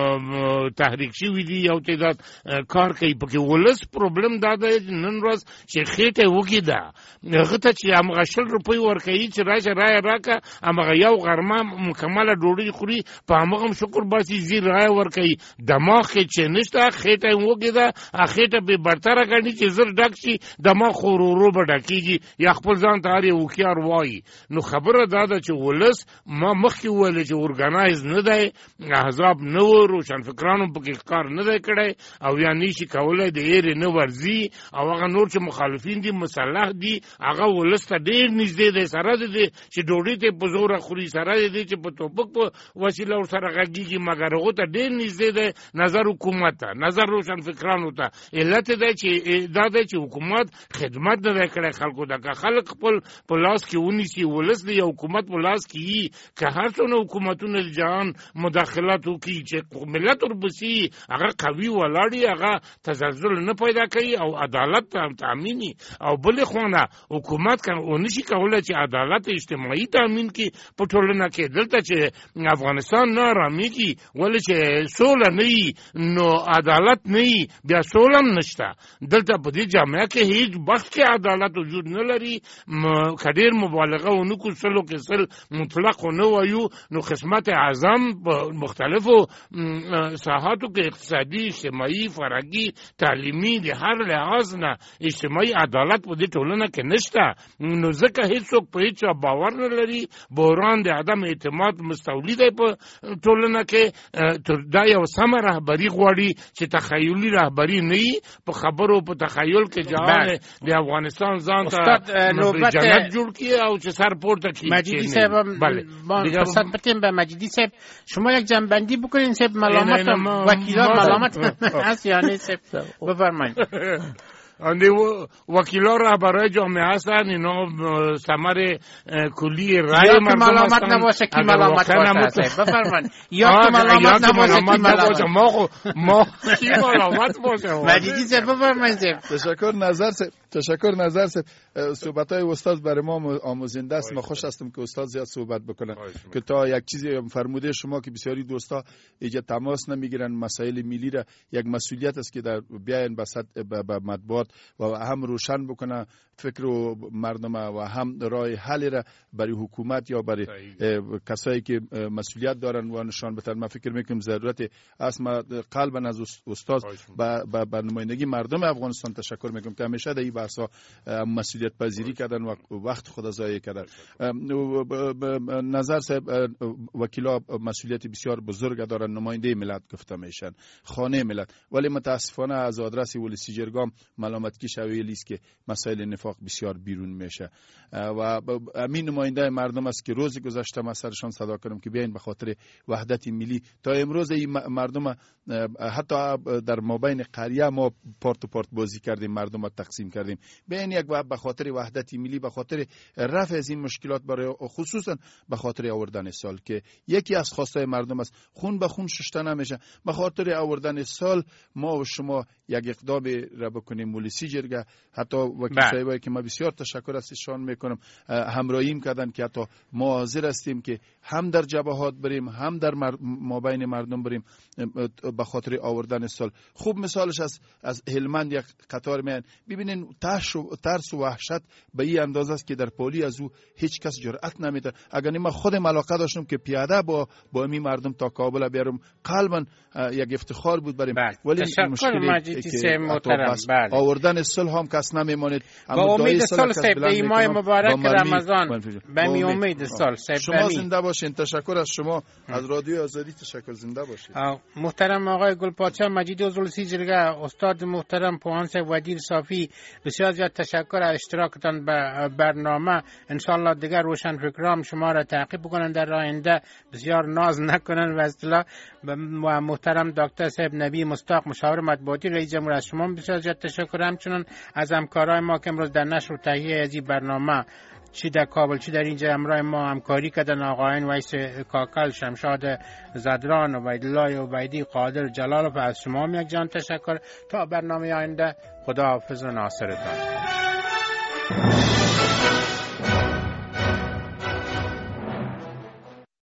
تحریک شوي دي، یو تعداد کار کوي پکې. ولس پروبلم دا دی نن ورځ چې خېټه وږې ده، هغه ته چې همغه شل روپۍ ورکوي چې راشه رایه راکړه، همغه یو غرمه مکمله ډوډۍ خوري، په همغه هم شکر باسي زی رایه ورکوي. دماغ کې چې نشته، خېټه یې وږې ده، خېټه بې برتره ګڼي چې زر ډک شي دماغ خو ورو ورو به ډکېږي، یا خپل ځان ته هر یو هوښیار وایي. نو خبره دا ده چې ولس ما مخکې وویلې چې ارګنایز نه ده، دی، احزاب نه و روشنفکرانو پکې کار نه دی کړی او یا نشي کولی د ایرې نه ورځي او هغه نور چې مخالفین دي مسلح دي هغه ولس ته ډېر نږدې دی، سره د دې چې ډوډۍ ته په زوره خوري، سره د دې چې په توپک په وسیله ورسره غږېږي، مګر هغو ته ډېر نږدې دی نظر حکومت ته، نظر روشنفکرانو ته. علت دی چې دا دی چې حکومت خدمت نه دی کړی خلکو ته. که خلک خپل په لاس کې ونیسي، ولس د یو حکومت په لاس کې وي، که هر څونه حکومتونه د جهان مداخلت وکړي چې ملت ورپسې هغه قوي ولاړ وي، هغه تزلزل نه پیدا کوي او عدالت تامیني. او بلې خوا حکومت ونشي کولی چې عدالت اجتماعي تامین کړي په ټولنه کې. دلته چې افغانستان نه ارامېږي ولې چې سوله نه وي نو عدالت نه وي، بیا سوله هم نشته. دلته په دې جامعه کې هیڅ بخت کې عدالت وجود نه لري. که ډېر مبالغه ونه کړو، سلو کې سل مطلق ونه وایو، نو خدمت اعظم په مختلفو ساحاتو کې اقتصادي، اجتماعي، فرهنګي، تعلیمي، د هر لحاظ نه اجتماعي عدالت په دې ټولنه کې نشته. نو ځکه هیڅوک په هیڅ باور نه لري. بحران د عدم اعتماد مستولي دی په ټولنه کې. دا یو سمه رهبري غواړي چې تخیلي رهبري نه وي، په خبرو په تخیل کې جهان د افغانستان ځان ته جنت جوړ کړي او چې سر پورته کړي. مجیدی صاحب فرصت بدیم به مجیدی صاحب شما یک جنبندی بکنین صاحب ملامت وکیلان ملامت هست یا نه صاحب بفرمایید. اندی وکیلا رهبرای جامعه هستن، اینا ثمر کلی رای مردم هستن. ملامت نباشه کی ملامت باشه بفرمایید. یا که ملامت نباشه کی ملامت ما ما کی ملامت باشه. مجیدی صاحب بفرمایید. تشکر نظر تشکر نظر صحبت‌های استاد برای ما آموزنده است. ما خوش هستم که استاد زیاد صحبت بکنه که تا یک چیزی فرموده شما که بسیاری دوستا ایجا تماس نمیگیرن. مسائل ملی را یک مسئولیت است که در بیاین به به مطبوعات و هم روشن بکنه فکر و مردم و هم راه حل را برای حکومت یا برای کسایی که مسئولیت دارن و نشان بدن. من فکر میکنم ضرورت است. ما قلبا از استاد به نمایندگی مردم افغانستان تشکر میکنم که همیشه در این بحثا مسئولیت پذیری کردن و وقت خود ضایع کردن. نظر صاحب وکیلا مسئولیت بسیار بزرگ دارن، نماینده ملت گفته میشن، خانه ملت، ولی متاسفانه از آدرس ولسی جرگام ملامتگی شویلی است که مسائل نفاق بسیار بیرون میشه و همین نماینده مردم است که روز گذشته ما سرشان صدا کردم که بیاین به خاطر وحدت ملی. تا امروز این مردم حتی در مابین قریه ما پارت و پارت بازی کردیم، مردم تقسیم کردیم. بیاین یک به خاطر وحدت ملی، به خاطر رفع از این مشکلات، برای خصوصا به خاطر آوردن سال که یکی از خواستای مردم است، خون به خون شسته نمیشه. به خاطر آوردن سال ما و شما یک اقدام را بکنیم. ولسی جرگه حتی وکیل صاحبایی که ما بسیار تشکر ازشان میکنم همراهیم کردن که حتی ما حاضر هستیم که هم در جبهات بریم هم در مابین مردم بریم به خاطر آوردن سال. خوب مثالش از از هلمند یک قطار میان، ببینین ترس و ترس و وحشت به این اندازه است که در پلی از او هیچ کس جرأت نمیده. اگر ما خودم علاقه داشتم که پیاده با با می مردم تا کابل بیارم، قلبا یک افتخار بود بریم. ولی مشکلی که آوردن صلح هم کس نمیماند. با امید صلح به ماه مبارک رمضان به می امید صلح. شما زنده باشین. تشکر از شما از رادیو آزادی. تشکر، زنده باشید. محترم آقای گلپادشاه مجیدی از ولسی جرگه، استاد محترم پوهان صاحب ودیر صافی، بسیار زیاد تشکر از اشتراکتان به برنامه. ان شاء الله دیگر روشن فکرام شما را تعقیب بکنن در آینده، بسیار ناز نکنن و اصطلاح. و محترم دکتر صاحب نبی مصداق مشاور مطبوعاتی رئیس جمهور، از شما بسیار زیاد تشکر. همچنین از همکارای ما که امروز در نشر و تهیه از این برنامه چی در کابل چی در اینجا همراه ما همکاری کردن، آقایان ویس کاکل، شمشاد زدران، عبیدالله عبیدی، قادر جلالov. از شما هم یک جان تشکر. تا برنامه آینده، خدا حافظ و ناصرتان.